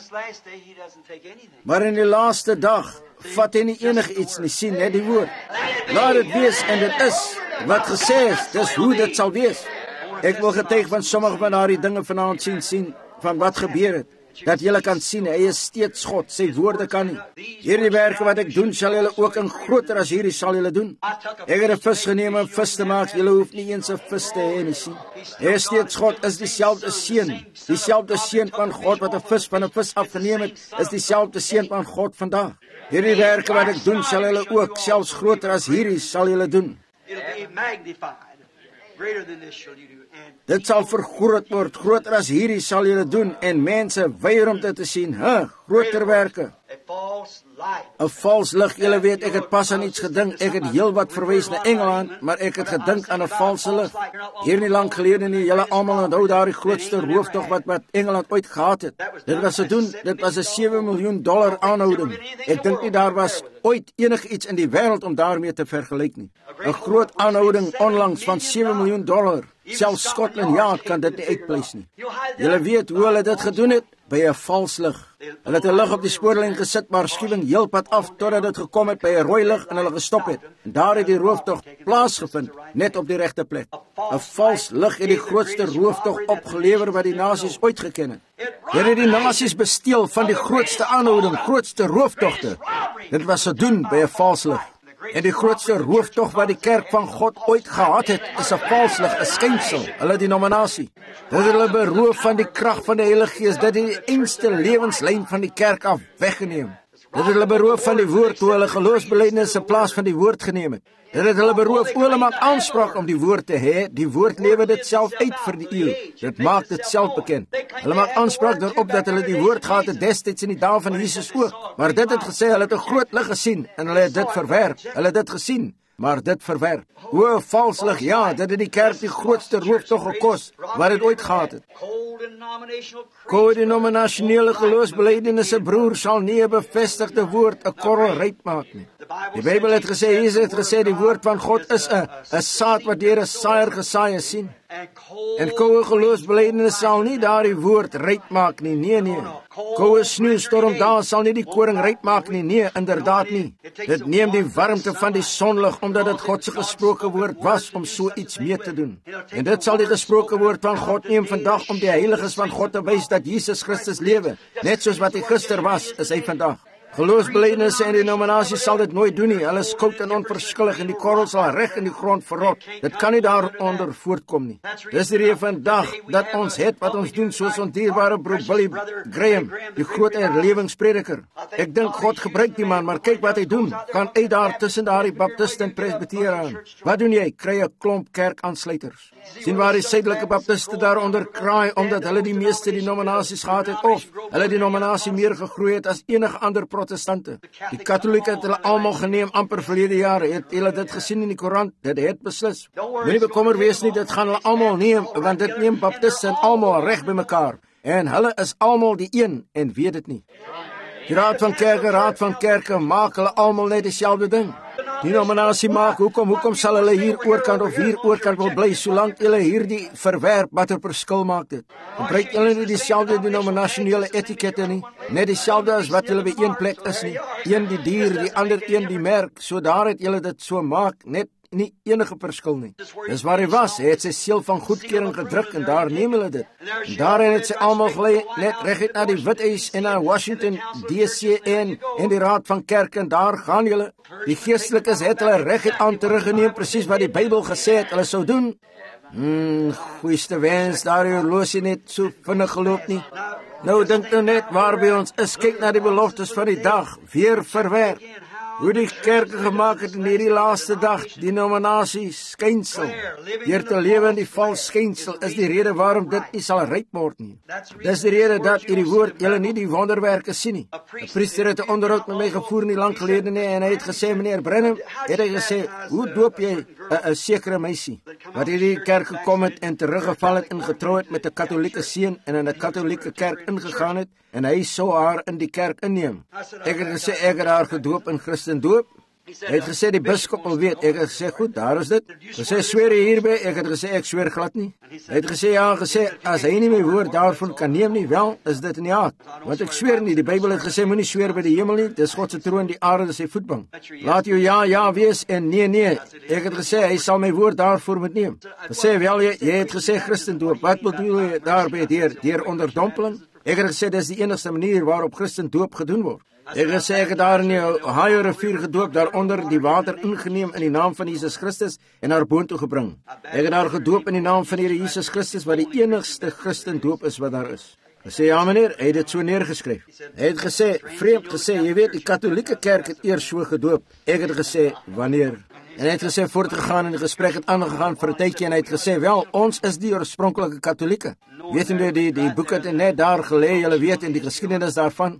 Maar in die laaste dag, vat hy nie enig iets nie, sien, net die woord. Laat dit wees en dit is, wat gesê is, dis hoe dit sal wees. Ek wil getuig van sommige van daardie dinge vanaand sien, sien, van wat gebeur het. Dat julle kan sien, hy is steeds God, sy woorde kan nie. Hierdie werke wat ek doen, sal julle ook in groter as hierdie sal julle doen. Ek het 'n vis geneem om vis te maak, julle hoef nie eens 'n vis te hê nie, sien. Hy is steeds God, is dieselfde seun, dieselfde seun van God wat 'n vis van 'n vis afgeneem het, is dieselfde seun van God vandag. Hierdie werke wat ek doen, sal julle ook, selfs groter as hierdie sal julle doen. Dit sal vergroot word, groter as hierdie sal julle doen, en mense weier om dit te sien, huh, groter werke. 'n Vals lig, julle weet, ek het pas aan iets gedink, ek het heel wat verwys na Engeland, maar ek het gedink aan 'n valse lig. Hier nie lang gelede nie, julle almal onthou daar die grootste rooftog wat wat Engeland ooit gehad het. Dit was te doen, dit was 'n sewe miljoen dollar aanhouding. Ek dink nie daar was ooit enig iets in die wêreld om daarmee te vergelyk nie. 'n Groot aanhouding onlangs van sewe miljoen dollar. Selfs Scotland Yard kan dit nie uitpleis nie. Julle weet hoe hulle dit gedoen het? By 'n vals lig. Hulle het 'n lig op die spoorlyn gesit, maar skuwing heel pad af totdat dit gekom het by 'n rooi lig en hulle gestop het. En daar het die rooftog plaasgevind, net op die regte plek. 'n Vals lig het die grootste rooftog opgelewer wat die nasies ooit geken het. Hulle het die nasies besteel van die grootste aanhouding, grootste rooftogte. Dit was gedoen by 'n vals lig. En die grootste rooftog wat die kerk van God ooit gehad het, is 'n vals lig, 'n skynsel, hulle denominasie. Dit het hulle beroof van die krag van die Heilige Gees, dit het die enigste lewenslyn van die kerk af weggeneem. Dit het hulle beroof van die woord, toe hulle geloofsbelijdenis in plaas van die woord geneem het. Dit het hulle beroof, hoe hulle maak aanspraak om die woord te hê, die woord lewe dit self uit vir die eeuw. Dit maak dit self bekend. Hulle maak aanspraak daarop dat hulle die woord gehad het destyds in die dae van Jesus ook. Maar dit het gesê, hulle het 'n groot lig gesien en hulle het dit verwerp. Hulle het dit gesien, maar dit verwerp. O, vals lig, ja, dit het die kerk die grootste rooftog gekos wat dit ooit gehad het. Co-denominasionele geloofsbelijdenisse, broer, sal nie 'n bevestigde woord 'n korrel ryp maak nie. Die Bybel het gesê, Jesus het gesê, die woord van God is 'n 'n saad wat deur 'n saaier gesaai is, sien. En koue geloofsbelijdenis sal nie daardie woord ryp maak nie, nee, nee. Koue sneeustorm daar sal nie die koring ryp maak nie, nee, inderdaad nie. Dit neem die warmte van die sonlig, omdat dit God se gesproke woord was om so iets mee te doen. En dit sal die gesproke woord van God neem vandag om die heiliges van God te wys dat Jesus Christus lewe. Net soos wat hy gister was, is hy vandag. Geloofsbelijdenisse en denominasies sal dit nooit doen nie. Hulle is koud en onverskillig en die korrel sal reg in die grond verrot. Dit kan nie daaronder voortkom nie. Dis die rede vandag dat ons het wat ons doen, soos ons dierbare broer Billy Graham, die groot herlewingsprediker. Ek dink God gebruik die man, maar kyk wat hy doen. Gaan uit daar tussen daardie baptiste en presbyteriaan. Wat doen jy? Kry 'n klomp kerkaansluiters. Sien waar die suidelike baptiste daaronder kraai, omdat hulle die meeste denominasies gehad het, of hulle denominasie meer gegroei het as enige ander protestante. Die katholieke het hulle almal geneem amper verlede jare. Het hulle dit gesien in die koerant? Dit het beslis. Moenie bekommer wees nie, dit gaan hulle almal neem, want dit neem baptiste en almal reg by mekaar. En hulle is almal die een en weet dit nie. Die raad van kerke, raad van kerke, maak hulle almal net dieselfde ding. Die denominasie maak, hoekom, hoekom sal hulle hier oorkant of hier oorkant wil bly, solank hulle hierdie verwerp, wat er verskil maak dit. Gebruik hulle nie dieselfde denominasionele etikette nie, net dieselfde as wat hulle by een plek is nie. Een die dier, die ander een die merk, so daar het hulle dit so maak, net nie enige verskil nie. Dis waar hy was, hy het sy seel van goedkering gedruk en daar neem hulle dit. En daarin het sy almal gelei, net reguit na die Withuis en na Washington D C en en die raad van kerke, en daar gaan julle. Die geestelikes het hulle reguit aan teruggeneem, presies wat die Bybel gesê het hulle sou doen. Hmm, goeieste wens, daar die horlosie net so vinnig geloop nie. Nou dink nou net waar by ons is, kyk na die beloftes van die dag, weer verwerp. hoe die kerke gemaak het in hierdie laaste dag, die nominasie skynsel, deur te lewe in die vals skynsel, is die rede waarom dit nie sal ryp word nie. Dis die rede dat hierdie woord julle nie die wonderwerke sien nie. 'n Priester het 'n onderhoud met my gevoer nie lank gelede nie, en hy het gesê, meneer Branham, het hy gesê, hoe doop jy 'n sekere meisie, wat hierdie kerk gekom het en teruggeval het en getrou het met 'n katholieke seun en in 'n katholieke kerk ingegaan het, en hy sou haar in die kerk inneem. Ek het gesê, ek het haar gedoop in Christendoop. Hy het gesê, die biskop wil weet. Ek het gesê, goed, daar is dit. Gesê, sweer jy hierby? Ek het gesê, ek sweer glad nie. Hy het gesê, ja, gesê, as hy nie my woord daarvan kan neem nie, wel, is dit nie haat. Want ek sweer nie, die Bybel het gesê, moenie sweer by die hemel nie, dis God se troon, die aarde is sy voetbank. Laat jou ja, ja wees en nee, nee. Ek het gesê, hy sal my woord daarvoor moet neem. Gesê, wel, jy, jy het gesê Christendoop, wat bedoel jy daarby, deur, deur onderdompeling? Ek het gesê, dis die enigste manier waarop Christendoop gedoen word. Ek het gesê, ek het daar in die Ohio rivier gedoop, daaronder die water ingeneem in die naam van Jesus Christus en naar boontoe gebring. Ek het daar gedoop in die naam van die Jesus Christus, wat die enigste Christendoop is wat daar is. Gesê, ja meneer, hy het dit so neergeskryf. Hy het gesê, vreemd gesê, jy weet, die katholieke kerk het eers so gedoop. Ek het gesê, wanneer? En hy het gesê, voortgegaan en die gesprek het aangegaan vir 'n tydjie, en hy het gesê, wel, ons is die oorspronklike katholieke. Weet jy, die, die boek het net daar gelê, julle weet, en die geskiedenis daarvan.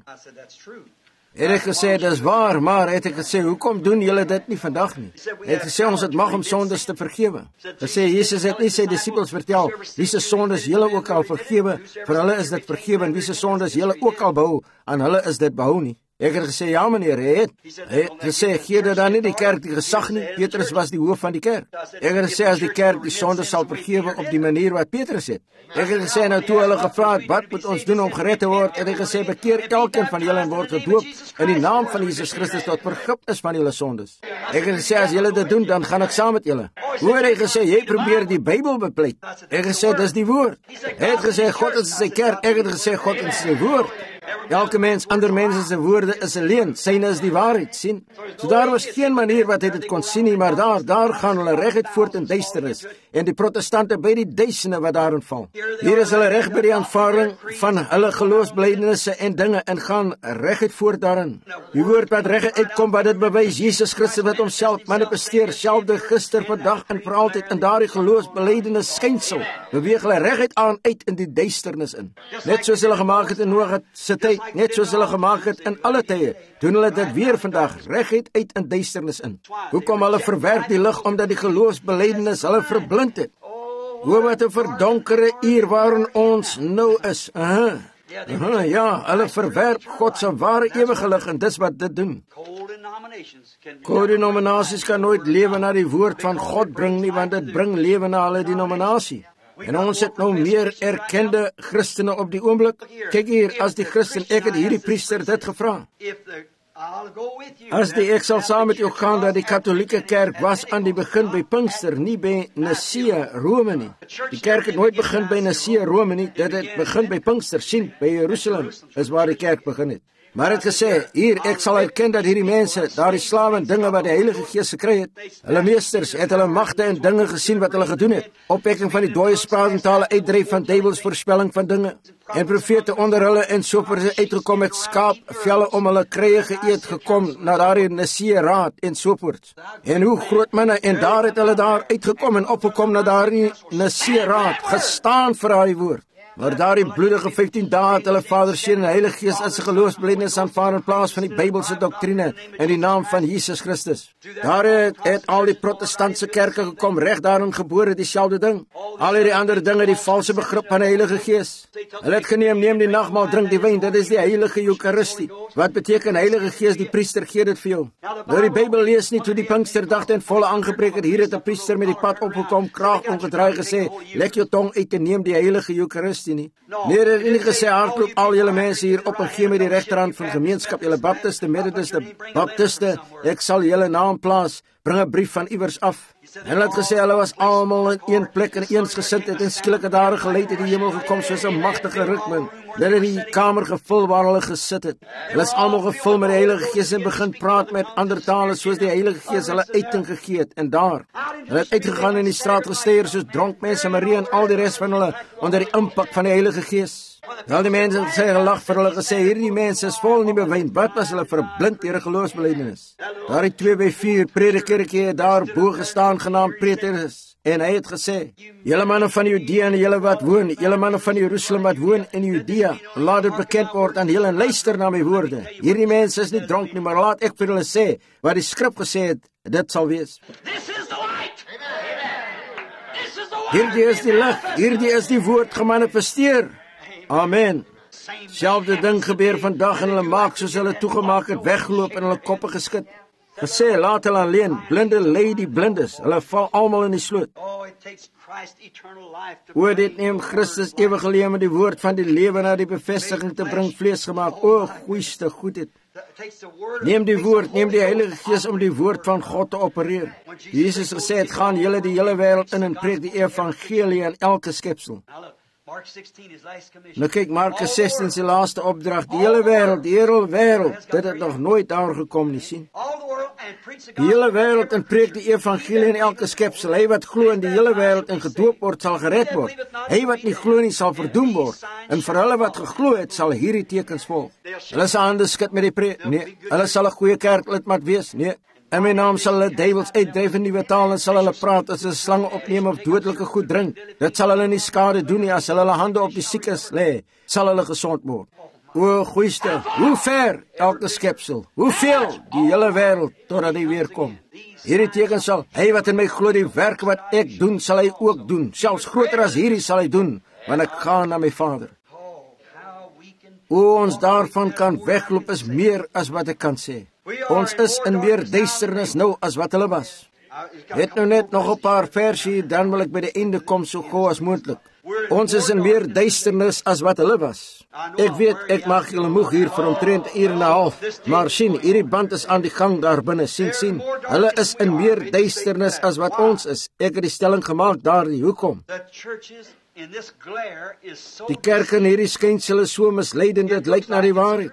Het ek gesê, dis waar, maar het ek gesê, hoekom doen julle dit nie vandag nie? Het gesê, ons het mag om sondes te vergewe. Gesê, Jesus het nie sy disciples vertel, wie se sondes julle ook al vergewe, vir hulle is dit vergewe, en wie se sondes julle ook al behou, aan hulle is dit behou nie. Ek het gesê, ja meneer, hy het, hy het gesê, gee dit dan nie die kerk die gesag nie, Petrus was die hoof van die kerk. Ek het gesê, as die kerk die sonde sal vergewe op die manier wat Petrus het. Ek het gesê, nou toe hulle gevra het, wat moet ons doen om gered te word, en ek gesê, bekeer elkeen van julle en word gedoop in die naam van Jesus Christus tot vergifnis van julle sondes. Ek het gesê, as julle dit doen, dan gaan ek saam met julle. Hoe het hy gesê, jy probeer die Bybel bepleit. Ek het gesê, dis die woord. Hy het gesê, God is sy kerk, ek het gesê, God is sy woord. Elke mens, ander mense se woorde is 'n leuen, syne is die waarheid, sien. So daar was geen manier wat hy dit kon sien nie, maar daar, daar gaan hulle reguit voort in duisternis, en die protestante by die duisende wat daarin val. Hier is hulle reg by die aanvaarding van hulle geloofsbelijdenisse en dinge, en gaan reguit voort daarin. Die woord wat reguit uitkom, wat dit bewys, Jesus Christus wat homself manifesteer, selfde gister, vandag en vir altyd, in daardie geloofsbelijdenis skynsel, beweeg hulle reguit aan uit in die duisternis in. Net soos hulle gemaak het in Noag se tyd, net soos hulle gemaak het in alle tye, doen hulle dit weer vandag, reguit uit in duisternis in. Hoekom hulle verwerp die lig, omdat die geloofsbelijdenis hulle verblind het. Hoe wat 'n verdonkere uur waarin ons nou is. Aha. Aha, ja, hulle verwerp God se ware ewige lig, en dis wat dit doen. Core denominasies kan nooit lewe na die woord van God bring nie, want dit bring lewe na hulle denominasie. En ons het nou meer erkende Christene op die oomblik. Kyk hier, as die Christen, ek het hierdie priester dit gevra. As die ek sal saam met jou gaan, dat die katholieke kerk was aan die begin by Pinkster, nie by Nicea, Rome nie. Die kerk het nooit begin by Nicea, Rome nie, dit het begin by Pinkster, sien, by Jerusalem, is waar die kerk begin het. Maar het gesê, hier, ek sal erken dat hierdie mense, daar die slawe en dinge wat die Heilige Gees gekry het, hulle meesters het hulle magte en dinge gesien wat hulle gedoen het, opwekking van die dooie spraakentale, uitdryf van duivels, voorspelling van dinge, en profete onder hulle en so vir hulle uitgekom met skaap, velle om hulle krye geëet gekom, na daar die Nicea raad en sovoorts. En hoe groot manne, en daar het hulle daar uitgekom en opgekom na daar die Nicea raad, gestaan vir haar woord. Maar daar die bloedige vyftien dae het hulle Vader, Seun en Heilige Gees as 'n geloofsbelijdenis aanvaar in plaas van die Bybelse doktrine in die naam van Jesus Christus. Daar het, het al die protestantse kerke gekom, reg daarin gebore dieselfde ding. Al die ander dinge, die valse begrip van die Heilige Gees. Hulle het geneem, neem die nagmaal, drink die wyn, dit is die Heilige Eucharistie. Wat beteken Heilige Gees? Die priester gee dit vir jou. Nou die Bybel lees nie toe die Pinksterdag ten volle aangebreek het, hier het 'n priester met die pad opgekom, kraag ongedraai gesê, lek jou tong uit en neem die Heilige Eucharistie. Nie. Nee, dit het nie gesê, hardloop al julle mense hier op en gee my die regterhand van gemeenskap, julle baptiste, methodiste, baptiste, ek sal julle naam plaas, bring 'n brief van iewers af. En hulle het gesê, hulle was almal in een plek en eensgesind het, en skielik het daar 'n geluid uit die hemel gekom, soos 'n magtige rukwind. Dit het die kamer gevul waar hulle gesit het. Hulle is almal gevul met die Heilige Gees en begin praat met ander tale, soos die Heilige Gees hulle uiting gegee het. En daar, hulle het uitgegaan in die straat gesteier, soos dronk mense, Maria en al die res van hulle, onder die impak van die Heilige Gees. Wel, die mense het sy gelag vir hulle gesê, hierdie mense is vol nie bewyn. Wat was hulle verblind deur 'n geloofsbelijdenis? Daar het twee by vier predikertjie daar bo gestaan genaamd Petrus. En hy het gesê, julle manne van Judea en julle wat woon, julle manne van Jerusalem wat woon in Judea, laat dit bekend word aan julle en luister na my woorde. Hierdie mense is nie dronk nie, maar laat ek vir hulle sê, wat die skrif gesê het, dit sal wees. Hierdie is die lig, hierdie is die woord gemanifesteer. Amen. Selfde ding gebeur vandag en hulle maak soos hulle toegemaak het, weggeloop en hulle koppe geskit. Gesê, laat hulle alleen, blinde lei die blindes, hulle val almal in die sloot. O, dit neem Christus ewige lewe met die woord van die lewe na die bevestiging te bring vlees gemaak. O, goeiste goedheid. Neem die woord, neem die Heilige Gees om die woord van God te opereer. Jesus gesê het, gaan julle die hele wêreld in en preek die evangelie aan elke skepsel. Nou kyk, Markus sestien se laaste opdrag, die hele wêreld, die hele wêreld, dit het nog nooit daar gekom nie, sien. Die hele wêreld en preek die evangelie in elke skepsel. Hy wat glo in die hele wêreld en gedoop word, sal gered word. Hy wat nie glo nie, sal verdoem word. En vir hulle wat geglo het, sal hierdie tekens volg. Hulle sal hande skud met die preek. Nee, hulle sal 'n goeie kerklidmaat wees. Nee. In my naam sal hulle duiwels uitdryf in nuwe tale en sal hulle praat as hulle slange opneem of dodelike goed drink. Dit sal hulle nie skade doen nie. As hulle hulle hande op die siekes lê, sal hulle gesond word. O, goeiste, hoe ver elke skepsel, hoeveel die hele wêreld totdat hy weer kom. Hierdie teken sal, hy wat in my glo, die werk wat ek doen, sal hy ook doen. Selfs groter as hierdie sal hy doen, want ek gaan na my Vader. O, ons daarvan kan wegloop is meer as wat ek kan sê. Ons is in meer duisternis nou as wat hulle was. Het nou net nog 'n paar versie, dan wil ek by die einde kom so gou as moontlik. Ons is in meer duisternis as wat hulle was. Ek weet, ek mag julle moeg hier vir omtrent 'n uur en 'n half, maar sien, hierdie band is aan die gang daar binne, sien, sien. Hulle is in meer duisternis as wat ons is. Ek het die stelling gemaak daardie, hoekom? Die kerk in hierdie skynsel is so misleidend, dit lyk na die waarheid.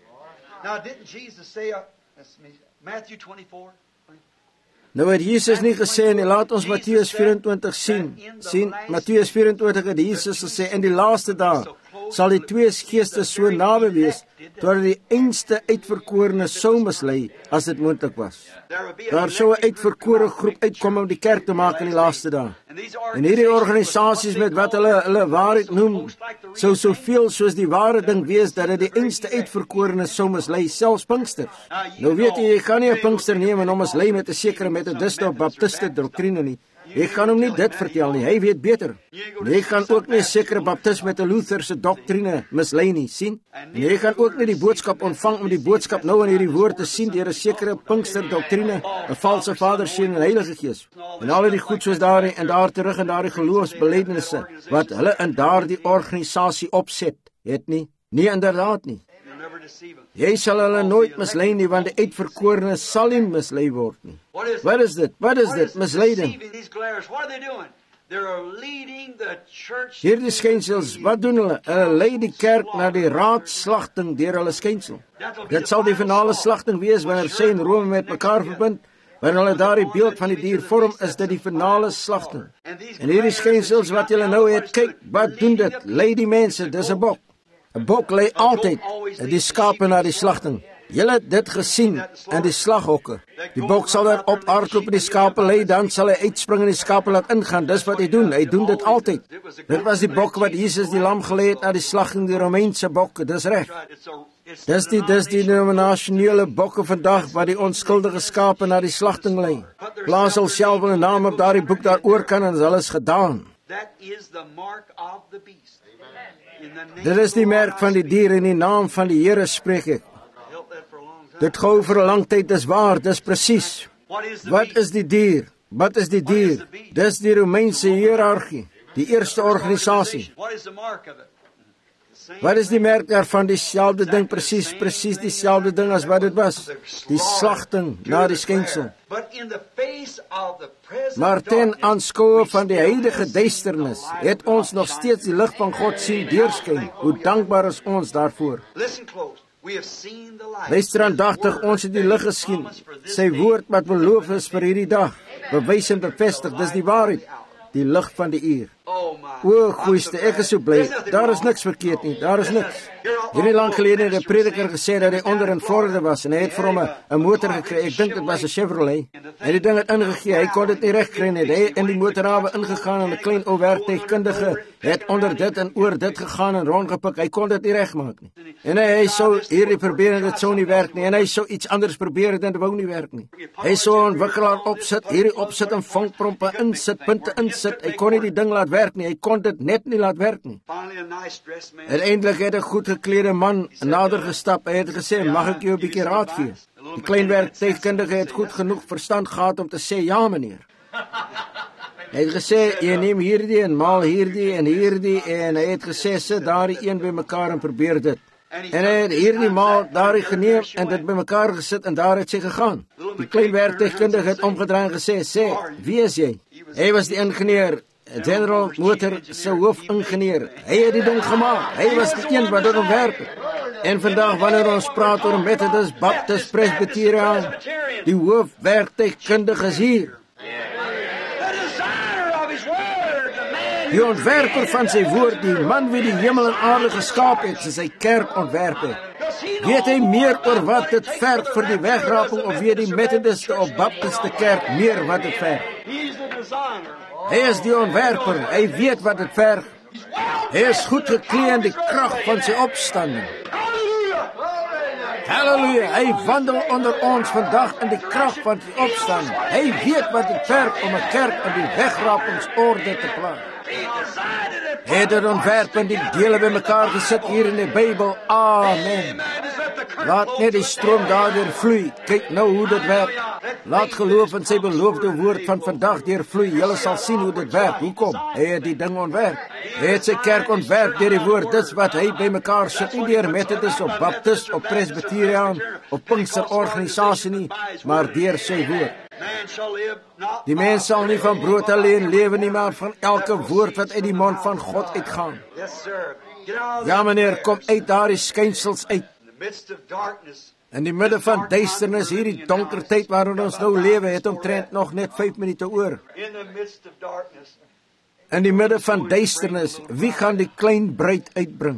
Nou het Jesus nie gesê nie, laat ons Matteus vyf-en-twintig sien. Sien, Matteus vyf-en-twintig het Jesus gesê, in die laaste dae sal die twee geeste so naby wees, totdat die einste uitverkorene sou mislei, as dit moontlik was. Daar sou 'n uitverkore groep uitkom om die kerk te maak in die laaste dae. En hierdie organisasies met wat hulle hulle waarheid noem, sou soveel soos die ware ding wees, dat dit die einste uitverkorene sou mislei, selfs Pinksters. Nou weet jy, jy kan nie 'n Pinkster neem en hom mislei met 'n sekere metodiste of baptiste doktrine nie. Jy gaan hom nie dit vertel nie, hy weet beter. Jy gaan ook nie 'n sekere baptist met 'n Lutherse doktrine mislei nie, sien? En jy gaan ook nie die boodskap ontvang om die boodskap nou in hierdie woord te sien deur 'n sekere Pinkster doktrine, 'n valse Vader, Seun en Heilige Gees. En al die goed soos daarin en daar terug in daardie geloofsbelijdenisse wat hulle in daardie organisasie opset, het nie? Nee, inderdaad nie. Jy sal hulle nooit mislei nie, want die uitverkorene sal nie mislei word nie. Wat is dit? Wat is dit? Misleiding. Hierdie skynsels, wat doen hulle? Hulle lei die kerk na die raadslagting deur hulle skynsel. Dit sal die finale slagting wees wanneer sy en Rome met mekaar verbind. Wanneer hulle daardie beeld van die dier vorm, is dit die finale slagting. En hierdie skynsels wat julle nou het, kyk, wat doen dit? Lei die mense, dis 'n bok. 'n Bok lei altyd die skape na die slagting. Julle het dit gesien in die slaghokke. Die bok sal daar op hardloop en die skape lei, dan sal hy uitspring en die skape laat ingaan. Dis wat hy doen, hy doen dit altyd. Dit was die bok wat Jesus die lam gelei het na die slagting, die Romeinse bokke, dis reg. Dis die, dis die denominasionele bokke vandag wat die onskuldige skape na die slagting lei. Plaas al self hulle naam op daardie boek daaroor kan en alles gedaan. Dit is die merk van die dier, in die naam van die Here spreek ek. Dit gou vir 'n lang tyd, dis waar, dis presies. Wat is die dier? Wat is die dier? Dis die Romeinse hiërargie, die eerste organisasie. Wat is die merk daarvan? Dieselfde ding, presies, presies dieselfde ding as wat dit was. Die slagting na die skynsel. Maar ten aanskoue van die huidige duisternis, het ons nog steeds die lig van God sien deurskyn. Hoe dankbaar is ons daarvoor. Luister aandagtig, ons het die lig gesien. Sy woord wat beloof is vir hierdie dag, bewys en bevestig, dis die waarheid. Die lig van die uur. O, goeiste, ek is so bly. Daar is niks verkeerd nie, daar is niks. Hierdie lang gelede het 'n prediker gesê dat hy onder in Florida was en hy het vir hom 'n motor gekry. Ek dink dit was 'n Chevrolet. En die ding het ingegee. Hy kon dit nie regkry nie. Hy het in die motorhawe ingegaan en 'n klein ou werktuigkundige het onder dit en oor dit gegaan en rondgepik. Hy kon dit nie regmaak nie. En hy, hy sou hierdie probeer en dit sou nie werk nie. En hy sou iets anders probeer en dit wou nie werk nie. Hy sou 'n wikkelaar opsit, hierdie opsit en vangprompe insit, punte insit. Hy kon nie die ding laat werk nie. Hy kon dit net nie laat werk nie. Uiteindelik het 'n goed geklede man nader gestap. Hy het gesê, mag ek jou 'n bietjie raad gee? Die klein werktuigkundige het goed genoeg verstand gehad om te sê, ja meneer. Hy het gesê, jy neem hierdie en maal hierdie en hierdie en hy het gesê, sit daardie een by mekaar en probeer dit. En hy het hierdie maal daardie geneem en dit by mekaar gesit en daar het sy gegaan. Die klein werktuigkundige het omgedraai en gesê, sê, wie is jy? Hy was die ingenieur, General Motor se hoofingenieur. Hy het die ding gemaak. Hy was die een wat dit ontwerp het. En vandag wanneer ons praat oor Methodist, Baptist, Presbyteriaan, die hoofwerktuigkundige is hier. Die ontwerper van sy woord, die man wie die hemel en aarde geskaap het, sy sy kerk ontwerp het. Weet hy meer oor wat dit verg vir die wegraping of weet die Methodiste of Baptiste kerk meer wat dit verg? Hy is die ontwerper, hy weet wat dit verg. Hy is goed geklee in die krag van sy opstanding. Halleluja, hy wandel onder ons vandag in die krag van sy opstanding. Hy weet wat dit verg om 'n kerk in die wegrapingsorde te plaas. Hy het dit ontwerp en die dele by mekaar gesit hier in die Bybel. Amen. Laat net die stroom daardeur vloei. Kyk nou hoe dit werk. Laat geloof in sy beloofde woord van vandag deur vloei. Julle sal sien hoe dit werk. Hoekom? Hy het die ding ontwerp. Hy het sy kerk ontwerp deur die woord. Dis wat hy by mekaar sit. Nie deur Methodist of Baptist of Presbyteriaan of Pinkster organisasie nie, maar deur sy woord. Die mens sal nie van brood alleen lewe nie, maar van elke woord wat uit die mond van God uitgaan. Ja meneer, kom uit daardie skynsels uit. In die midde van duisternis, hierdie donker tyd waarin ons nou lewe, het omtrent nog net vyf minute oor. In die midde van duisternis, wie gaan die klein bruid uitbring?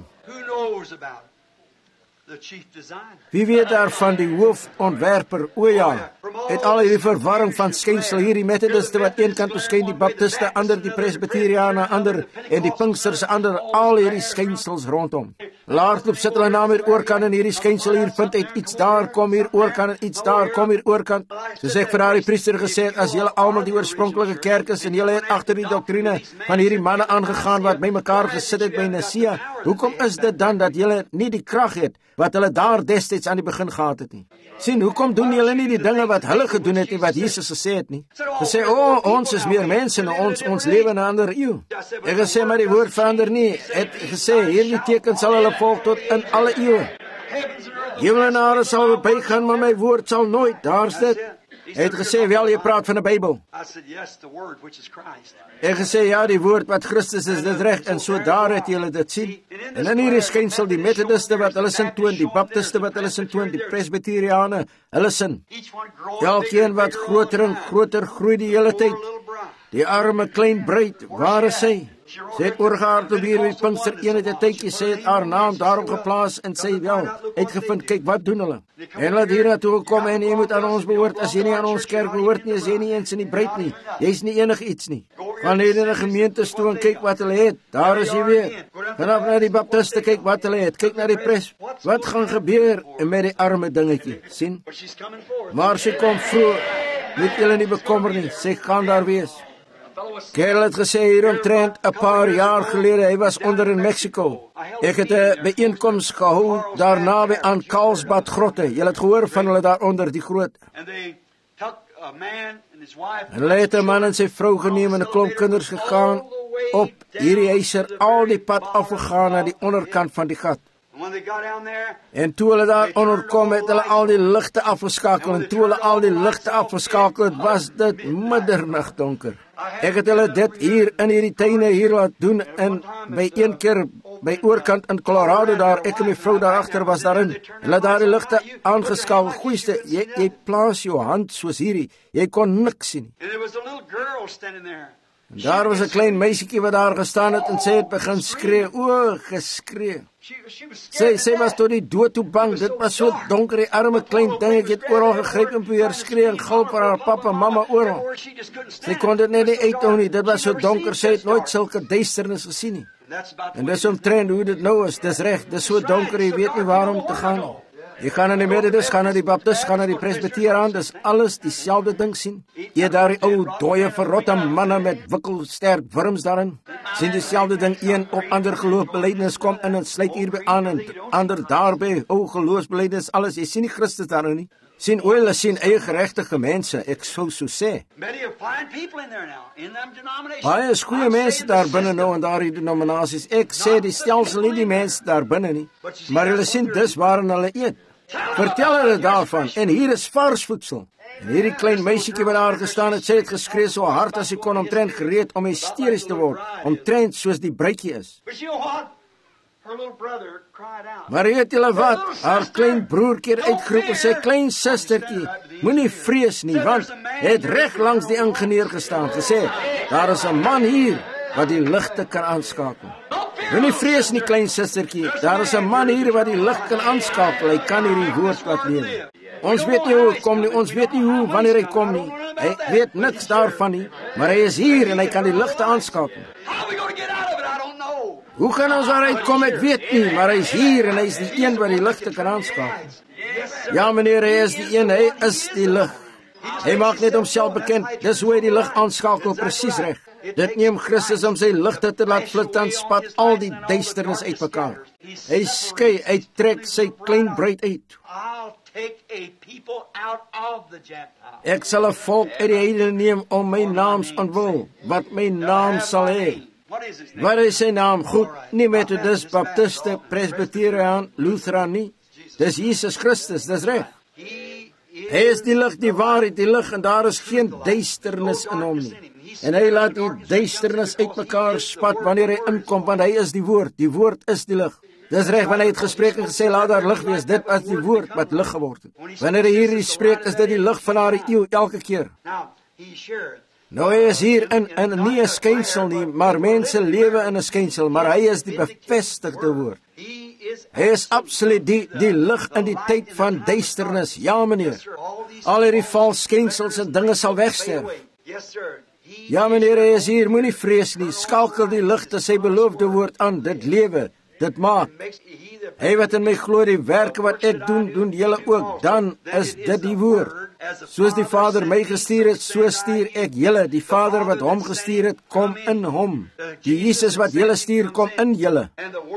Wie weet daarvan die hoofontwerper? O ja, het al hierdie verwarring van skynsel hier, die Methodiste wat een kant beskyn, die Baptiste, ander die Presbyteriane, ander en die Pinksters, ander, al hierdie skynsels rondom. Laardloop sit hulle na hier oorkant en hierdie skynsel hier vind uit iets daar, kom hier oorkant en iets daar, kom hier oorkant. Soos ek vir daardie priester gesê het, as julle almal die oorspronklike kerk is en julle het agter die doktrine van hierdie manne aangegaan wat by mekaar gesit het by Nicea, hoekom is dit dan dat julle nie die krag het wat hulle daar destyds aan die begin gehad het nie? Sien, hoekom doen julle nie die dinge wat hulle gedoen het nie, wat Jesus gesê het nie? Gesê, o, oh, ons is meer mense en ons, ons lewe in 'n ander eeu. Ek gesê, maar die woord verander nie. Het gesê, hierdie teken sal hulle volg tot in alle eeue. Hemel en aarde sal verbygaan, maar my woord sal nooit. Daar's dit. Hy het gesê, wel, jy praat van 'n Bybel. Ek gesê, ja, die woord wat Christus is, dit reg, en so daar het julle dit sien. En in hierdie skynsel, die Methodiste wat hulle sin toon, die Baptiste wat hulle sin toon, die Presbyteriane, hulle sin. Elkeen wat groter en groter groei die hele tyd. Die arme klein bruid, waar is sy? Sy het oorgehaard op hier met Pinkster een het 'n tydjie, sy het haar naam daarop geplaas en sy wel uitgevind, kyk wat doen hulle. En hulle het hier naartoe gekom en jy moet aan ons behoort, as jy nie aan ons kerk behoort nie, is jy nie eens in die bruid nie, jy is nie enig iets nie. Gaan hier in die gemeente toe en kyk wat hulle het, daar is jy weer. Vanaf na die Baptiste, kyk wat hulle het, kyk na die pres, wat gaan gebeur met die arme dingetjie, sien? Maar sy kom vroeg, moet julle nie bekommer nie, sy gaan daar wees. Kerel het gesê hier omtrent 'n paar jaar gelede, hy was onder in Mexico. Ek het 'n byeenkoms gehou daar naby aan Carlsbad grotte. Jy het gehoor van hulle daar onder die groot. En hulle het 'n man en sy vrou geneem en 'n klomp kinders gegaan op hierdie huiser al die pad afgegaan na die onderkant van die gat. En toe hulle daar onderkom, het hulle al die ligte afgeskakel. En toe hulle al die ligte afgeskakel het, was dit middernag donker. Ek het hulle dit hier in hierdie tuine hier laat doen. En by een keer by oorkant in Colorado daar, ek en my vrou daar agter was daarin. Hulle daar die ligte aangeskakel. Goeiste, jy, jy plaas jou hand soos hierdie. Jy kon niks sien. En daar was 'n klein meisietjie wat daar gestaan het en sy het begin skree, o, geskree. Sy, sy was tot die dood toe bang, dit was so donker, die arme klein ding, ek het oral gegryp en probeer skree en gil vir haar papa en mamma oral. Sy kon dit net nie uithou nie, dit was so donker, sy het nooit sulke duisternis gesien nie. En dis omtrent hoe dit nou is, dis reg, dis so donker, jy weet nie waarom te gaan nie. Jy gaan na die Methodist, gaan na die Baptist, gaan na die Presbyteriaan, dis alles dieselfde ding sien. Jy daar die ou, dooie, verrotte manne met wikkelsterk wurms daarin, sien dieselfde ding, een op ander geloofbelijdenis kom in en sluit hierby aan en ander daarby, ou geloofsbelijdenis, alles, jy sien nie Christus daarin nie. Sien, o, hulle sien eie gerechtige mense, ek sou so sê. Baie is goeie mense daar binnen nou en daar die denominaties. Ek sê die stelsel nie die mense daar binnen nie, maar hulle sien dis waarin hulle eet. Vertel hulle daarvan, en hier is vars voedsel. En hierdie klein meisietjie wat daar gestaan het, sy het geskree so hard as sy kon, omtrent gereed om hysteries te word, omtrent soos die bruidjie is. Maar weet julle wat, haar klein broertjie uitgeroep en sy klein sustertjie, moenie vrees nie, want hy het reg langs die ingenieur gestaan, gesê, daar is 'n man hier wat die ligte kan aanskakel. Moenie vrees nie, klein sustertjie, daar is 'n man hier wat die lig kan aanskakel, hy kan hierdie woord laat lewe. Ons weet nie hoe hy kom nie, ons weet nie hoe, wanneer hy kom nie, hy weet niks daarvan nie, maar hy is hier en hy kan die ligte aanskakel. Hoe gaan ons daaruit kom, ek weet nie, maar hy is hier en hy is die een wat die ligte kan aanskakel. Ja meneer, hy is die een, hy is die lig. Hy maak net homself bekend, dis hoe hy die lig aanskakel, presies reg. Dit neem Christus om sy ligte te laat flit, dan spat al die duisternis uit mekaar. Hy skei, hy trek sy klein bruid uit. Ek sal 'n volk uit die heidene neem om my naams ontwil, wat my naam sal hê. Wat is sy naam? Goed, nie Methodist, Baptiste, Presbyteriaan, Lutheran nie. Dis Jesus Christus, dis reg. Hy is die lig, die waarheid, die lig, en daar is geen duisternis in hom nie. En hy laat die duisternis uitmekaar spat wanneer hy inkom, want hy is die woord, die woord is die lig. Dis reg, wanneer hy het gespreek en gesê, laat daar lig wees, dit is die woord wat lig geword het. Wanneer hy hierdie spreek, is dit die lig van haar eeuw, elke keer. Nou, hy is hier in, in nie 'n skynsel nie, maar mense lewe in 'n skynsel, maar hy is die bevestigde woord. Hy is absoluut die, die lig in die tyd van duisternis, ja meneer. Al hierdie vals skynsels en dinge sal wegsterf. Ja meneer, hy is hier, moenie vrees nie, skakel die ligte sy beloofde woord aan, dit lewe, dit maak. Hy wat in my glo, die werke wat ek doen, doen julle ook, dan is dit die woord. Soos die Vader my gestuur het, so stuur ek julle. Die Vader wat hom gestuur het, kom in hom. Die Jesus wat julle stuur, kom in julle.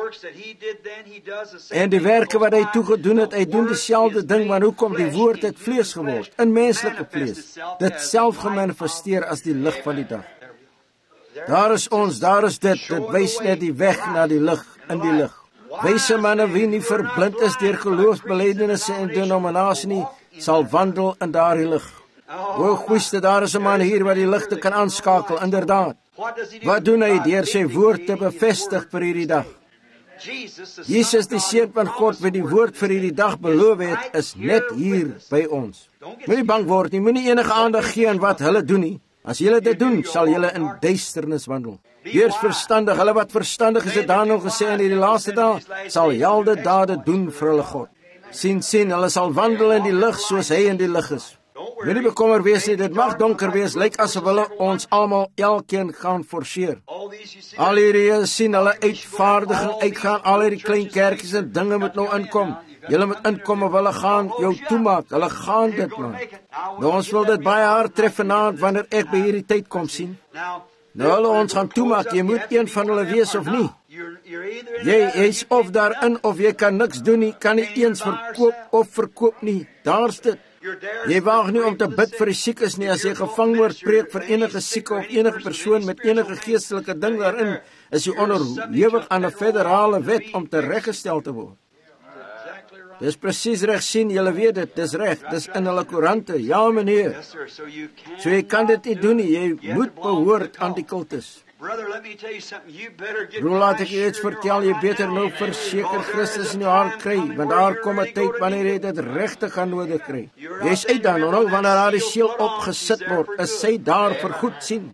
En die werke wat hy toegedoen het, hy doen dieselfde ding, maar hoekom? Die woord het vlees geword, in menslike vlees. Dit self gemanifesteer as die lig van die dag. Daar is ons, daar is dit, dit wys net die weg na die lig, in die lig. Wyse manne wie nie verblind is deur geloofsbelijdenisse en denominasie nie, sal wandel in daardie lig. O, goeiste, daar is 'n man hier wat die ligte kan aanskakel, inderdaad. Wat doen hy deur sy woord te bevestig vir hierdie dag? Jesus, die Seun van God, wat die woord vir hierdie dag beloof het, is net hier by ons. Moenie bang word nie, moenie enige aandag gee aan wat hulle doen nie. As julle dit doen, sal julle in duisternis wandel. Wees verstandig, hulle wat verstandig is, het daar nog gesê, in die laaste dag, sal helde dade doen vir hulle God. Sien, sien, hulle sal wandel in die lig, soos hy in die lig is. Moenie bekommer wees nie, dit mag donker wees, lyk asof hulle ons almal elkeen gaan forceer. Al hierdie sien hulle uitvaardiging uitgaan, al hierdie klein kerkies en dinge moet nou inkom. Julle moet inkom of hulle gaan jou toemaak, hulle gaan dit man. Nou ons wil dit baie hard tref vanaand, wanneer ek by hierdie tyd kom sien. Nou hulle ons gaan toemaak, jy moet een van hulle wees of nie. Jy is of daarin of jy kan niks doen nie, kan nie eens verkoop of verkoop nie, daar's dit. Jy waag nie om te bid vir die siekes nie, as jy gevang word, preek vir enige sieke of enige persoon met enige geestelike ding daarin, is jy onderhewig aan 'n federale wet om tereggestel te word. Dis presies reg, sien, julle weet dit, dis reg, dis in hulle koerante, ja meneer. So jy kan dit nie doen nie, jy moet behoort aan die kultus. Broer, laat ek jy iets vertel, jy beter nou verseker Christus in jou hart kry, want daar kom 'n tyd wanneer jy dit regtig gaan nodig kry. Jy is uit dan, nou wanneer daar die siel opgesit word, is sy daar vir goed sien.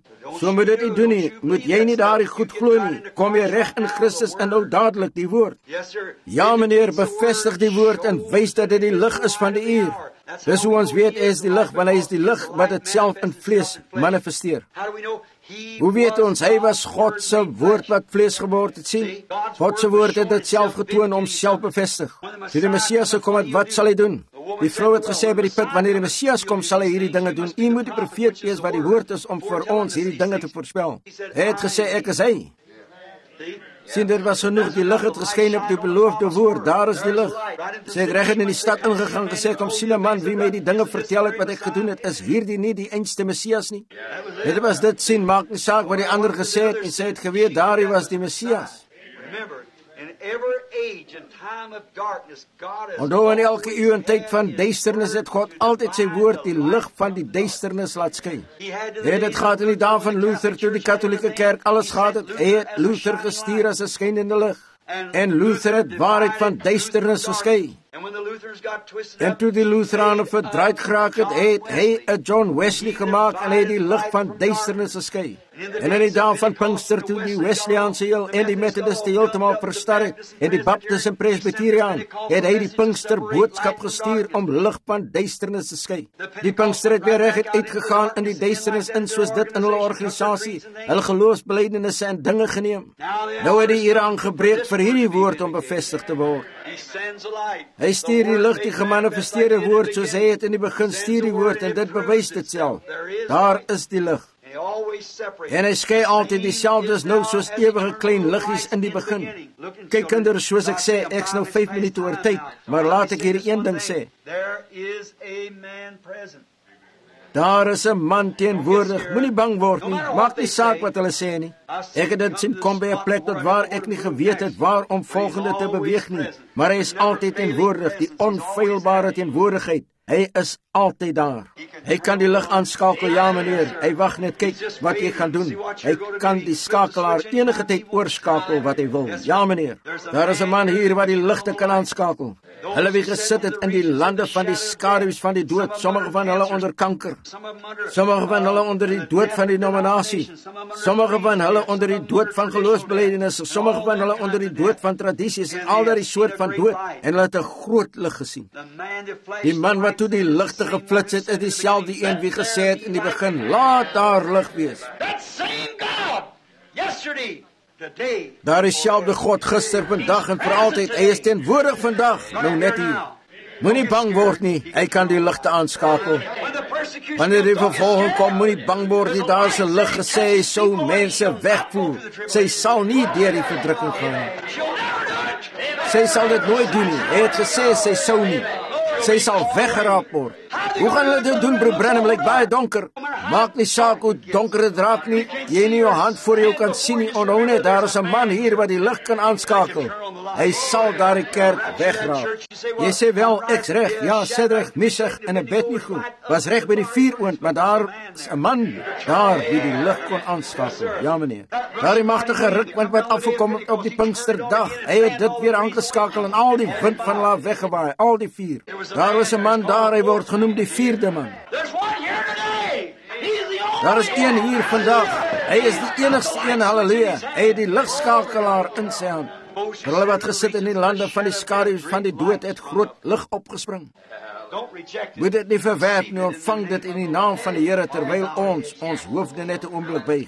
So moet dit nie doen nie. Moet jy nie daardie goed glo nie. Kom jy reg in Christus en nou dadelik die woord. Ja meneer, bevestig die woord en wys dat dit die lig is van die uur. Dis hoe ons weet hy is die lig, want hy is die lig wat dit self in vlees manifesteer. Hoe weet ons, hy was God se woord wat vlees geword het, sien? God se woord het dit self getoon om self bevestig. Toe die Messias kom het, wat sal hy doen? Die vrou het gesê by die put, wanneer die Messias kom, sal hy hierdie dinge doen. U moet die profeet wees wat die woord is om vir ons hierdie dinge te voorspel. Hy het gesê, ek is hy. Sien, dit was genoeg, die lig het geskyn op die beloofde woord, daar is die lig. Sy het reg in die stad ingegaan, gesê, kom sien 'n man, wie my die dinge vertel het wat ek gedoen het, is hierdie nie die einste Messias nie? Dit was dit, sien, maak nie saak wat die ander gesê het, en sy het geweet, daar was die Messias. Onthou in elke eeu en tyd van duisternis het God altyd sy woord die lig van die duisternis laat skyn. Hy het dit gehad in die dae van Luther, toe die katholieke kerk alles gehad het. Hy het Luther gestuur as 'n skynende lig. En Luther het waarheid van duisternis geskei. En toe die Lutherane verdraaid geraak het, het hy 'n John Wesley gemaak en hy het die lig van duisternis geskei. En in die dae van Pinkster, toe die Wesleyaanse heel en die Methodiste heeltemal verstar het, en die Baptist en Presbyteriaan, het hy die Pinkster boodskap gestuur om lig van duisternis te skei. Die Pinkster het weer reg uitgegaan in die duisternis in, soos dit in hulle organisasie, hulle geloofsbelijdenisse en dinge geneem. Nou het die Here aangebreek vir hierdie woord om bevestig te word. Hy stuur die lig, die gemanifesteerde woord, soos hy het in die begin stuur die woord, en dit bewys dit self. Daar is die lig. En hy skei altyd dieselfde as nou, soos ewige klein liggies in die begin. Kyk kinders, soos ek sê, ek's nou vyf minute oor tyd, maar laat ek hierdie een ding sê. Daar is 'n man teenwoordig, moenie bang word nie, maak nie saak wat hulle sê nie. Ek het dit sien kom by 'n plek tot waar ek nie geweet het waar om volgende te beweeg nie, maar hy is altyd teenwoordig, die onfeilbare teenwoordigheid. Hy is altyd daar. Hy kan die lig aanskakel, ja meneer. Hy wag net, kyk wat jy gaan doen. Hy kan die skakelaar enige tyd oorskakel wat hy wil. Ja meneer. Daar is 'n man hier wat die ligte kan aanskakel. Hulle wie gesit het in die lande van die skadu's van die dood, sommige van hulle onder kanker, sommige van hulle onder die dood van die nominasie, sommige van hulle onder die dood van geloofsbelijdenis, sommige van hulle onder die dood van tradisies en al daardie soort van dood, en hulle het 'n groot lig gesien. Die man wat toe die ligte geflits het, is dieselfde een wie gesê het in die begin, laat daar lig wees. Daar is selfde God gister, vandag en vir altyd. Hy is teenwoordig vandag, nou net hier. Moenie bang word nie, hy kan die ligte aanskakel. Wanneer die vervolging kom, moenie bang word nie, daar is 'n lig gesê, hy sou mense wegvoer. Sy sal nie deur die verdrukking gaan. Sy sal dit nooit doen nie, hy het gesê sy sou nie. Sy sal weggeraap word. Hoe gaan hulle dit doen, broer Branham, lyk baie donker. Maak nie saak hoe donker dit raak nie, jy nie jou hand voor jou kan sien nie, onthou net, daar is 'n man hier wat die lig kan aanskakel. Hy sal daar die kerk wegraap. Jy sê wel, ek's reg, ja, Cedric, Meshach en Abednego was reg by die vuuroond, maar daar is 'n man daar wie die lig kon aanskakel. Ja meneer. Daar die magtige rukwind wat afgekom het op die Pinksterdag, hy het dit weer aangeskakel en al die wind van hulle weggewaai, al die vuur. Daar was 'n man daar, hy word genoem die vierde man. Daar is een hier vandag. Hy is die enigste een, halleluja. Hy het die ligskakelaar in sy hand. Vir hulle wat gesit in die lande van die skadu's van die dood, het groot lig opgespring. Moet dit nie verwerp nie, ontvang dit in die naam van die Here, terwyl ons ons hoofde net 'n oomblik buig.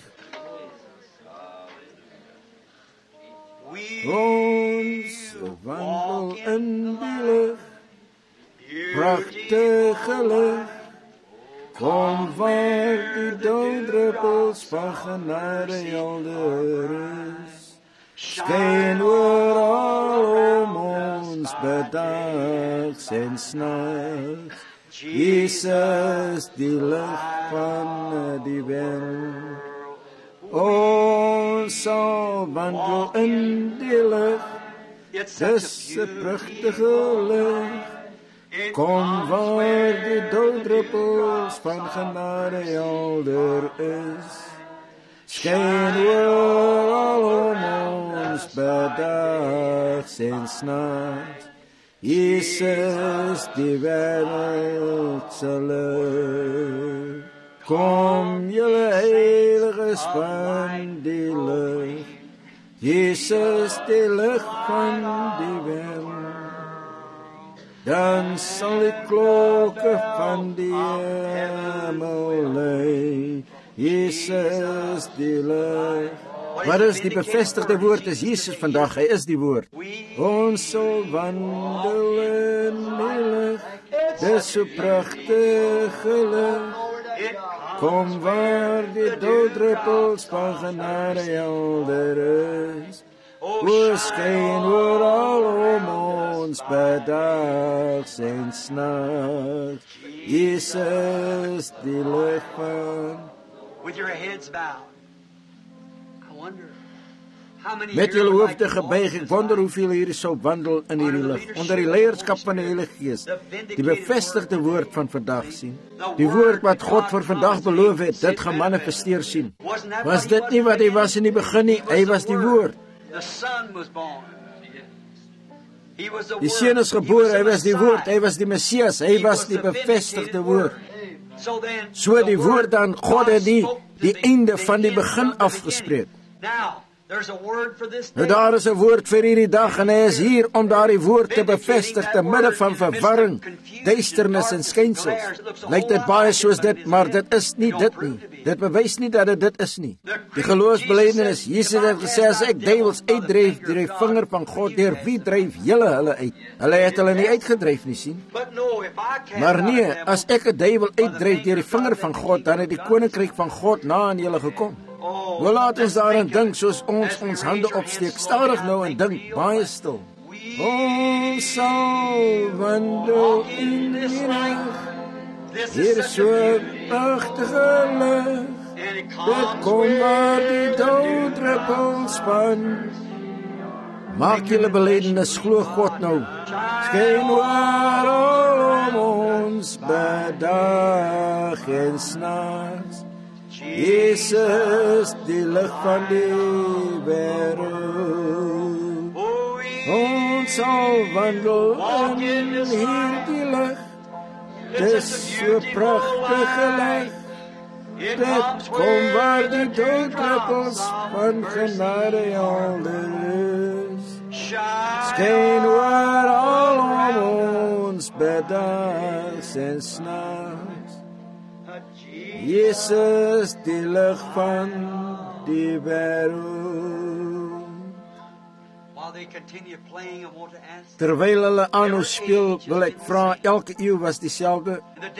Ons wandel in die lig, prachtige lig, kom waar die doodruppels van genade helder is. Skyn oral om ons bedags en snags. Jesus, die lig van die wêreld. Ons sal wandel in die lig, dis 'n pragtige lig. Kom waar die doodruppels van genade helder is. Skyn oral om ons bedags en snags. Jesus, die wêreld se lig. Kom julle heilige is van die lig. Jesus, die lig van die wêreld. Dan sal die klokke van die hemel lui. Jesus, die lig. Wat is die bevestigde woord? Is Jesus vandag, hy is die woord. Ons sal wandel in die lig, dis so prachtige lig. Kom waar die dooddruppels van genade helder is. O skyn oral om ons bedags en snags. Jesus, die lig van. With your heads bowed. I wonder how many Met julle hoofde gebuig, ek wonder hoeveel hier sou wandel in hierdie lig, onder die leierskap van die Heilige Gees, die bevestigde woord van vandag sien. Die woord wat God vir vandag beloof het, dit gemanifesteer sien. Was dit nie wat hy was in die begin nie? Hy was die woord. Die Seun is gebore, hy was die woord, hy was die Messias, hy was die bevestigde woord. So die woord dan, God het die, die einde van die begin afgespreek. Nou daar is 'n woord vir hierdie dag en hy is hier om daardie woord te bevestig te midde van verwarring, duisternis en skynsels. Lyk dit baie soos dit, maar dit is nie dit nie. Dit bewys nie dat dit dit is nie. Die geloofsbelijdenis, Jesus het gesê, as ek duiwels uitdryf deur die vinger van God, deur wie dryf julle hulle uit? Hulle het hulle nie uitgedryf nie, sien. Maar nee, as ek 'n duiwel uitdryf deur die vinger van God, dan het die koninkryk van God na aan julle gekom. Nou laat ons daarin dink, soos ons ons hande opsteek, stadig nou en dink, baie stil. Ons sal wandel in die lig, hier is so prachtige lig, dit kom waar die dooddruppels van. Maak julle belydenis, glo God nou, skyn oor om ons bedag en snags. Jesus, die lig van die wêreld. Ons sal wandel in hierdie lig, dis so prachtige lig. Dit kom waar die dooddruppels van genade helder is. Skyn oor al om ons bedags en snags. Jesus, die lig van die wêreld. Terwyl hulle aanhou speel, wil ek vra, elke eeu was dieselfde.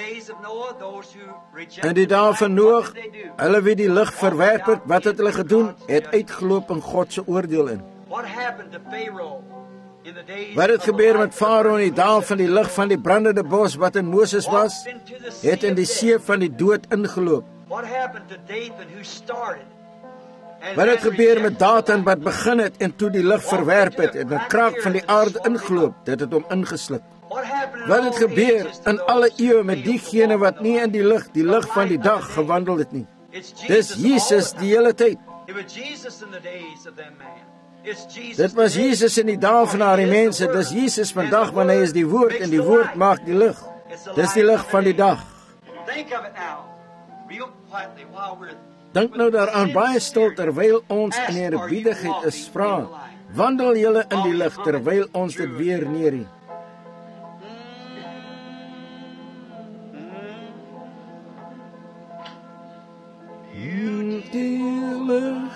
In die dae van Noag, hulle wie die lig verwerp het, wat het hulle gedoen? Het uitgeloop in God se oordeel in. Wat het gebeur met Farao in die dae van die lig van die brandende bos wat in Moses was? Het in die see van die dood ingeloop. Wat het gebeur met Dathan wat begin het en toe die lig verwerp het en in die kraak van die aarde ingeloop? Dit het hom ingesluk. Wat het gebeur in alle eeue met diegene wat nie in die lig, die lig van die dag gewandel het nie? Dis Jesus die hele tyd. Dit was Jesus in die dae van die mense, dis Jesus vandag, want hy is die woord en die woord maak die lig. Dis die lig van die dag. Dink nou daaraan baie stil terwyl ons in eerbiedigheid is, vra, wandel julle in die lig terwyl ons dit weer neerie. Die lig,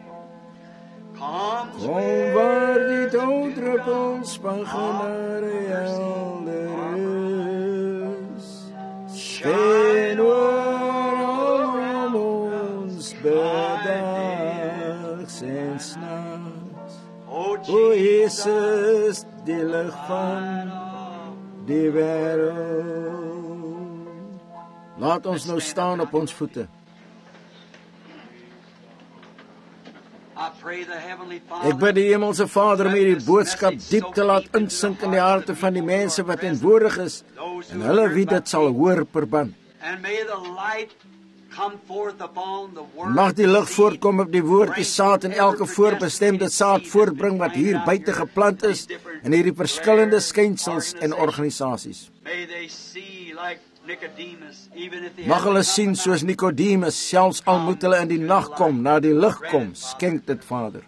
kom waar die dooddruppels van genade helder is. Skyn oor om ons bedags en snags. O Jesus, die lig van die wêreld. Laat ons nou staan op ons voete. Ek bid die hemelse Vader om hierdie boodskap diep te laat insink in die harte van die mense wat teenwoordig is en hulle wie dit sal hoor per band. Mag die lig voortkom op die woord, die saad en elke voorbestemde saad voortbring wat hier buite geplant is in hierdie verskillende skynsels en organisasies. Mag hulle sien soos Nicodemus, selfs al moet hulle in die nag kom, na die lig kom, skenk dit, Vader.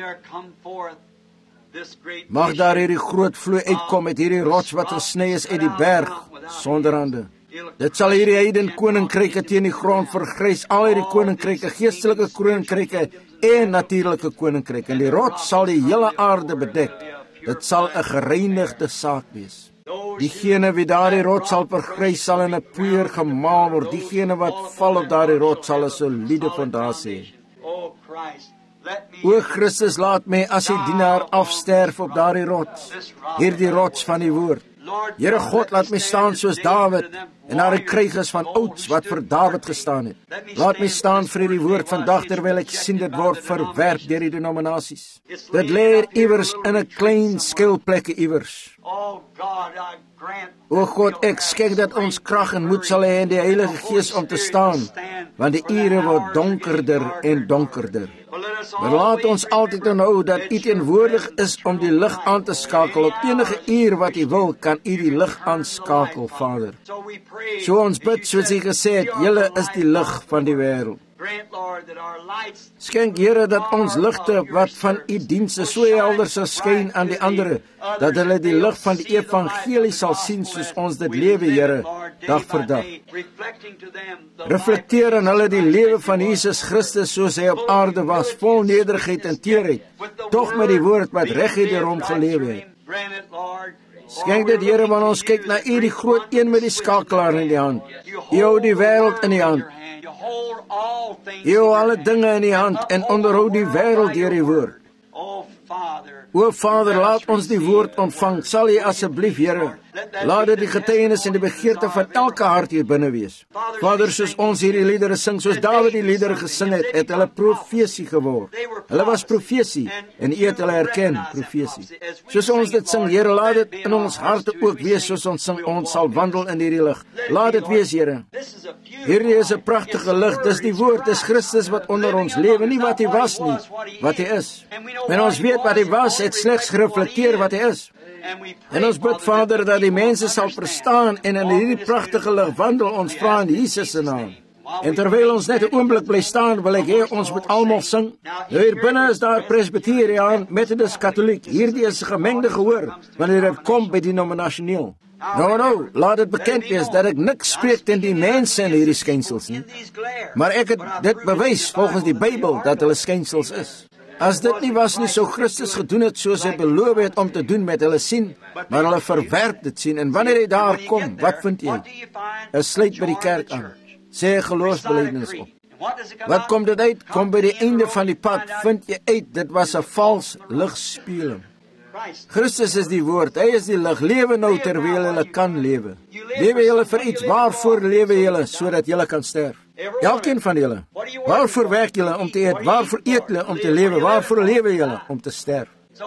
Mag daar hierdie groot vloei uitkom met hierdie rots wat gesny is uit die berg, sonder hande. Dit sal hierdie heiden koninkryke teen die grond vergrys, al hierdie koninkryke, geestelike koninkryke en natuurlike koninkryke. En die rots sal die hele aarde bedek. Dit sal 'n gereinigde saak wees. Diegene wie daardie rots sal vergrys, sal in 'n poeier gemaal word. Diegene wat val op daardie rots sal 'n soliede fondasie hê. O Christus, laat my as die dienaar afsterf op daardie rots, hierdie rots van die woord. Here God, laat my staan soos Dawid en daar 'n kryg is van ouds wat vir Dawid gestaan het. Laat my staan vir die woord vandag terwyl ek sien dit word verwerp deur die denominasies. Dit lê iewers in 'n klein skuilplekke iewers. O God, ek skenk dat ons krag en moed sal hê in die Heilige Gees om te staan, want die ure word donkerder en donkerder. Maar laat ons altyd onthou dat U teenwoordig is om die lig aan te skakel. Op enige uur wat U wil, kan U die lig aanskakel, Vader. So ons bid, soos U gesê het, Julle is die lig van die wêreld. Skenk, Here, dat ons ligte wat van U dienste so helder sal skyn aan die ander, dat hulle die lig van die evangelie sal sien soos ons dit lewe, Here, dag vir dag. Reflekteer aan hulle die lewe van Jesus Christus soos hy op aarde was, vol nederigheid en teerheid, tog met die woord wat reguit deur hom gelewe het. Skenk dit, Here, want ons kyk na U, die groot een met die skakelaar in die hand. U hou die wêreld in die hand. U hou alle dinge in die hand en onderhou die wêreld deur die woord. O Vader, laat ons die woord ontvang. Sal U asseblief, Here, laat dit die getuienis en die begeerte van elke hart hier binne wees. Vader, soos ons hierdie liedere sing, soos Dawid die liedere gesing het, het hulle profesie geword. Hulle was profesie en U het hulle herken, profesie. Soos ons dit sing, Here, laat dit in ons harte ook wees, soos ons sing, ons sal wandel in hierdie lig. Laat dit wees, Here. Hierdie is 'n pragtige lig, dis die woord, dis Christus wat onder ons lewe, nie wat hy was nie, wat hy is. En ons weet wat hy was, het slegs gereflekteer wat hy is. En ons bid, Vader, dat die mense sal verstaan en in hierdie pragtige lig wandel, ons vra in Jesus se naam. En terwyl ons net 'n oomblik bly staan, wil ek hê ons moet almal sing. Nou hier binne is daar Presbyteriaan, Methodist, Katoliek. Hierdie is 'n gemengde gehoor wanneer dit kom by denominasioneel. Nou, nou, laat dit bekend wees dat ek niks spreek teen die mense in hierdie skynsels nie. Maar ek het dit bewys volgens die Bybel dat hulle skynsels is. As dit nie was nie, sou Christus gedoen het soos hy beloof het om te doen met hulle sien, maar hulle verwerp dit sien. En wanneer hy daar kom, wat vind jy? Hy sluit by die kerk aan. Sê 'n geloofsbelijdenis op. Wat kom dit uit? Kom by die einde van die pad, vind jy uit, dit was 'n vals ligspeling. Christus is die woord, hy is die lig. Lewe nou terwyl julle kan lewe. Lewe julle vir iets, waarvoor lewe julle, sodat julle kan sterf? Elkeen van julle. Waarvoor werk julle om te eet? Waarvoor eet julle om te lewe? Waarvoor lewe julle om te sterf?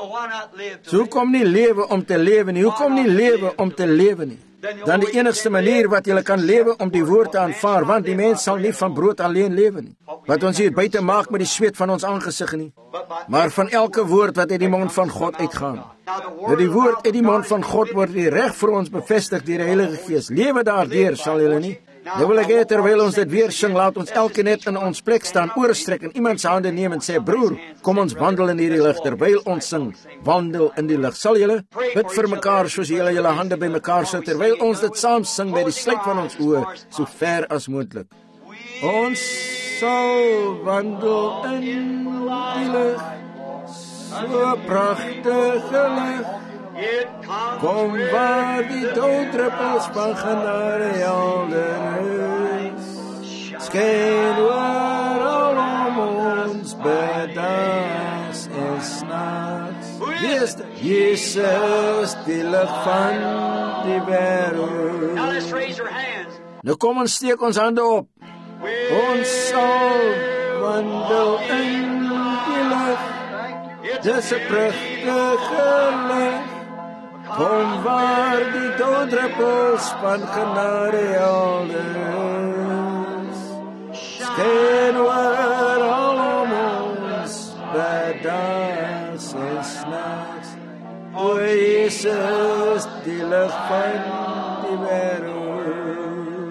So hoekom nie lewe om te lewe nie? Hoekom nie lewe om te lewe nie? Dan die enigste manier wat julle kan lewe om die woord te aanvaar, want die mens sal nie van brood alleen lewe nie. Wat ons hier buite maak met die sweet van ons aangesig nie, maar van elke woord wat uit die mond van God uitgaan. Dat die woord uit die mond van God word die reg vir ons bevestig deur die Heilige Gees. Lewe daardeur, sal julle nie? Nou wil ek hê, terwyl ons dit weer sing, laat ons elke net in ons plek staan, oorstrek en iemand se hande neem en sê, broer, kom ons wandel in hierdie lig, terwyl ons sing, wandel in die lig. Sal julle bid vir mekaar, soos julle julle hande by mekaar sit, terwyl ons dit saam sing met die sluit van ons oë, so ver as moontlik. Ons sal wandel in die lig, so pragtige lig, kom waar die dooddruppels van genade helder is. Skyn oral om ons bedags en snags. Wees Jesus, die lig van die wêreld. Nou kom ons steek ons hande op. Ons sal wandel in die lig, dis 'n pragtige lig. Kom waar die dooddruppels van genade helder is. Skyn oral om ons bedags en snags. O Jesus, die lig van die wêreld.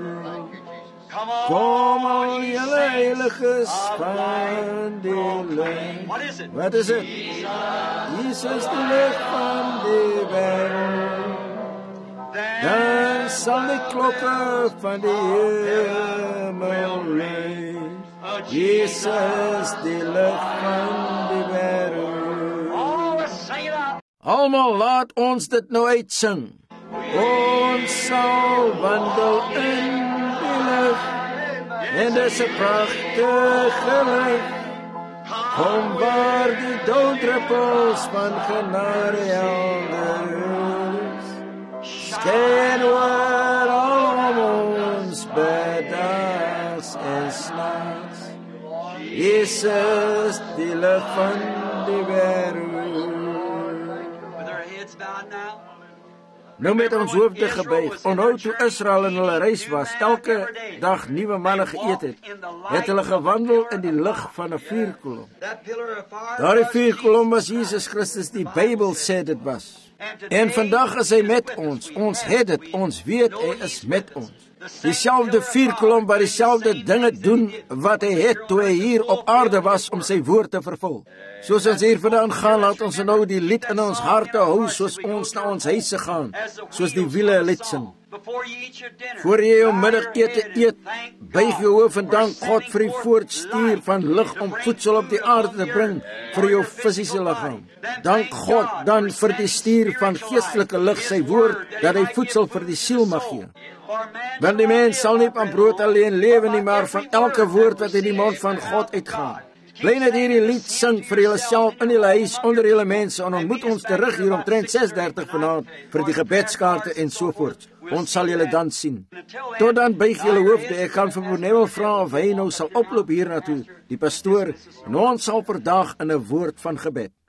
Kom al julle heiliges van die lig. What is it? Wat is dit? Jesus die lig van die wêreld. Dan sal die klokke van die hemel lui. Jesus die lig van die wêreld. Oh, let's sing it out. Almal laat ons dit nou uitsing. Ons sal wandel in die lig, en dis 'n pragtige lig. Kom waar die dauwdruppels van genade elders skyn oor al ons bedags en snaaks. Jesus die lig van die wêreld. With our heads bowed now. Nou met ons hoofde gebuig, onthou toe Israel in hulle reis was, elke dag nuwe manne geëet het, het hulle gewandel in die lig van 'n vuurkolom. Daardie vuurkolom was Jesus Christus, die Bybel sê dit was. En vandag is hy met ons, ons het dit, ons weet hy is met ons. Dieselfde vuurkolom wat dieselfde dinge doen wat hy het toe hy hier op aarde was om sy woord te vervul. Soos ons hier vandaan gaan, laat ons nou die lied in ons harte hou soos ons na ons huise gaan, soos die wiele lied sing. Voor jy jou middagete eet, buig jou hoof en dank God vir die voortstuur van lig om voedsel op die aarde te bring vir jou fisiese liggaam. Dank God dan vir die stuur van geestelike lig, sy woord, dat hy voedsel vir die siel mag gee. Want die mens sal nie van brood alleen lewe nie, maar van elke woord wat uit die mond van God uitgaan. Bly net hierdie lied sing vir julleself in julle huis, onder julle mense, en ontmoet ons terug hier omtrent ses dertig vanaand vir die gebedskaarte en sovoorts. Ons sal julle dan sien. Tot dan buig julle hoofde. Ek kan vir Boenel vra of hy nou sal oploop hier na toe, die pastoor, en ons sal verdag in 'n woord van gebed.